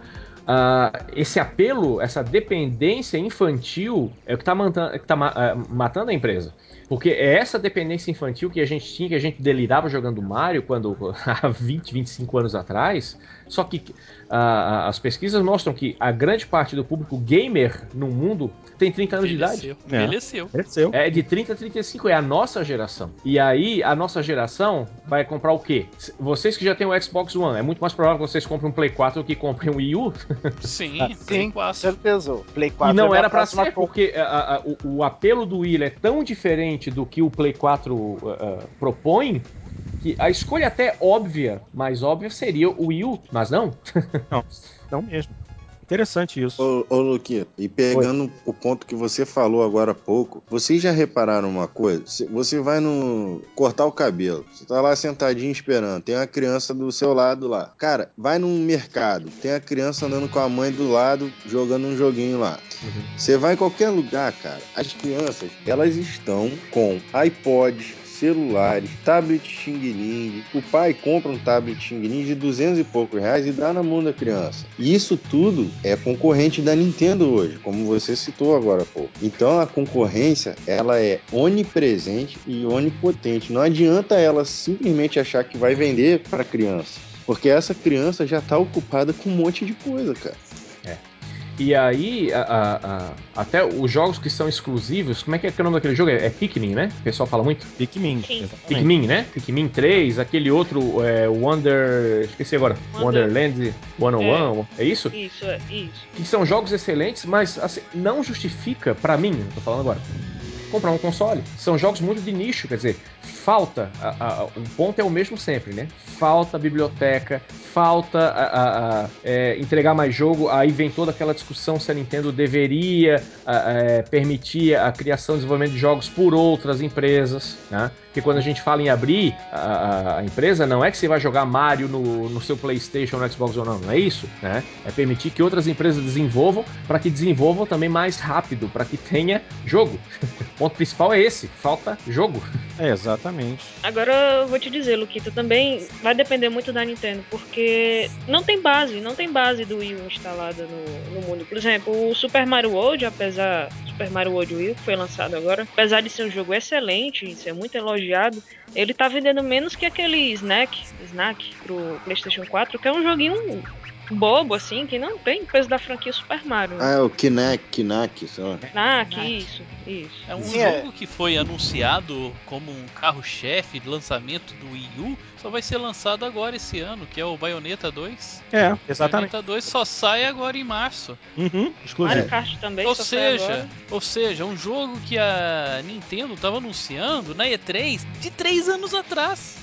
Uh, esse apelo, essa dependência infantil é o que está matando, é que tá, uh, matando a empresa. Porque é essa dependência infantil que a gente tinha, que a gente delirava jogando Mario quando, há vinte, vinte e cinco anos atrás. Só que uh, as pesquisas mostram que a grande parte do público gamer no mundo tem trinta anos Envelheceu. de idade. Envelheceu. Envelheceu. É de trinta a trinta e cinco, é a nossa geração. E aí, a nossa geração vai comprar o quê? Vocês que já têm o Xbox One, é muito mais provável que vocês comprem um Play quatro do que comprem um Wii U? Sim, ah, Play sim, quatro. certeza. O Play quatro e não é era pra ser, co... porque a, a, o, o apelo do Wii é tão diferente do que o Play quatro uh, uh, propõe, que a escolha até óbvia, mais óbvia, seria o Wii U, mas não. Não, não mesmo. Interessante isso. Ô, ô Luquinha, e pegando Oi. o ponto que você falou agora há pouco, vocês já repararam uma coisa? Você vai no cortar o cabelo, você tá lá sentadinho esperando, tem uma criança do seu lado lá. Cara, vai num mercado, tem a criança andando com a mãe do lado, jogando um joguinho lá. Uhum. Você vai em qualquer lugar, cara, as crianças, elas estão com iPods, celulares, tablet xing-ling. O pai compra um tablet xing-ling de duzentos e poucos reais e dá na mão da criança. E isso tudo é concorrente da Nintendo hoje, como você citou agora há pouco. Então a concorrência, ela é onipresente e onipotente. Não adianta ela simplesmente achar que vai vender para criança, porque essa criança já está ocupada com um monte de coisa, cara. É. E aí, a, a, a, até os jogos que são exclusivos, como é que é o nome daquele jogo? É, é Pikmin, né? O pessoal fala muito? Pikmin. Pikmin, né? Pikmin três, aquele outro, é, Wonder... Esqueci agora. Wonder... Wonderland cento e um, é, é isso? Isso, é isso. Que são jogos excelentes, mas assim, não justifica, pra mim, eu tô falando agora, comprar um console. São jogos muito de nicho, quer dizer, falta, a, a, o ponto é o mesmo sempre, né? Falta biblioteca, falta a, a, a, é, entregar mais jogo, aí vem toda aquela discussão se a Nintendo deveria a, a, permitir a criação e desenvolvimento de jogos por outras empresas, né? Porque quando a gente fala em abrir a, a empresa, não é que você vai jogar Mario no, no seu PlayStation, no Xbox One, não, não é isso, né? É permitir que outras empresas desenvolvam, para que desenvolvam também mais rápido, para que tenha jogo. O ponto principal é esse, falta jogo. É, exatamente. Agora eu vou te dizer, Luquita, também vai depender muito da Nintendo, porque não tem base, não tem base do Wii U instalada no, no mundo. Por exemplo, o Super Mario World, apesar Super Mario World Wii U, que foi lançado agora, apesar de ser um jogo excelente e ser muito elogiado, ele tá vendendo menos que aquele Snack, Snack pro PlayStation quatro, que é um joguinho bobo, assim, que não tem peso da franquia Super Mario. Ah, é o Kinect, Kinect, sei lá. Knack, isso, isso. É um Sim, jogo é. que foi anunciado como um carro-chefe de lançamento do Wii U, só vai ser lançado agora esse ano, que é o Bayonetta dois. É, exatamente. Bayonetta dois só sai agora em março. Uhum, exclusivo. Mario Kart também Ou só sai agora. seja, ou seja, um jogo que a Nintendo estava anunciando na E três de três anos atrás.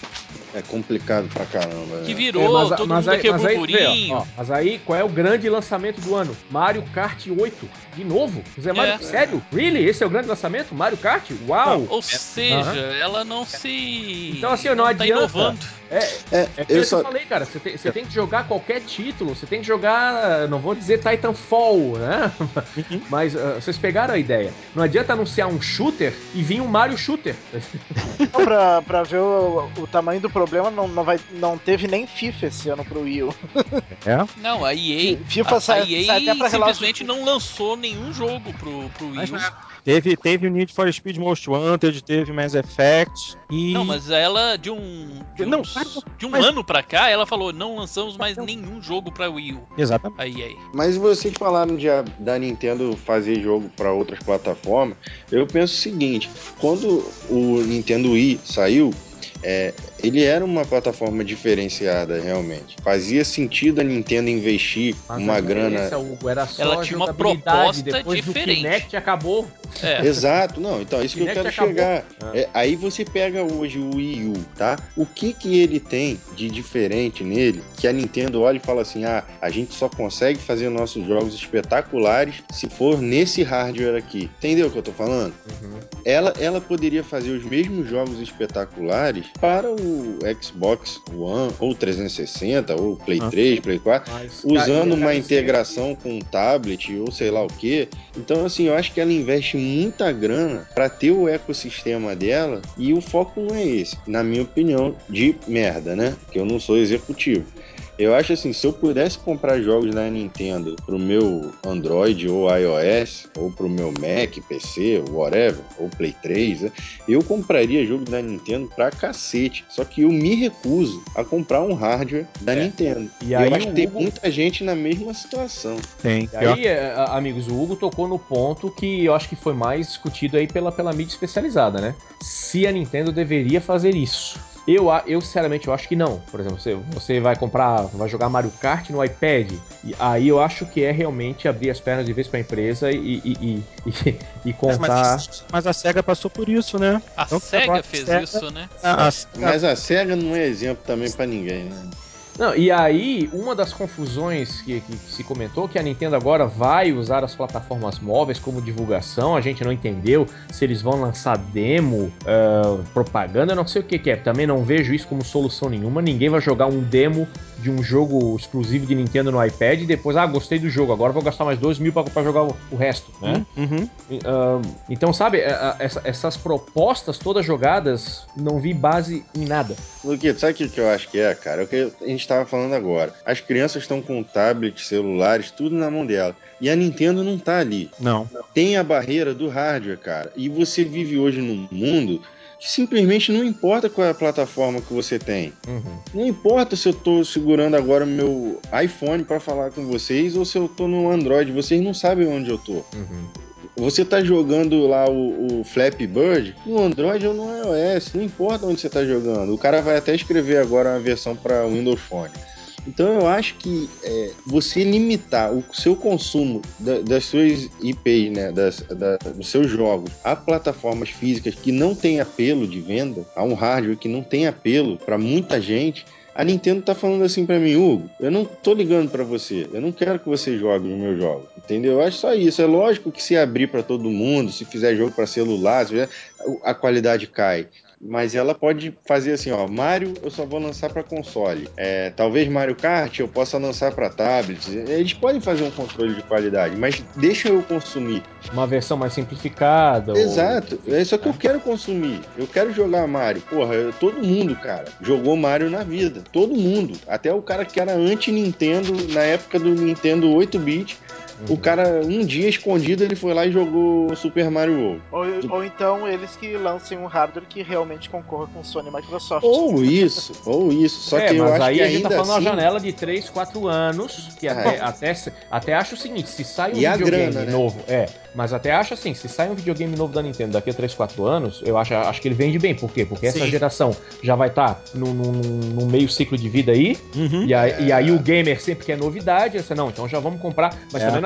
É complicado pra caramba. Que né? virou, É, mas, todo mas mundo aí, quebrou mas aí, o vê, ó, burinho. ó, mas aí, qual é o grande lançamento do ano? Mario Kart oito. De novo? Zé Mario, É. sério? Really? Esse é o grande lançamento? Mario Kart? Uau! Ou seja, ela não se. Então, assim, não tá adianta. inovando. É, É, é aquilo eu que só. eu falei, cara. Você tem, você tem que jogar qualquer título. Você tem que jogar, não vou dizer Titanfall, né? Uhum. Mas uh, vocês pegaram a ideia. Não adianta anunciar um shooter e vir um Mario Shooter. Não, pra, pra ver o, o tamanho do problema, não, não, vai, não teve nem FIFA esse ano pro Wii U. É. Não, a E A. FIFA a, sai- a E A sai até pra relato simplesmente de- não lançou nenhum jogo pro, pro Wii Mas U. não. Teve, teve o Need for Speed Most Wanted, teve Mass Effect e... Não, mas ela, de um, de, Não, uns- cara, de um mas- ano pra cá, ela falou: não lançamos mais nenhum jogo pra Wii U. Exatamente. A E A. Mas vocês falaram de a- da Nintendo fazer jogo para outras plataformas. Eu penso o seguinte: quando o Nintendo Wii saiu, é, ele era uma plataforma diferenciada realmente. Fazia sentido a Nintendo investir Mas uma a grana. diferença, Hugo, era só Ela a tinha uma jogabilidade. proposta Depois diferente. do Kinect acabou. É. Exato, não, então é isso que eu Kinect quero acabou. chegar. Ah. É, aí você pega hoje o Wii U, tá? O que que ele tem de diferente nele que a Nintendo olha e fala assim: ah, a gente só consegue fazer nossos jogos espetaculares se for nesse hardware aqui. Entendeu o que eu tô falando? Uhum. Ela, ela poderia fazer os mesmos jogos espetaculares para o Xbox One, ou trezentos e sessenta, ou Play Ah. três, Play quatro, Mas, usando cara, uma cara, integração com um tablet ou sei lá o que. Então, assim, eu acho que ela investe muita grana para ter o ecossistema dela e o foco não é esse, na minha opinião, de merda, né? Que eu não sou executivo. Eu acho assim, se eu pudesse comprar jogos da Nintendo pro meu Android ou iOS, ou pro meu Mac, P C, whatever, ou Play três, né, eu compraria jogo da Nintendo pra cacete. Só que eu me recuso a comprar um hardware da É. Nintendo. E E aí eu acho o que tem Hugo- muita gente na mesma situação. Tem. E Pior aí, é, a- amigos, o Hugo tocou no ponto que eu acho que foi mais discutido aí pela, pela mídia especializada, né? Se a Nintendo deveria fazer isso. Eu, a- eu sinceramente, eu acho que não. Por exemplo, você, você vai comprar, vai jogar Mario Kart no iPad, e aí eu acho que é realmente abrir as pernas de vez pra empresa e, e, e, e, e contar... Mas, mas a SEGA passou por isso, né? A Então, agora SEGA a fez SEGA- isso, né? A, a SEGA- Mas a SEGA não é exemplo também pra ninguém, né? Não, e aí, uma das confusões que, que- que se comentou que a Nintendo agora vai usar as plataformas móveis como divulgação, a gente não entendeu se eles vão lançar demo, ah, propaganda, eu não sei o que, que é. Também não vejo isso como solução nenhuma. Ninguém vai jogar um demo de um jogo exclusivo de Nintendo no iPad e depois, ah, gostei do jogo, agora vou gastar mais dois mil pra, pra jogar o, o resto, né? Uhum. E, ah, então, sabe, a- a- essa- essas propostas todas jogadas, não vi base em nada. Luquito, sabe o que que eu acho que é, cara? É o que a gente estava falando agora. As crianças estão com tablets, celulares, tudo na mão dela. E a Nintendo não tá ali. Não. Tem a barreira do hardware, cara. E você vive hoje num mundo que simplesmente não importa qual é a plataforma que você tem. Uhum. Não importa se eu tô segurando agora o meu iPhone para falar com vocês ou se eu tô no Android. Vocês não sabem onde eu tô. Uhum. Você tá jogando lá o, o Flappy Bird no Android ou no iOS, não importa onde você tá jogando. O cara vai até escrever agora uma versão para Windows Phone. Então eu acho que é, você limitar o seu consumo da, das suas I Ps, né, das, da, dos seus jogos a plataformas físicas que não têm apelo de venda, a um hardware que não tem apelo para muita gente. A Nintendo tá falando assim pra mim: Hugo, eu não tô ligando pra você, eu não quero que você jogue os meus jogos, entendeu? Eu acho só isso. É lógico que se abrir pra todo mundo, se fizer jogo pra celular, se fizer, a qualidade cai. Mas ela pode fazer assim, ó, Mario eu só vou lançar pra console. É, talvez Mario Kart eu possa lançar pra tablets. Eles podem fazer um controle de qualidade, mas deixa eu consumir. Uma versão mais simplificada. Exato, ou... é só que eu né? quero consumir, eu quero jogar Mario. Porra, eu- todo mundo, cara, jogou Mario na vida, todo mundo. Até o cara que era anti-Nintendo, na época do Nintendo oito bit, o cara, um dia escondido, ele foi lá e jogou Super Mario World. Ou, ou então eles que lancem um hardware que realmente concorra com Sony e Microsoft. Ou isso, ou isso, só é, que eu mas acho aí que a gente ainda tá falando assim... uma janela de três, quatro anos, que Ah, até, é. até, até acho o seguinte, se sai um E a videogame grana, né? novo, é, mas até acho assim, se sai um videogame novo da Nintendo daqui a três, quatro anos, eu acho, acho que ele vende bem, por quê? Porque essa Sim. geração já vai estar tá no, no, no meio ciclo de vida aí, Uhum. e, aí É. e aí o gamer sempre quer novidade, você não, então já vamos comprar, mas É. também não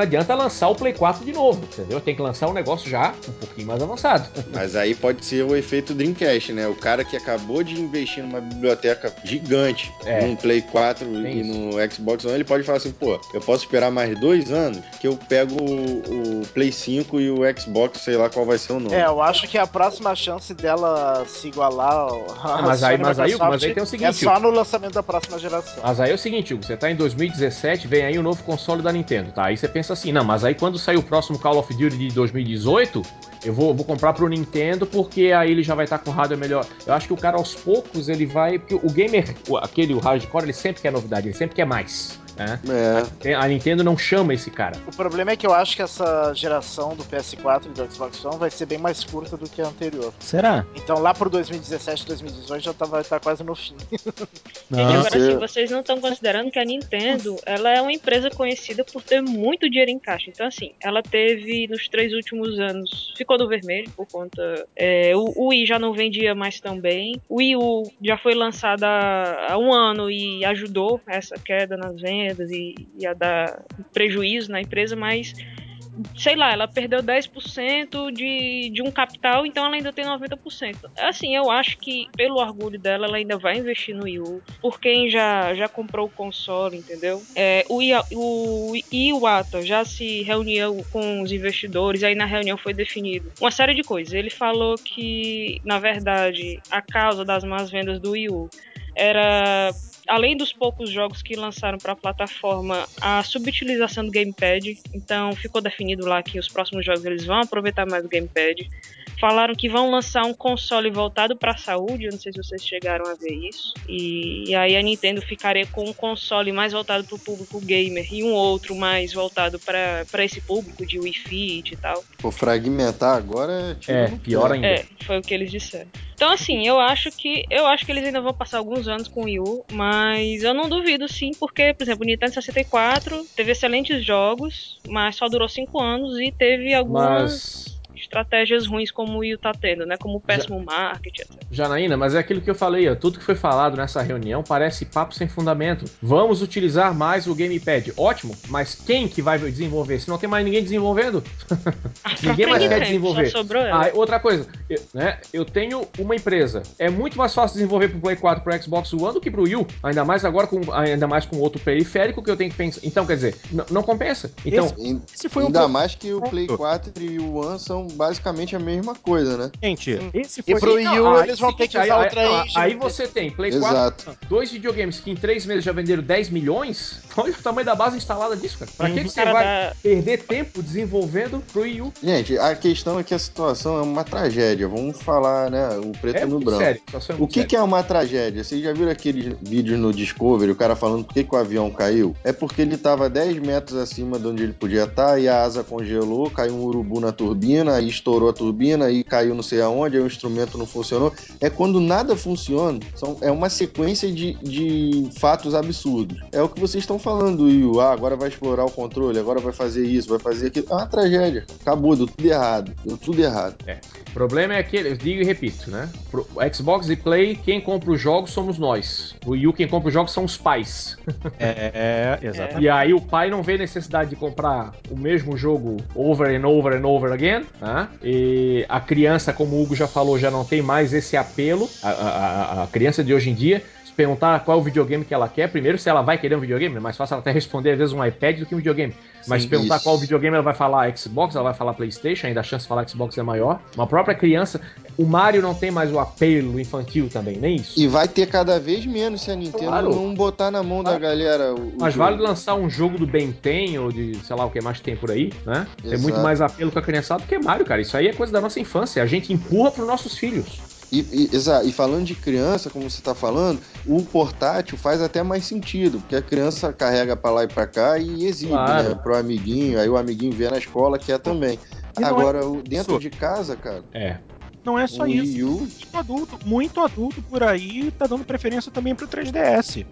adianta lançar o Play quatro de novo, entendeu? Tem que lançar um negócio já um pouquinho mais avançado. Mas aí pode ser o efeito Dreamcast, né? O cara que acabou de investir numa biblioteca gigante É. num Play quatro Tem e isso. no Xbox One, ele pode falar assim, pô, eu posso esperar mais dois anos que eu pego o, o Play cinco e o Xbox, sei lá qual vai ser o nome. É, eu acho que a próxima chance dela se igualar ao Ah, mas aí- Sony e mas aí- Microsoft mas aí tem o seguinte, é só no lançamento da próxima geração. Mas aí é o seguinte, Hugo, você tá em dois mil e dezessete, vem aí o novo console da Nintendo, tá? Aí você pensa assim, não, mas aí quando sair o próximo Call of Duty de dois mil e dezoito, eu vou, vou comprar pro Nintendo porque aí ele já vai estar com hardware melhor. Eu acho que o cara aos poucos ele vai... Porque o gamer, o- aquele, o hardcore, ele sempre quer novidade, ele sempre quer mais, né? É. A Nintendo não chama esse cara. O problema é que eu acho que essa geração do P S quatro e do Xbox One vai ser bem mais curta do que a anterior. Será? Então lá pro dois mil e dezessete, dois mil e dezoito já tá, vai estar quase no fim. Gente, agora Você- assim, vocês não estão considerando que a Nintendo, ela é uma empresa conhecida por ter muito dinheiro em caixa. Então, assim, ela teve nos três últimos anos, ficou no vermelho por conta... é, o, o Wii já não vendia mais tão bem. O Wii U já foi lançado há, há um ano e ajudou essa queda nas vendas e, e a dar prejuízo na empresa, mas... sei lá, ela perdeu dez por cento de, de um capital, então ela ainda tem noventa por cento. Assim, eu acho que, pelo orgulho dela, ela ainda vai investir no Wii U, por quem já, já comprou o console, entendeu? É, o, Ia- o Iwata já se reuniu com os investidores, aí na reunião foi definido uma série de coisas. Ele falou que, na verdade, a causa das más vendas do Wii U era... além dos poucos jogos que lançaram para a plataforma, a subutilização do gamepad. Então ficou definido lá que os próximos jogos eles vão aproveitar mais o gamepad. Falaram que vão lançar um console voltado para a saúde, eu não sei se vocês chegaram a ver isso. E, e aí a Nintendo ficaria com um console mais voltado para o público gamer e um outro mais voltado para esse público de Wii Fit e tal. Pô, fragmentar agora é tiro É, no pior pé. ainda. É, foi o que eles disseram. Então, assim, eu acho que eu acho que eles ainda vão passar alguns anos com o Wii U, mas eu não duvido sim, porque, por exemplo, o Nintendo sessenta e quatro teve excelentes jogos, mas só durou cinco anos e teve algumas Mas... estratégias ruins como o Wii U tá tendo, né? Como o péssimo marketing, etcétera. Janaína, mas é aquilo que eu falei, ó, tudo que foi falado nessa reunião parece papo sem fundamento. Vamos utilizar mais o gamepad. Ótimo, mas quem que vai desenvolver? Se não tem mais ninguém desenvolvendo, A ninguém própria mais quer Nintendo, desenvolver. só sobrou ela. Ah, outra coisa, eu, né, eu tenho uma empresa. É muito mais fácil desenvolver pro Play quatro, pro Xbox One do que pro Wii U. Ainda mais agora com, ainda mais com outro periférico que eu tenho que pensar. Então, quer dizer, n- não compensa. Então, Esse- Esse foi um Ainda pro- mais que o Play quatro e o One são basicamente a mesma coisa, né? Gente, esse E foi... pro Wii U Não, aí eles vão seguinte, ter que aí- usar aí- outra não, engine. Aí você tem Play Exato. quatro, dois videogames que em três meses já venderam dez milhões. Olha o tamanho da base instalada disso, cara. Pra que, que você Cara, vai dá- perder tempo desenvolvendo pro Wii U? Gente, a questão é que a situação é uma tragédia. Vamos falar, né? O preto É no muito branco. sério. a situação é O muito que, séria. que é uma tragédia? Vocês já viram aqueles vídeos no Discovery, o cara falando por que, que o avião caiu? É porque ele estava dez metros acima de onde ele podia estar e a asa congelou, caiu um urubu na turbina, aí estourou a turbina, aí caiu não sei aonde, aí o instrumento não funcionou. É quando nada funciona, são, é uma sequência de, de fatos absurdos. É o que vocês estão falando, Will. Ah, agora vai explorar o controle, agora vai fazer isso, vai fazer aquilo. É uma tragédia. Acabou, deu tudo errado. Deu tudo errado. O problema é aquele, eu digo e repito, né? Pro Xbox e Play, quem compra os jogos somos nós. O Wii U, quem compra os jogos são os pais. É, exatamente. E aí o pai não vê necessidade de comprar o mesmo jogo over and over and over again, né? E a criança, como o Hugo já falou, já não tem mais esse apelo. A, a, a criança de hoje em dia, se perguntar qual é o videogame que ela quer, primeiro, se ela vai querer um videogame, é mais fácil ela até responder às vezes um iPad do que um videogame. Mas Sim, se perguntar isso. qual videogame ela vai falar Xbox, ela vai falar PlayStation, ainda a chance de falar Xbox é maior. Uma própria criança, o Mario não tem mais o apelo infantil também, nem isso. E vai ter cada vez menos se a Nintendo Claro. não botar na mão da galera o, o Mas jogo. vale lançar um jogo do Ben dez ou de, sei lá, o que mais tem por aí, né? Tem Exato. muito mais apelo com a criançada do que Mario, cara. Isso aí é coisa da nossa infância. A gente empurra pros nossos filhos. E, e, exato. E falando de criança, como você tá falando, o portátil faz até mais sentido, porque a criança carrega pra lá e pra cá e exibe, Claro. né? Pro amiguinho, aí o amiguinho vê na escola, quer também. E não Agora, é o- dentro isso. de casa, cara, É. Não é só o isso. Wii U... Muito adulto, muito adulto por aí tá dando preferência também pro três D S.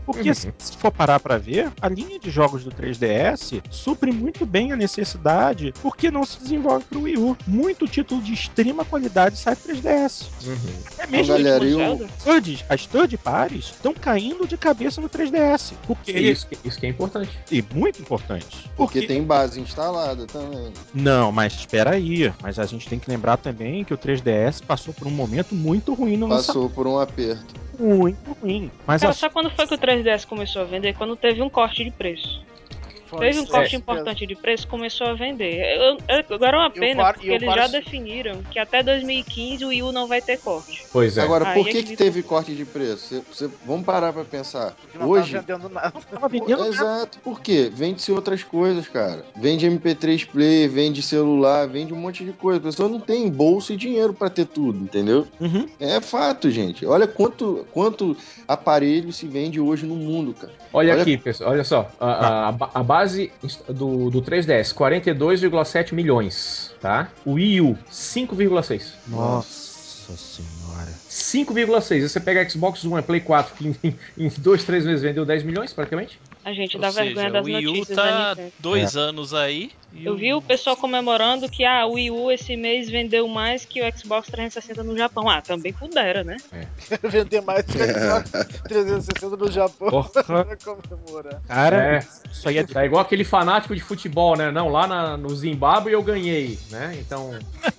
Porque se se for parar pra ver, a linha de jogos do três D S supre muito bem a necessidade, porque não se desenvolve pro Wii U. Muito título de extrema qualidade sai pro três D S. É mesmo Então, galera, que e o- Zelda? thirds- as third parties estão caindo de cabeça no três D S. Porque Isso, que- isso que é importante. e muito importante. Porque tem base instalada também. Não, mas espera aí. Mas a gente tem que lembrar também que o três D S passou por um momento muito ruim no lançamento. Passou por um aperto. Muito ruim. Mas Cara, a... sabe quando foi que o três D S começou a vender? Quando teve um corte de preço. Foi Teve um isso corte mesmo. importante de preço, começou a vender. Eu- eu- agora é uma E o pena, quar- porque e o eles já quarto- definiram que até dois mil e quinze o Wii U não vai ter corte. Pois é. Agora, Aí por é que, que que teve corte de preço? Cê- cê- vamos parar pra pensar. Porque não Hoje, tava vendendo nada. tava vendendo nada. exato, por quê? Vende-se outras coisas, cara. Vende M P três Player, vende celular, vende um monte de coisa. A pessoa não tem bolso e dinheiro pra ter tudo, entendeu? Uhum. É fato, gente. Olha quanto, quanto aparelho se vende hoje no mundo, cara. Olha, Olha- aqui, pessoal, olha só. A, a- a base do, do três D S, quarenta e dois vírgula sete milhões, tá? O Wii U, cinco vírgula seis. Nossa senhora. cinco vírgula seis. Aí você pega Xbox One, Play quatro, que em, em dois, três meses vendeu dez milhões, praticamente. A gente Ou dá vergonha seja, das o Wii U notícias da tá Nintendo. dois anos aí. E Eu vi o pessoal comemorando que ah, o Wii U esse mês vendeu mais que o Xbox trezentos e sessenta no Japão. Ah, também pudera, né? Vender mais que o Xbox trezentos e sessenta no Japão Porra. pra comemorar. Cara, É. isso aí é Tá igual aquele fanático de futebol, né? Não, lá na- no Zimbábue eu ganhei, né? Então,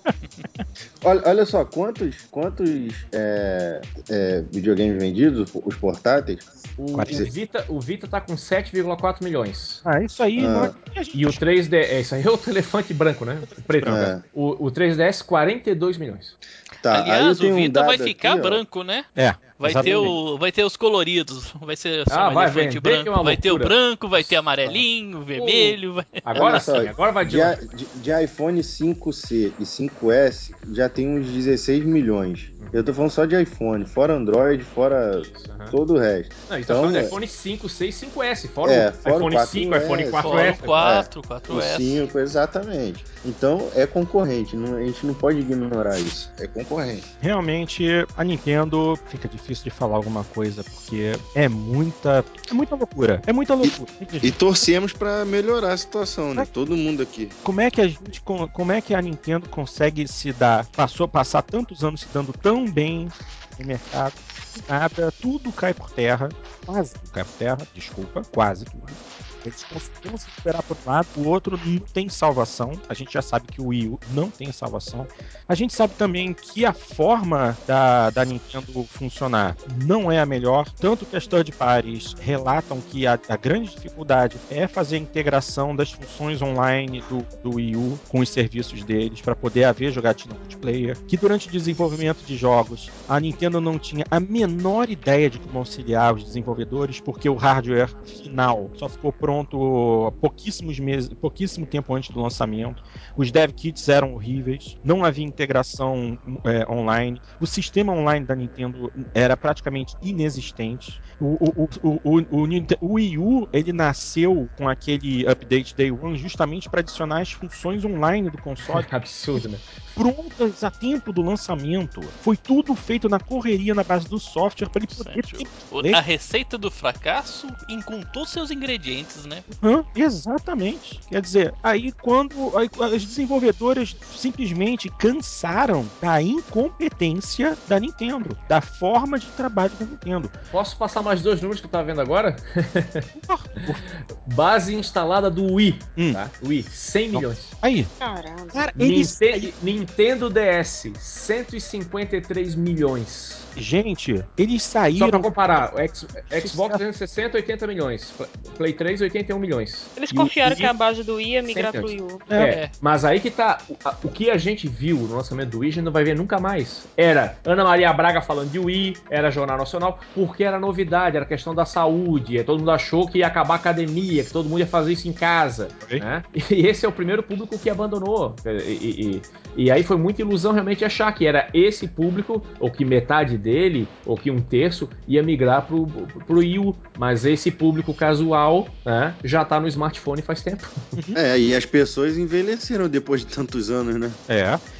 Olha, olha só, quantos, quantos é, é, videogames vendidos, os portáteis? o, quarenta. o Vita, o Vita tá com sete vírgula quatro milhões. Ah, isso aí Ah. não é... a gente- E o três D S, é isso aí, é outro elefante branco, né? Preto. no É. caso. O, o três D S, quarenta e dois milhões. Tá, aí eu Aliás, o tenho um Vita vai dado ficar aqui, ó. branco, né? É, Vai ter, o, vai ter os coloridos. Vai ser só Ah, um vai elefante vender, branco. que é uma Vai ter o loucura. branco, vai ter amarelinho, vermelho. Vai... Agora Olha só, sim, agora vai de de, de, de iPhone cinco C e cinco S já tem uns dezesseis milhões. Eu tô falando só de iPhone, fora Android, fora Aham. todo o resto. Não, a gente tá Então, falando de é- iPhone cinco, seis, cinco S, fora É, o fora o iPhone quatro cinco, iPhone S, quatro Fora S. o quatro, o 4S. cinco, exatamente. Então é concorrente, não- a gente não pode ignorar isso. É concorrente. realmente a Nintendo fica difícil de falar alguma coisa, porque é muita. É muita loucura. É muita loucura. E torcemos pra melhorar a situação, né? Todo mundo aqui. Como é que a gente. com- Como é que a Nintendo consegue se dar. Passou passar tantos anos se dando tão bem no mercado? Nada, tudo cai por terra. Quase tudo cai por terra, desculpa, quase tudo. Eles conseguiram se superar por um lado, o outro não tem salvação. A gente já sabe que o Wii U não tem salvação. A gente sabe também que a forma da, da Nintendo funcionar não é a melhor. Tanto que as third parties relatam que a, a grande dificuldade é fazer a integração das funções online do, do Wii U com os serviços deles para poder haver jogatina multiplayer. Que durante o desenvolvimento de jogos, a Nintendo não tinha a menor ideia de como auxiliar os desenvolvedores, porque o hardware final só ficou pronto pouquíssimos meses, pouquíssimo tempo antes do lançamento. Os dev kits eram horríveis, não havia integração é, online, o sistema online da Nintendo era praticamente inexistente. O, o, o, o, o, o Wii U ele nasceu com aquele update Day One justamente para adicionar as funções online do console Absurdo, né? prontas a tempo do lançamento. Foi tudo feito na correria na base do software para ele poder ter O- A receita do fracasso encontrou seus ingredientes, né? Hã? Exatamente. Quer dizer, aí quando aí, as desenvolvedoras simplesmente cansaram da incompetência da Nintendo, da forma de trabalho da Nintendo. Posso passar mais dois números que eu tava vendo agora? Base instalada do Wii, Hum. tá? Wii, cem milhões. Aí, Caramba. cara, eles... Ninte- Nintendo D S, cento e cinquenta e três milhões. Gente, eles Só pra saíram... comparar, o X- Xbox trezentos e sessenta, oitenta milhões. Play três, oitenta e um milhões. Eles E o confiaram Wii, que a base do Wii ia migrar cem pro milhões. Wii U. É. É, mas aí que tá. O, a- o que a gente viu no lançamento do Wii, a gente não vai ver nunca mais. Era Ana Maria Braga falando de Wii, era Jornal Nacional, porque era novidade, era questão da saúde. e Todo mundo achou que ia acabar a academia, que todo mundo ia fazer isso em casa. Ok. Né? E esse é o primeiro público que abandonou. E, e- e- e aí foi muita ilusão realmente achar que era esse público, ou que metade dele, ou que um terço, ia migrar pro, pro Wii U. Mas esse público casual, né, já tá no smartphone faz tempo. É, e as pessoas envelheceram depois de tantos anos, né? É.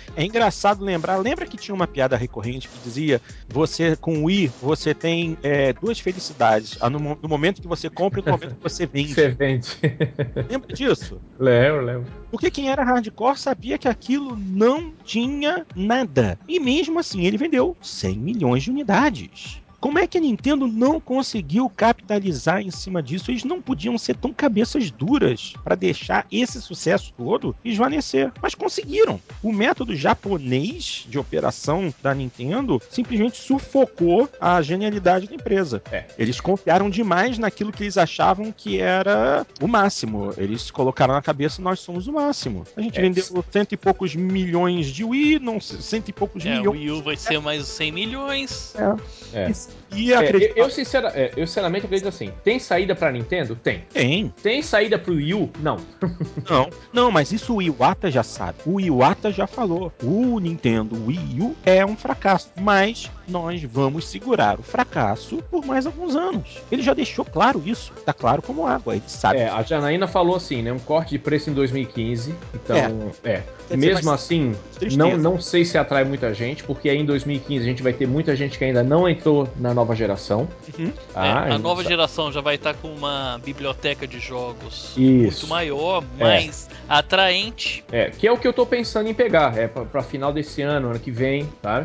É engraçado lembrar, lembra que tinha uma piada recorrente que dizia, você com o Wii, você tem é, duas felicidades, no, no momento que você compra e no momento que você vende. Você vende. Lembra disso? Lembro, lembro. Porque quem era hardcore sabia que aquilo não tinha nada. E mesmo assim ele vendeu cem milhões de unidades. Como é que a Nintendo não conseguiu capitalizar em cima disso? Eles não podiam ser tão cabeças duras para deixar esse sucesso todo esvanecer. Mas conseguiram. O método japonês de operação da Nintendo simplesmente sufocou a genialidade da empresa. É. Eles confiaram demais naquilo que eles achavam que era o máximo. Eles colocaram na cabeça, nós somos o máximo. A gente É. vendeu cento e poucos milhões de Wii, não, cento e poucos É, o milhões. Wii U vai ser mais cem milhões. É. É. E É, acredito. eu, sincera, é, eu sinceramente acredito assim, tem saída pra Nintendo? Tem. Tem. Tem saída pro Wii U? Não. Não, não, mas isso o Iwata já sabe. O Iwata já falou. O Nintendo Wii U é um fracasso, mas nós vamos segurar o fracasso por mais alguns anos. Ele já deixou claro isso. Tá claro como água, ele sabe. É, a Janaína falou assim, né, um corte de preço em dois mil e quinze, então, é. Quer dizer, Mesmo mas- assim, Tristeza. não, não sei se atrai muita gente, porque aí em dois mil e quinze a gente vai ter muita gente que ainda não entrou na nova geração. Uhum. tá? É, a gente nova sabe. geração já vai estar com uma biblioteca de jogos Isso. muito maior, mais atraente. É, que é o que eu tô pensando em pegar, é pra, pra final desse ano, ano que vem, tá?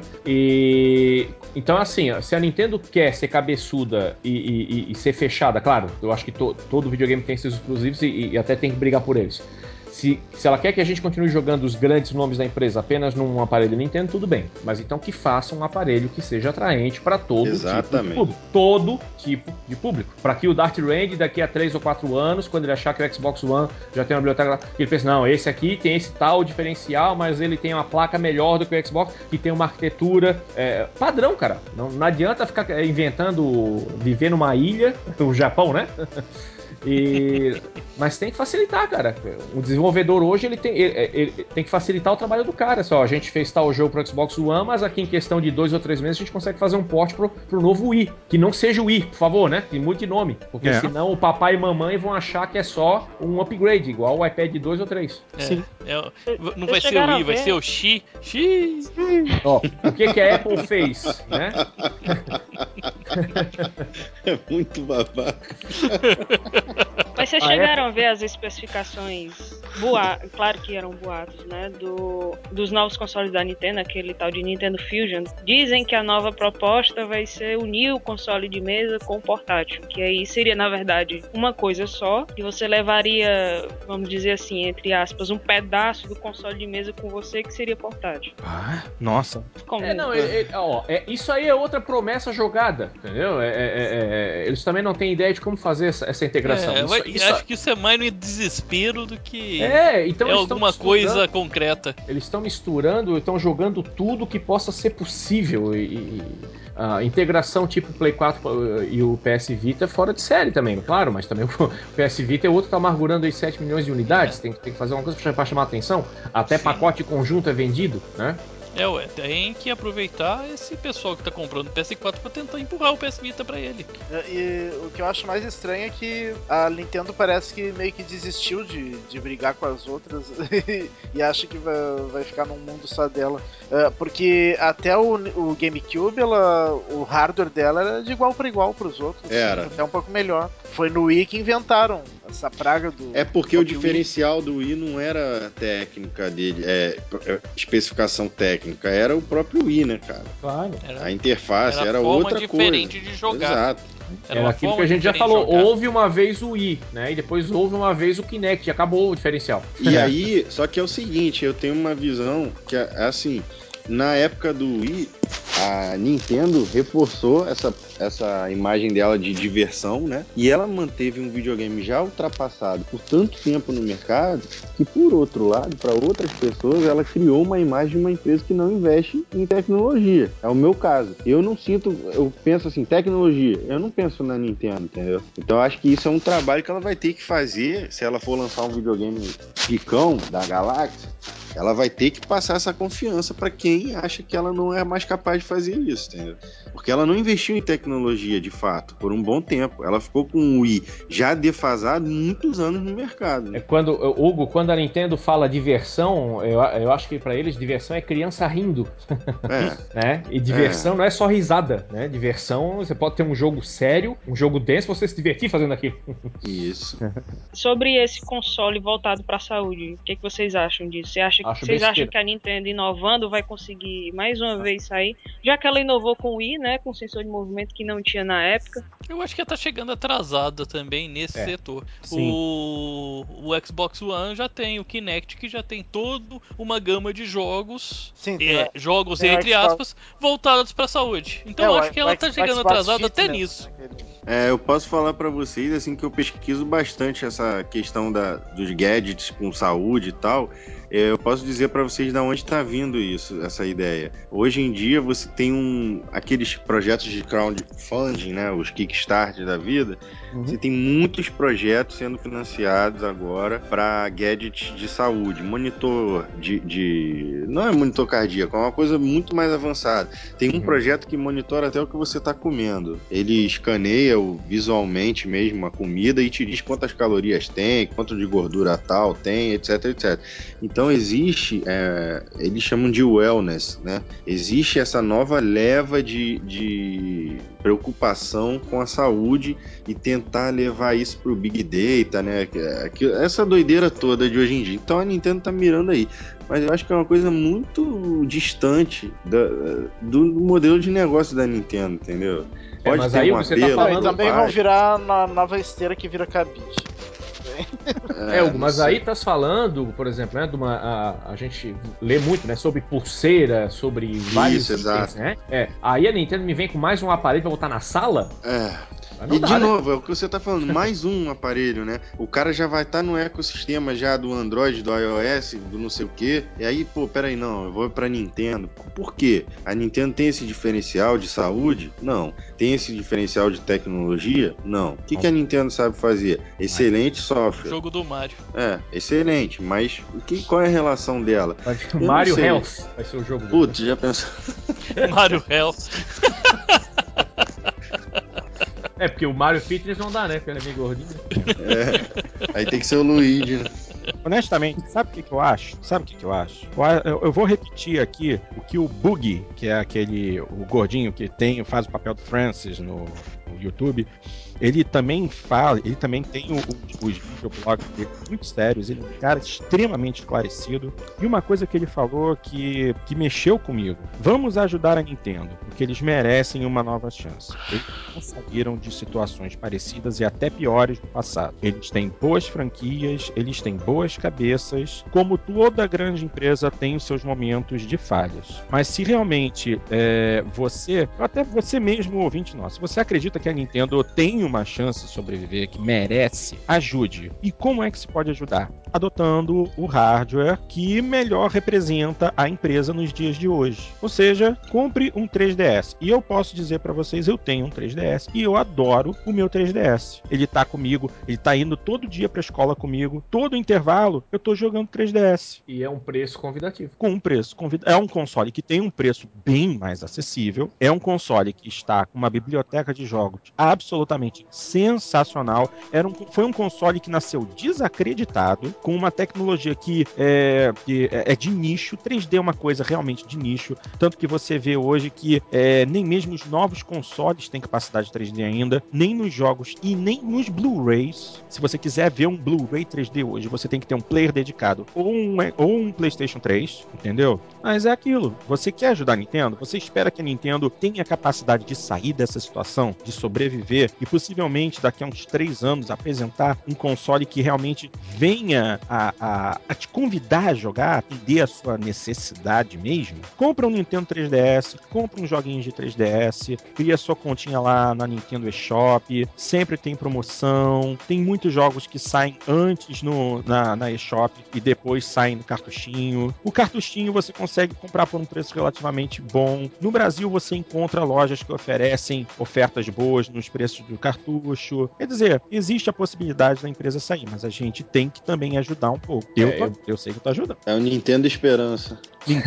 E então assim, ó, se a Nintendo quer ser cabeçuda e, e- e ser fechada, claro, eu acho que to- todo videogame tem seus exclusivos e, e até tem que brigar por eles. Se, se ela quer que a gente continue jogando os grandes nomes da empresa apenas num aparelho Nintendo, tudo bem. Mas então que faça um aparelho que seja atraente para todo tipo de Exatamente. público. Todo tipo de público. Para que o Darth Range, daqui a três ou quatro anos, quando ele achar que o Xbox One já tem uma biblioteca lá, ele pensa, não, esse aqui tem esse tal diferencial, mas ele tem uma placa melhor do que o Xbox, que tem uma arquitetura é, padrão, cara. Não, não adianta ficar é, inventando viver numa ilha, o Japão, né? E... Mas tem que facilitar, cara. O desenvolvedor hoje ele tem, ele, ele tem que facilitar o trabalho do cara. Só, a gente fez tal jogo pro Xbox One, mas aqui em questão de dois ou três meses a gente consegue fazer um port pro, pro novo Wii. Que não seja o Wii, por favor, né? Que mude de nome. Porque É. senão o papai e mamãe vão achar que é só um upgrade, igual o iPad dois ou três. É, Sim. é, não Vocês vai ser o chegaram Wii, a vai ver? ser o X. X. Ó, o que, que a Apple fez, né? É muito babaca. Mas vocês Ah, chegaram a ver as especificações, boa... claro que eram boatos, né, do... dos novos consoles da Nintendo, aquele tal de Nintendo Fusion. Dizem que a nova proposta vai ser unir o console de mesa com o portátil, que aí seria, na verdade, uma coisa só, e você levaria, vamos dizer assim, entre aspas, um pedaço do console de mesa com você, que seria portátil. Ah, nossa. Como... É, não, é, é, ó, é, isso aí é outra promessa jogada, entendeu? É, é, é, é, eles também não têm ideia de como fazer essa, essa integração. É, Isso- vai- isso- acho que isso é mais no desespero do que É, então é eles estão alguma misturando- coisa concreta. Eles estão misturando, estão jogando tudo que possa ser possível. E, e a integração tipo Play quatro e o P S Vita é fora de série também, claro, mas também o P S Vita é outro que tá amargurando aí sete milhões de unidades. É. Tem, tem que fazer uma coisa pra chamar a atenção. Até Sim. pacote conjunto é vendido, né? É, ué, tem que aproveitar esse pessoal que tá comprando o P S quatro pra tentar empurrar o P S Vita pra ele. E o que eu acho mais estranho é que a Nintendo parece que meio que desistiu de, de brigar com as outras e acha que vai, vai ficar num mundo só dela. Uh, porque até o, o GameCube, ela, o hardware dela era de igual para igual pros outros. Era. Até um pouco melhor. Foi no Wii que inventaram essa praga do... É porque o Wii. diferencial do Wii não era a técnica dele, é, é especificação técnica, era o próprio Wii, né, cara? Claro. A interface Era era, forma outra diferente coisa. de jogar. Exato. Era Era uma aquilo que forma a gente já diferente de falou. jogar. Houve uma vez o Wii, né? E depois houve uma vez o Kinect. Acabou o diferencial. E aí, só que é o seguinte, eu tenho uma visão que é assim, na época do Wii, a Nintendo reforçou essa, essa imagem dela de diversão, né? E ela manteve um videogame já ultrapassado por tanto tempo no mercado que, por outro lado, para outras pessoas, ela criou uma imagem de uma empresa que não investe em tecnologia. É o meu caso. Eu não sinto, eu penso assim, tecnologia, eu não penso na Nintendo, entendeu? Então eu acho que isso é um trabalho que ela vai ter que fazer se ela for lançar um videogame picão da galáxia. ela vai ter que passar essa confiança para quem acha que ela não é mais capaz de fazer isso, entendeu? Porque ela não investiu em tecnologia de fato por um bom tempo. Ela ficou com o Wii já defasado muitos anos no mercado. É Né? quando, Hugo, quando a Nintendo fala diversão, eu, eu acho que pra eles diversão é criança rindo, É. né? E diversão É. não é só risada, né? Diversão, você pode ter um jogo sério, um jogo denso, você se divertir fazendo aquilo. Isso. Sobre esse console voltado para a saúde, o que, que vocês acham disso? Você acha, Acho vocês acham besteira. que a Nintendo inovando vai conseguir mais uma vez sair? Já que ela inovou com o Wii, né, com sensor de movimento que não tinha na época. Eu acho que ela tá chegando atrasada também nesse É, setor. sim. O, o Xbox One já tem o Kinect, que já tem toda uma gama de jogos, Sim, tem é, o- jogos tem o entre Xbox- aspas, voltados pra saúde. Então É, eu o- acho que o ela X- tá o chegando Xbox atrasada até Fitness, nisso. né, aquele- É, eu posso falar pra vocês assim que eu pesquiso bastante essa questão da, dos gadgets com saúde e tal. É, eu posso dizer pra vocês de onde está vindo isso, essa ideia. Hoje em dia você tem um aqueles projetos de crowdfunding, né, os Kickstarter da vida. Uhum. Você tem muitos projetos sendo financiados agora para gadgets de saúde, monitor de, de não é monitor cardíaco, é uma coisa muito mais avançada. Tem um Uhum. projeto que monitora até o que você está comendo. Ele escaneia o- visualmente mesmo a comida e te diz quantas calorias tem, quanto de gordura tal tem, etc, etcétera. Então existe, é, eles chamam de wellness, né? Existe essa nova leva de, de preocupação com a saúde e tentar levar isso pro Big Data, né? Que- que- Essa doideira toda de hoje em dia. Então a Nintendo tá mirando aí. Mas eu acho que é uma coisa muito distante da- do modelo de negócio da Nintendo, entendeu? É, Pode mas ter aí um o que você tá apelo, Não, e falando- também vai. vão virar na nova esteira que vira cabide. É, Hugo, não mas sei. aí tá falando, por exemplo, né, de uma, a, a gente lê muito, né, sobre pulseira, sobre vários Isso, itens, exato. né? É, aí a Nintendo me vem com mais um aparelho pra botar na sala? É. Mas não E dá, de né? novo, é o que você tá falando, mais um aparelho, né? O cara já vai estar no ecossistema já do Android, do iOS, do não sei o quê. E aí, pô, peraí, não, eu vou pra Nintendo. Por quê? A Nintendo tem esse diferencial de saúde? Não. Tem esse diferencial de tecnologia? Não. O que, que a Nintendo sabe fazer? Excelente software. Jogo do Mario. É, excelente, mas o que, qual é a relação dela? Vai vir Eu o não Mario sei. Health vai ser o jogo. Putz, já pensou? Mario Health. É, porque o Mario Fitness não dá, né? Porque ele é meio gordinho. É, aí tem que ser o Luigi, né? Honestamente, sabe o que, que eu acho? Sabe o que, que eu acho? Eu, a- eu- eu vou repetir aqui o que o Boogie, que é aquele o gordinho que tem, faz o papel do Francis no, no YouTube, ele também fala, ele também tem o- o- os videoblogs dele muito sérios, ele é um cara extremamente esclarecido. E uma coisa que ele falou que, que mexeu comigo: vamos ajudar a Nintendo, porque eles merecem uma nova chance. Eles não saíram de situações parecidas e até piores do passado. Eles têm boas franquias, eles têm boas cabeças, como toda grande empresa tem os seus momentos de falhas. Mas se realmente é, você, até você mesmo, ouvinte nosso, se você acredita que a Nintendo tem uma chance de sobreviver, que merece, ajude. E como é que se pode ajudar? Adotando o hardware que melhor representa a empresa nos dias de hoje. Ou seja, compre um três D S. E eu posso dizer para vocês, eu tenho um três D S e eu adoro o meu três D S. Ele tá comigo, ele tá indo todo dia pra escola comigo, todo intervalo eu tô jogando três D S. E é um preço convidativo. Com um preço convida... É um console que tem um preço bem mais acessível, é um console que está com uma biblioteca de jogos absolutamente sensacional. Era um... Foi um console que nasceu desacreditado, com uma tecnologia que é, que é de nicho. três D é uma coisa realmente de nicho, tanto que você vê hoje que é, nem mesmo os novos consoles têm capacidade de três D ainda, nem nos jogos e nem nos Blu-rays. Se você quiser ver um Blu-ray três D hoje, você tem que ter um player dedicado ou um, ou um PlayStation três, entendeu? Mas é aquilo, você quer ajudar a Nintendo? Você espera que a Nintendo tenha a capacidade de sair dessa situação, de sobreviver e possivelmente daqui a uns três anos apresentar um console que realmente venha a, a, a te convidar a jogar, atender a sua necessidade mesmo? Compra um Nintendo três D S, compra uns joguinhos de três D S, cria sua continha lá na Nintendo eShop, sempre tem promoção, tem muitos jogos que saem antes no, na, na eShop e depois saem no cartuchinho. O cartuchinho você consegue comprar por um preço relativamente bom. No Brasil você encontra lojas que oferecem ofertas boas nos preços do cartucho. Quer dizer, existe a possibilidade da empresa sair, mas a gente tem que também em ajudar um pouco. Eu, É, tô- eu- eu sei que tá ajudando. É o Nintendo Esperança.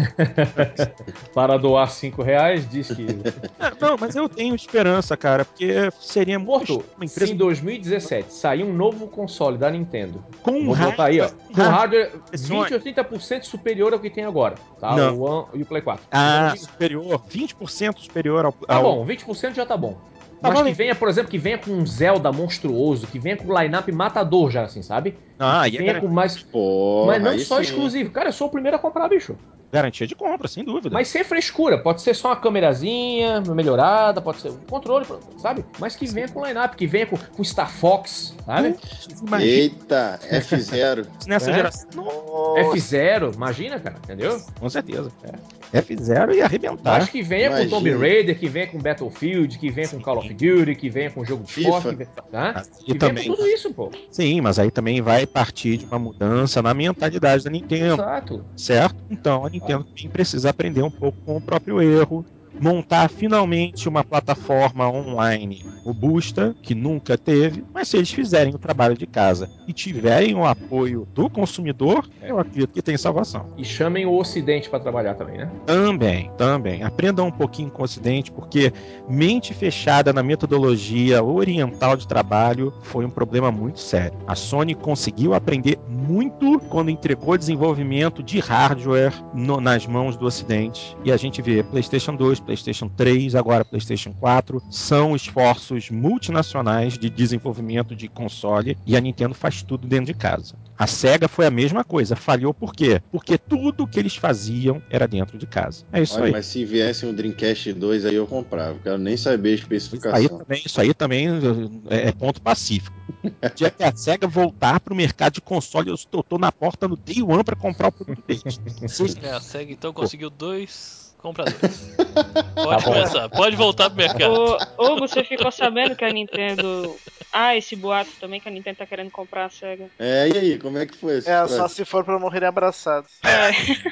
Para doar cinco reais, diz que. É, não, mas eu tenho esperança, cara, porque seria Morto, muito uma se empresa em dois mil e dezessete sair um novo console da Nintendo, com vou botar aí, ó, com hardware- hardware vinte ou trinta por cento superior ao que tem agora, tá? Não. O One e o Play quatro. Ah, Tá superior, vinte por cento superior ao. ao... bom, vinte por cento já tá bom. Tá Mas bom, que hein? venha, por exemplo, que venha com um Zelda monstruoso, que venha com um line-up matador já, assim, sabe? Ah, Que e é venha garan- com mais. Porra, Mas não aí só sim. exclusivo. Cara, eu sou o primeiro a comprar, bicho. garantia de compra, sem dúvida. Mas sem frescura. Pode ser só uma câmerazinha melhorada, pode ser um controle, sabe? Mas que venha com line-up, que venha com, com Star Fox, sabe? Putz, imagina Eita, F zero. nessa É? geração. Nossa, F zero, imagina, cara, entendeu? com certeza. É. F zero e arrebentar. Mas que venha Imagina. com Tomb Raider, que venha com Battlefield, que venha com Call of Duty, que venha com jogo de FIFA. esporte, que venha, tá? E Que venha também- com tudo isso, pô. Sim, mas aí também vai partir de uma mudança na mentalidade da Nintendo, Exato. certo? Então a Nintendo também precisa aprender um pouco com o próprio erro, montar finalmente uma plataforma online robusta, que nunca teve, mas se eles fizerem o trabalho de casa e tiverem o apoio do consumidor, eu acredito que tem salvação. E chamem o Ocidente pra trabalhar também, né? Também, também. Aprendam um pouquinho com o Ocidente, porque mente fechada na metodologia oriental de trabalho foi um problema muito sério. A Sony conseguiu aprender muito quando entregou desenvolvimento de hardware no- nas mãos do Ocidente. E a gente vê PlayStation dois, PlayStation três, agora PlayStation quatro, são esforços multinacionais de desenvolvimento de console e a Nintendo faz tudo dentro de casa. A SEGA foi a mesma coisa, falhou por quê? Porque tudo que eles faziam era dentro de casa. É isso Olha, aí. mas se viesse um Dreamcast dois aí eu comprava. Quero nem saber a Isso aí especificação. também, isso aí também é, é ponto pacífico. O dia que a SEGA voltar pro mercado de console, eu estou tô na porta no Day One para comprar o produto deles. Vocês- É, a SEGA então conseguiu dois compradores. Pode começar, pode voltar pro mercado. Ô, Hugo, você ficou sabendo que a Nintendo. Ah, esse boato também que a Nintendo tá querendo comprar a SEGA. É, e aí, como é que foi essa É, história? só se for pra morrerem abraçados. É.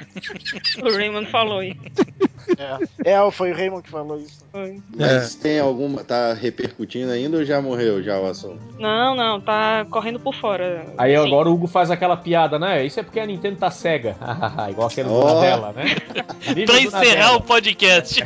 O Raymond falou aí. É, é, foi o Raymond que falou isso. Foi. Mas tem alguma. Tá repercutindo ainda ou já morreu já o assunto? Não, não, tá correndo por fora. Aí Sim. agora o Hugo faz aquela piada, né? Isso é porque a Nintendo tá cega. Igual aquele do Ó. Nadella, né? Nível Pra do encerrar Nadella. o podcast.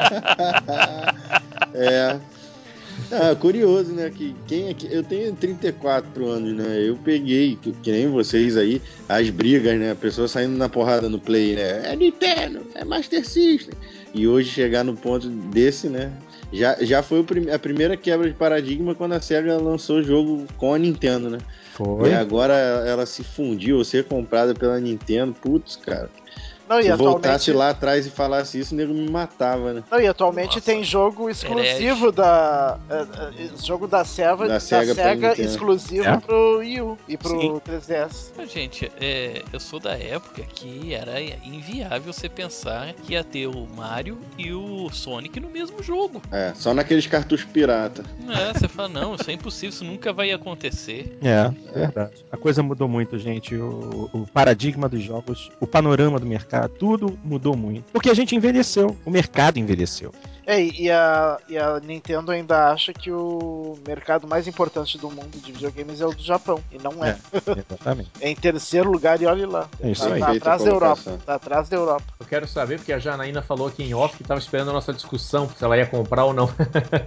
É. Ah, curioso, né? Que quem aqui. Eu tenho trinta e quatro anos, né? Eu peguei, que, que nem vocês aí, as brigas, né? A pessoa saindo na porrada no play, né? É Nintendo, é Master System. E hoje chegar no ponto desse, né? Já, já foi o prim- a primeira quebra de paradigma quando a SEGA lançou o jogo com a Nintendo, né? Foi. E agora ela se fundiu, ser comprada pela Nintendo, putz, cara. Não, e Se eu atualmente, voltasse lá atrás e falasse isso, o nego me matava, né? não, e atualmente Nossa. tem jogo exclusivo da. é, é, jogo da SEGA, Da da Sega pra SEGA Nintendo. exclusivo É? pro Wii U e pro Sim. três D S. Gente, é, eu sou da época que era inviável você pensar que ia ter o Mario e o Sonic no mesmo jogo. É, só naqueles cartuchos pirata. É, você fala, não, isso é impossível, isso nunca vai acontecer. É, verdade. A coisa mudou muito, gente. O, o paradigma dos jogos, o panorama do mercado, tudo mudou muito. Porque a gente envelheceu, o mercado envelheceu. É, e a, e a Nintendo ainda acha que o mercado mais importante do mundo de videogames é o do Japão. E não é. É, exatamente. É, em terceiro lugar e olhe lá. É isso tá, aí. tá Perfeita atrás da colocação. Europa. Tá atrás da Europa. Eu quero saber, porque a Janaína falou aqui em off que tava esperando a nossa discussão, se ela ia comprar ou não.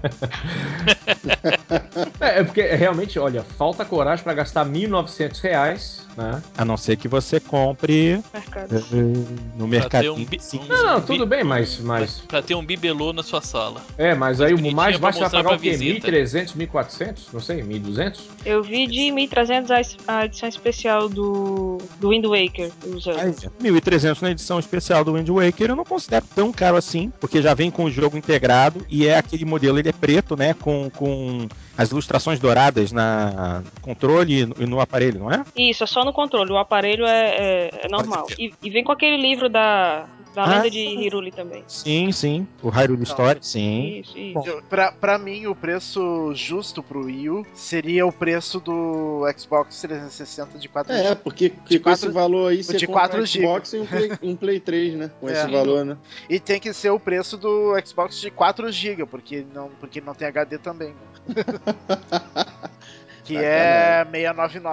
é, é porque realmente, olha, falta coragem pra gastar mil e novecentos reais, né? A não ser que você compre Mercado. eh, no Pra ter mercadinho. um, bi- Sim. um Não, não, bi- tudo bem, um- mas- mas- Pra ter um bibelô na sua sala. É, mas aí o Bonitinha mais pra baixo vai mostrar pagar pra o quê? visita. mil e trezentos, mil e quatrocentos? Não sei, mil e duzentos? Eu vi de mil e trezentos a es- a edição especial do, do Wind Waker. do Zelda. Aí, mil e trezentos na edição especial do Wind Waker eu não considero tão caro assim, porque já vem com o jogo integrado e é aquele modelo, ele é preto, né, com, com as ilustrações douradas na no controle e no, e no aparelho, não é? Isso, é só no controle. O aparelho é, é- é normal. E, e vem com aquele livro da, da Ah. lenda de Hyrule também. Sim, sim. O Hyrule Story, sim. Isso, isso. Bom. Eu- Pra, pra mim, o preço justo pro Wii U seria o preço do Xbox trezentos e sessenta de quatro É, gigas. porque, porque De com quatro- esse valor aí você de compra quatro um Xbox e um Play, um Play três, né? Com É. esse valor, né? E tem que ser o preço do Xbox de quatro gigas, porque não, porque não tem H D também. Né? Que é seiscentos e noventa e nove. Né?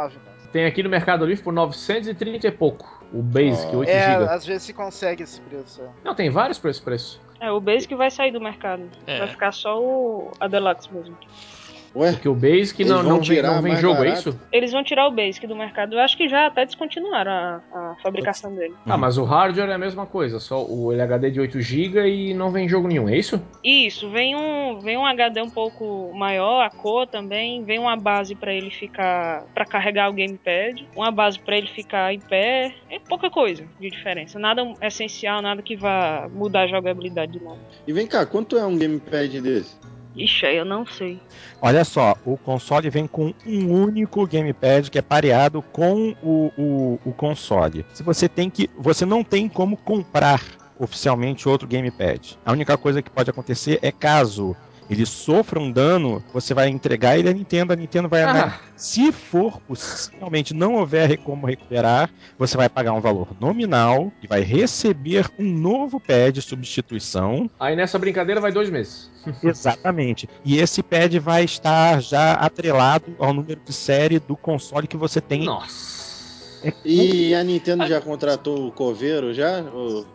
Tem aqui no Mercado Livre por novecentos e trinta e pouco. O Basic, Oh. oito É, gigas. às vezes se consegue esse preço. é. Não, tem vários por esse preço. É, o Basic vai sair do mercado. É. Vai ficar só o a Deluxe mesmo. Ué, Porque o Basic Eles não, vão não vem, tirar não vem mais jogo, é barato? isso? Eles vão tirar o Basic do mercado. Eu acho que já até descontinuaram a, a fabricação dele. Ah, mas o hardware é a mesma coisa, só o L H D de oito gigas e não vem jogo nenhum, é isso? Isso, vem um, vem um H D um pouco maior, a cor também, vem uma base pra ele ficar, pra carregar o gamepad, uma base pra ele ficar em pé, é pouca coisa de diferença, nada essencial, nada que vá mudar a jogabilidade de nada. e vem cá, quanto é um gamepad desse? Ixi, aí eu não sei. Olha só, o console vem com um único gamepad que é pareado com o, o, o console. Se você tem que, você não tem como comprar oficialmente outro gamepad. A única coisa que pode acontecer é caso ele sofra um dano, você vai entregar ele à Nintendo, a Nintendo vai Ah. analisar. Se for possivelmente não houver como recuperar, você vai pagar um valor nominal e vai receber um novo pad de substituição. Aí nessa brincadeira vai dois meses. Exatamente. E esse pad vai estar já atrelado ao número de série do console que você tem. Nossa. E a Nintendo já contratou o coveiro já? Ô,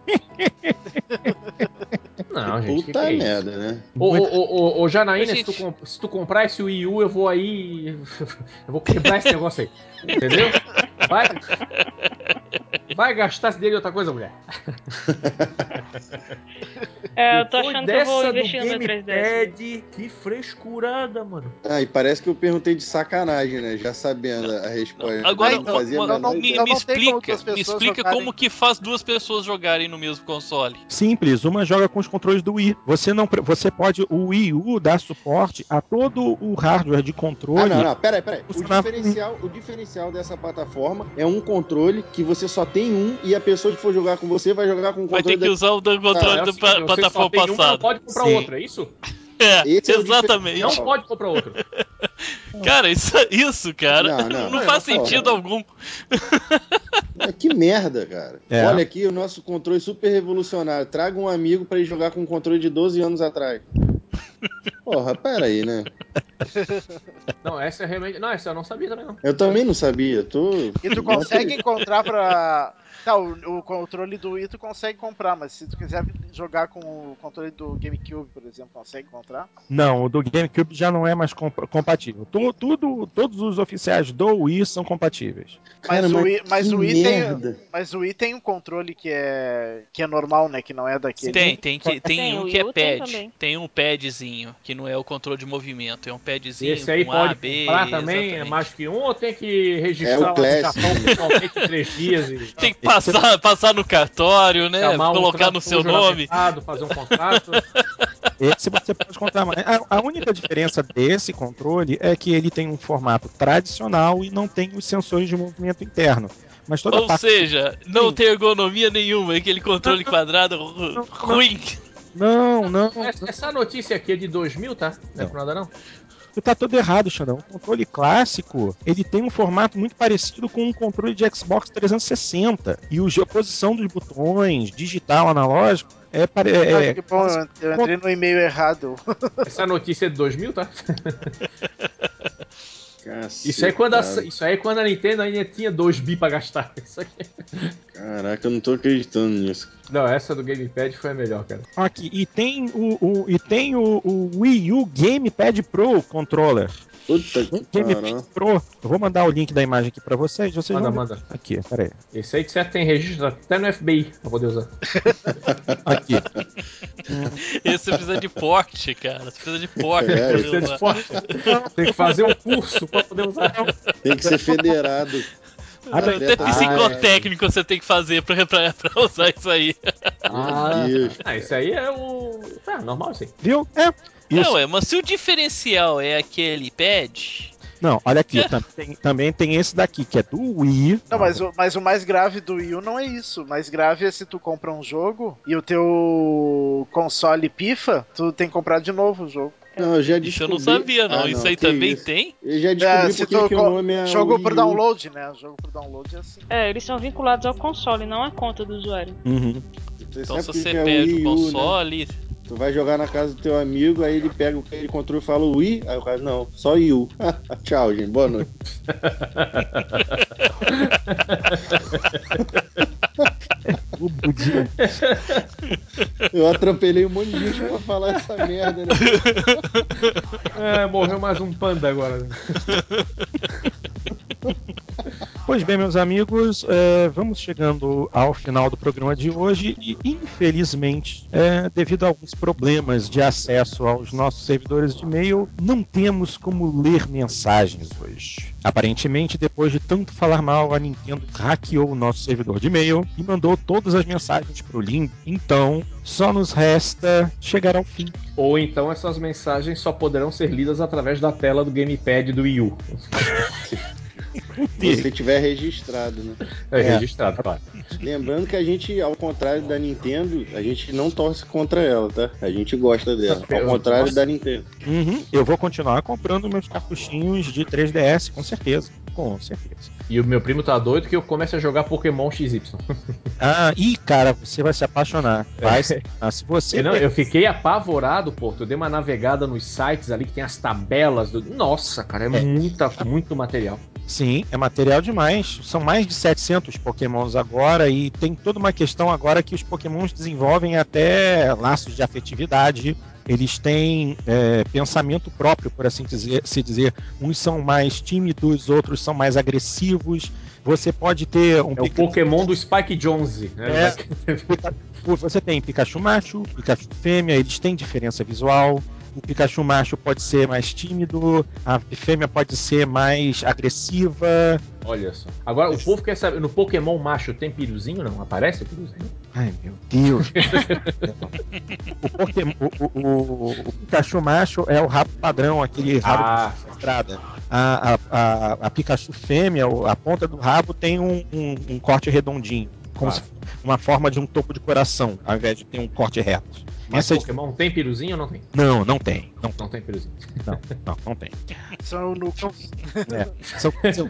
Não, gente, que que puta é isso? merda, né? Ô, ô, ô, ô, ô, Janaína, Ô, se tu, gente. comp- se tu comprar esse Wii U, eu vou aí. Eu vou quebrar esse negócio aí. Entendeu? Vai. Vai gastar esse dinheiro em outra coisa, mulher. É, eu tô Depois achando que eu vou dessa investir do no meu três D S. gamepad, que frescurada, mano. Ah, e parece que eu perguntei de sacanagem, né? Já sabendo a resposta. Agora, não fazia a uma- menor me, ideia. Então me não tem como explica, duas me pessoas explica jogarem. como que faz duas pessoas jogarem no mesmo console. Simples, uma joga com os controles do Wii. Você não, pre- você pode, o Wii U dá suporte a todo o hardware de Ah, controle. não, não, peraí, peraí. O Funcionava diferencial, o diferencial dessa plataforma é um controle que você só tem um e a pessoa que for jogar com você vai jogar com o Vai ter controle que da... usar o do controle É o do seguinte, pa- você só plataforma tem uma, não passada. pode comprar Sim. outra, é isso? É, Esse é o exatamente. diferencial. Não pode comprar outro. Cara, isso, isso cara, Não, não, não, não, faz não, não. sentido algum. Ah, que merda, cara. É. Olha aqui o nosso controle super revolucionário. Traga um amigo pra ir jogar com um controle de doze anos atrás. Porra, pera aí, né? Não, essa é realmente. Não, essa eu não sabia também, não. Eu também não sabia. Tô... E tu consegue encontrar pra. Tá, o, o controle do Wii tu consegue comprar, mas se tu quiser jogar com o controle do GameCube, por exemplo, consegue encontrar? Não, o do GameCube já não é mais comp- compatível. Tu- tudo, todos os oficiais do Wii são compatíveis. Cara, Mas o mas Wii, mas que o Wii tem, merda. mas o Wii tem um controle que é que é normal, né, que não é daquele. Tem, tem, que, tem, Tem, um o que é Wii U tem pad. também. Tem um padzinho, que não é o controle de movimento, é um padzinho Esse aí com pode A, B. comprar também, é exatamente. mais que um, ou tem que É registrar o lá no Classic. Japão pessoalmente em três dias e Tem que passar, passar no cartório, né? chamar um Colocar no tradutor seu nome. juramentado, fazer um contrato. Esse você pode comprar mais. A, a única diferença desse controle é que ele tem um formato tradicional e não tem os sensores de movimento interno. Mas toda a Ou parte. seja, não Sim. tem ergonomia nenhuma, aquele controle quadrado ru- não. ruim. Não, não. Essa, essa notícia aqui é de dois mil, tá? Não é por nada, não? Tu tá todo errado, Xandão. O controle clássico, ele tem um formato muito parecido com um controle de Xbox trezentos e sessenta. E o, a posição dos botões, digital, analógico, é... pare- é Ah, que bom, eu eu entrei no e-mail errado. Essa notícia é de dois mil, tá? Caceta. Isso aí, quando a, isso aí quando a Nintendo ainda tinha dois bi pra gastar. Isso aqui. Caraca, eu não tô acreditando nisso. Não, essa do Gamepad foi a melhor, cara. Aqui, e tem o, o- e tem o, o Wii U Gamepad Pro Controller. Puta que Gamepad caralho. Pro. Eu vou mandar o link da imagem aqui pra vocês. Vocês Manda, vão ver. manda. Aqui, peraí. Esse aí de certo tem registro até no F B I pra poder usar. Aqui. Esse precisa de porte, cara. Você precisa de porte É, pra poder Precisa de usar. esporte. Tem que fazer um curso pra poder usar. Tem que ser federado. Abre- Até Ah, psicotécnico você tem que fazer pra, pra, pra usar isso aí. Ah, Deus, ah, isso aí é o. Tá, normal isso aí. Viu? É. Isso. Não, é, mas se o diferencial é aquele pad. Não, olha aqui. tam- tem- também tem esse daqui, que é do Wii. Não, mas o, mas o mais grave do Wii U não é isso. O mais grave é se tu compra um jogo e o teu console pifa, tu tem que comprar de novo o jogo. Não, eu já Isso descobri. eu não sabia, não. Ah, isso aí que também isso. tem? Eu já É, descobri se porque tu que o co- nome é jogo Wii por U. download, né? Jogo por download é assim. É, eles são vinculados ao console, não à conta do usuário. Uhum. Então Sabe se por que você que é perde Wii o U, né? console, Tu vai jogar na casa do teu amigo, aí ele pega o aquele controle e fala Wii, aí o cara, não, só Yu. Tchau, gente, boa noite. O Budinho. Eu atropelei um monte de gente pra falar essa merda, né? É, morreu mais um panda agora. Pois bem, meus amigos, é, vamos chegando ao final do programa de hoje e, infelizmente, é, devido a alguns problemas de acesso aos nossos servidores de e-mail, não temos como ler mensagens hoje. Aparentemente, depois de tanto falar mal, a Nintendo hackeou o nosso servidor de e-mail e mandou todas as mensagens para o limbo. Então, só nos resta chegar ao fim. Ou então essas mensagens só poderão ser lidas através da tela do gamepad do Wii U. Se você tiver registrado, né? É, É. registrado, claro. Lembrando que a gente, ao contrário da Nintendo, a gente não torce contra ela, tá? A gente gosta dela. Ao contrário Nossa. da Nintendo. Uhum. Eu vou continuar comprando meus cartuchinhos de três D S, com certeza. Com certeza. E o meu primo tá doido que eu comece a jogar Pokémon X Y. Ah, e cara, você vai se apaixonar. Vai se apaixonar. Se você. Eu, não, eu fiquei apavorado, pô. Eu dei uma navegada nos sites ali que tem as tabelas do. Nossa, cara, é, É. muita, muito material. Sim, é material demais. São mais de setecentos Pokémons agora e tem toda uma questão agora que os Pokémons desenvolvem até laços de afetividade. Eles têm é, pensamento próprio, por assim dizer, se dizer. Uns são mais tímidos, outros são mais agressivos. Você pode ter um É o Pika- Pokémon do Spike Jonze, né? É. Pika- Você tem Pikachu macho, Pikachu fêmea, eles têm diferença visual. O Pikachu macho pode ser mais tímido, a fêmea pode ser mais agressiva. Olha só. Agora, o povo quer saber, no Pokémon macho tem piruzinho, não? Aparece o piruzinho? Ai, meu Deus. o, Pokémon, o, o, o, o Pikachu macho é o rabo padrão, aquele rabo Ah, de estrada. A, a, a, a Pikachu fêmea, a ponta do rabo tem um, um, um corte redondinho, como Ah. se fosse uma forma de um topo de coração, ao invés de ter um corte reto. mas Essa é- Pokémon tem piruzinho ou não tem? Não, não tem. Não, Não tem piruzinho. não, não, não tem. São núcleos. É, são- são-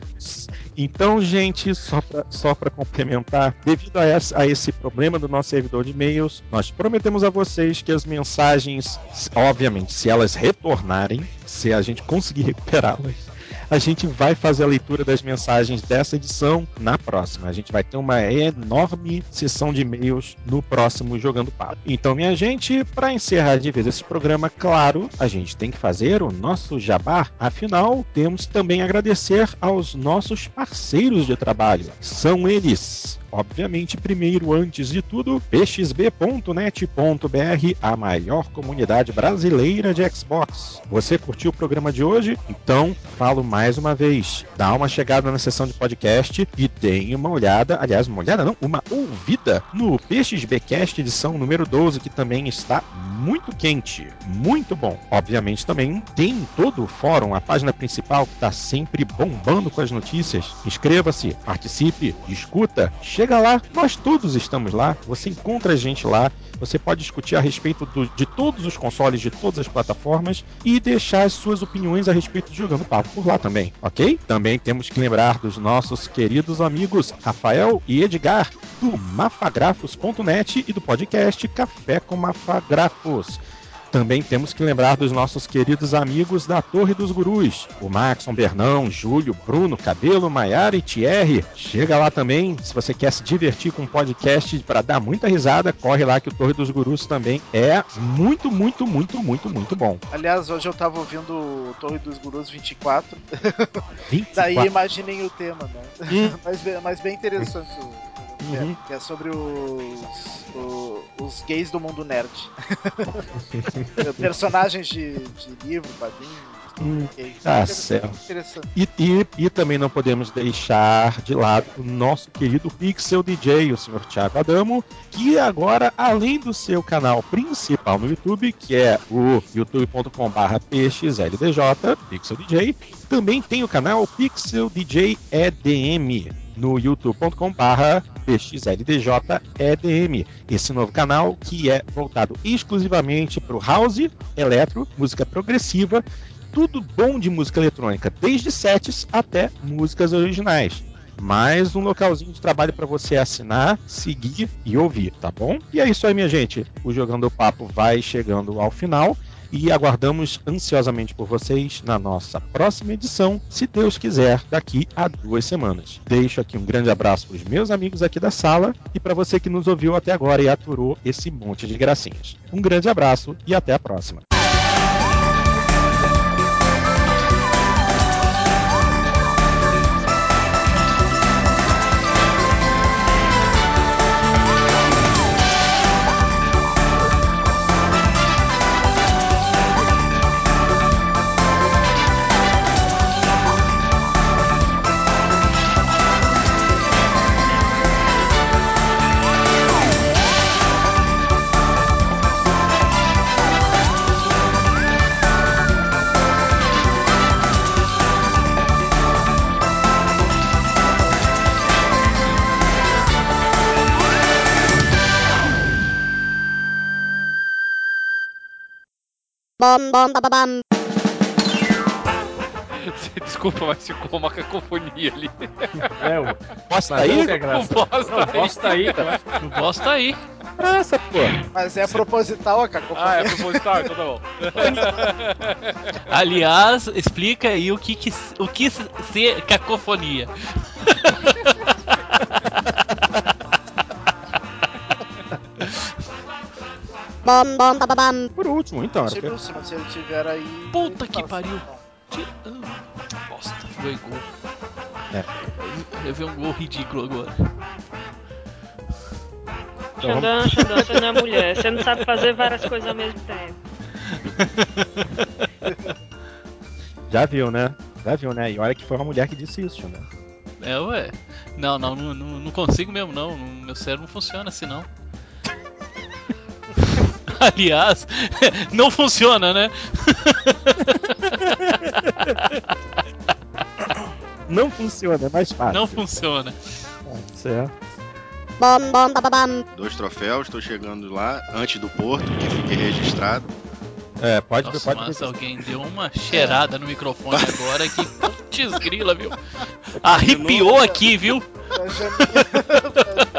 Então, gente, só para só pra complementar, devido a, essa- a esse problema do nosso servidor de e-mails, nós prometemos a vocês que as mensagens, obviamente, se elas retornarem, se a gente conseguir recuperá-las, a gente vai fazer a leitura das mensagens dessa edição na próxima. A gente vai ter uma enorme sessão de e-mails no próximo Jogando Papo. Então, minha gente, para encerrar de vez esse programa, claro, a gente tem que fazer o nosso jabá. Afinal, temos também a agradecer aos nossos parceiros de trabalho. São eles... Obviamente, primeiro, antes de tudo, p x b ponto net ponto b r, a maior comunidade brasileira de Xbox. Você curtiu o programa de hoje? Então, falo mais uma vez, dá uma chegada na seção de podcast e deem uma olhada, aliás, uma olhada não, uma ouvida no PXBcast edição número doze, que também está muito quente, muito bom. Obviamente também tem todo o fórum, a página principal que está sempre bombando com as notícias. Inscreva-se, participe, escuta, chega lá, nós todos estamos lá, você encontra a gente lá, você pode discutir a respeito do, de todos os consoles, de todas as plataformas e deixar as suas opiniões a respeito de Jogando Papo por lá também, ok? Também temos que lembrar dos nossos queridos amigos Rafael e Edgar, do mafagrafos ponto net e do podcast Café com Mafagrafos. Também temos que lembrar dos nossos queridos amigos da Torre dos Gurus, o Maxon, Bernão, Júlio, Bruno, Cabelo, Maiara e Thierry. Chega lá também, se você quer se divertir com um podcast para dar muita risada, corre lá que o Torre dos Gurus também é muito, muito, muito, muito, muito bom. Aliás, hoje eu tava ouvindo o Torre dos Gurus vinte e quatro. vinte e Daí quatro. imaginem o tema, né? Hum. mas, bem- mas bem interessante o, o Uhum. tema, que é sobre os, o- os gays do mundo nerd. Personagens de, de livro, quadrinhos, Hum, gay. tá Interessante, certo. Interessante. E, e, e também não podemos deixar de lado o nosso querido Pixel D J, o senhor Thiago Adamo, que agora, além do seu canal principal no YouTube, que é o youtube ponto com barra p x l d j, Pixel D J, também tem o canal Pixel D J E D M, no youtube ponto com barra p x l d j e d m. Esse novo canal que é voltado exclusivamente para o house, eletro, música progressiva, tudo bom de música eletrônica, desde sets até músicas originais. mais um localzinho de trabalho para você assinar, seguir e ouvir, tá bom? E é isso aí, minha gente. O Jogando Papo vai chegando ao final e aguardamos ansiosamente por vocês na nossa próxima edição, se Deus quiser, daqui a duas semanas. Deixo aqui um grande abraço para os meus amigos aqui da sala e para você que nos ouviu até agora e aturou esse monte de gracinhas. Um grande abraço e até a próxima. Bom, bom, bababam. Desculpa, mas ficou uma cacofonia ali. É, o Posta mas aí? não quer graça. O boss Não, tá o boss tá aí, cara. O boss tá aí. Essa, pô. Mas é proposital a cacofonia. Ah, é proposital, então tá bom. Aliás, explica aí o que que, o que ser cacofonia. Bom, bom, bababam. Por último, então. Era... Tipo, se se ele tiver aí. Puta ele que fala pariu. assim, Tira- ah, Bosta, foi gol. É. Eu vi um gol ridículo agora. Xandão, Xandão, você não é mulher. Você não sabe fazer várias coisas ao mesmo tempo. Já viu, né? Já viu, né? E olha que foi uma mulher que disse isso, né? É, ué. Não, não, não, não, não consigo mesmo, não. Meu cérebro não funciona assim, não. Aliás, não funciona, né? Não funciona, é mais fácil. Não funciona. Ah, certo. Bom, bom, bababam. Dois troféus, estou chegando lá antes do Porto, que fique registrado. É, pode Nossa, pode mas alguém deu uma cheirada no microfone agora que putz grila, viu? Arrepiou aqui, viu? Da Janine.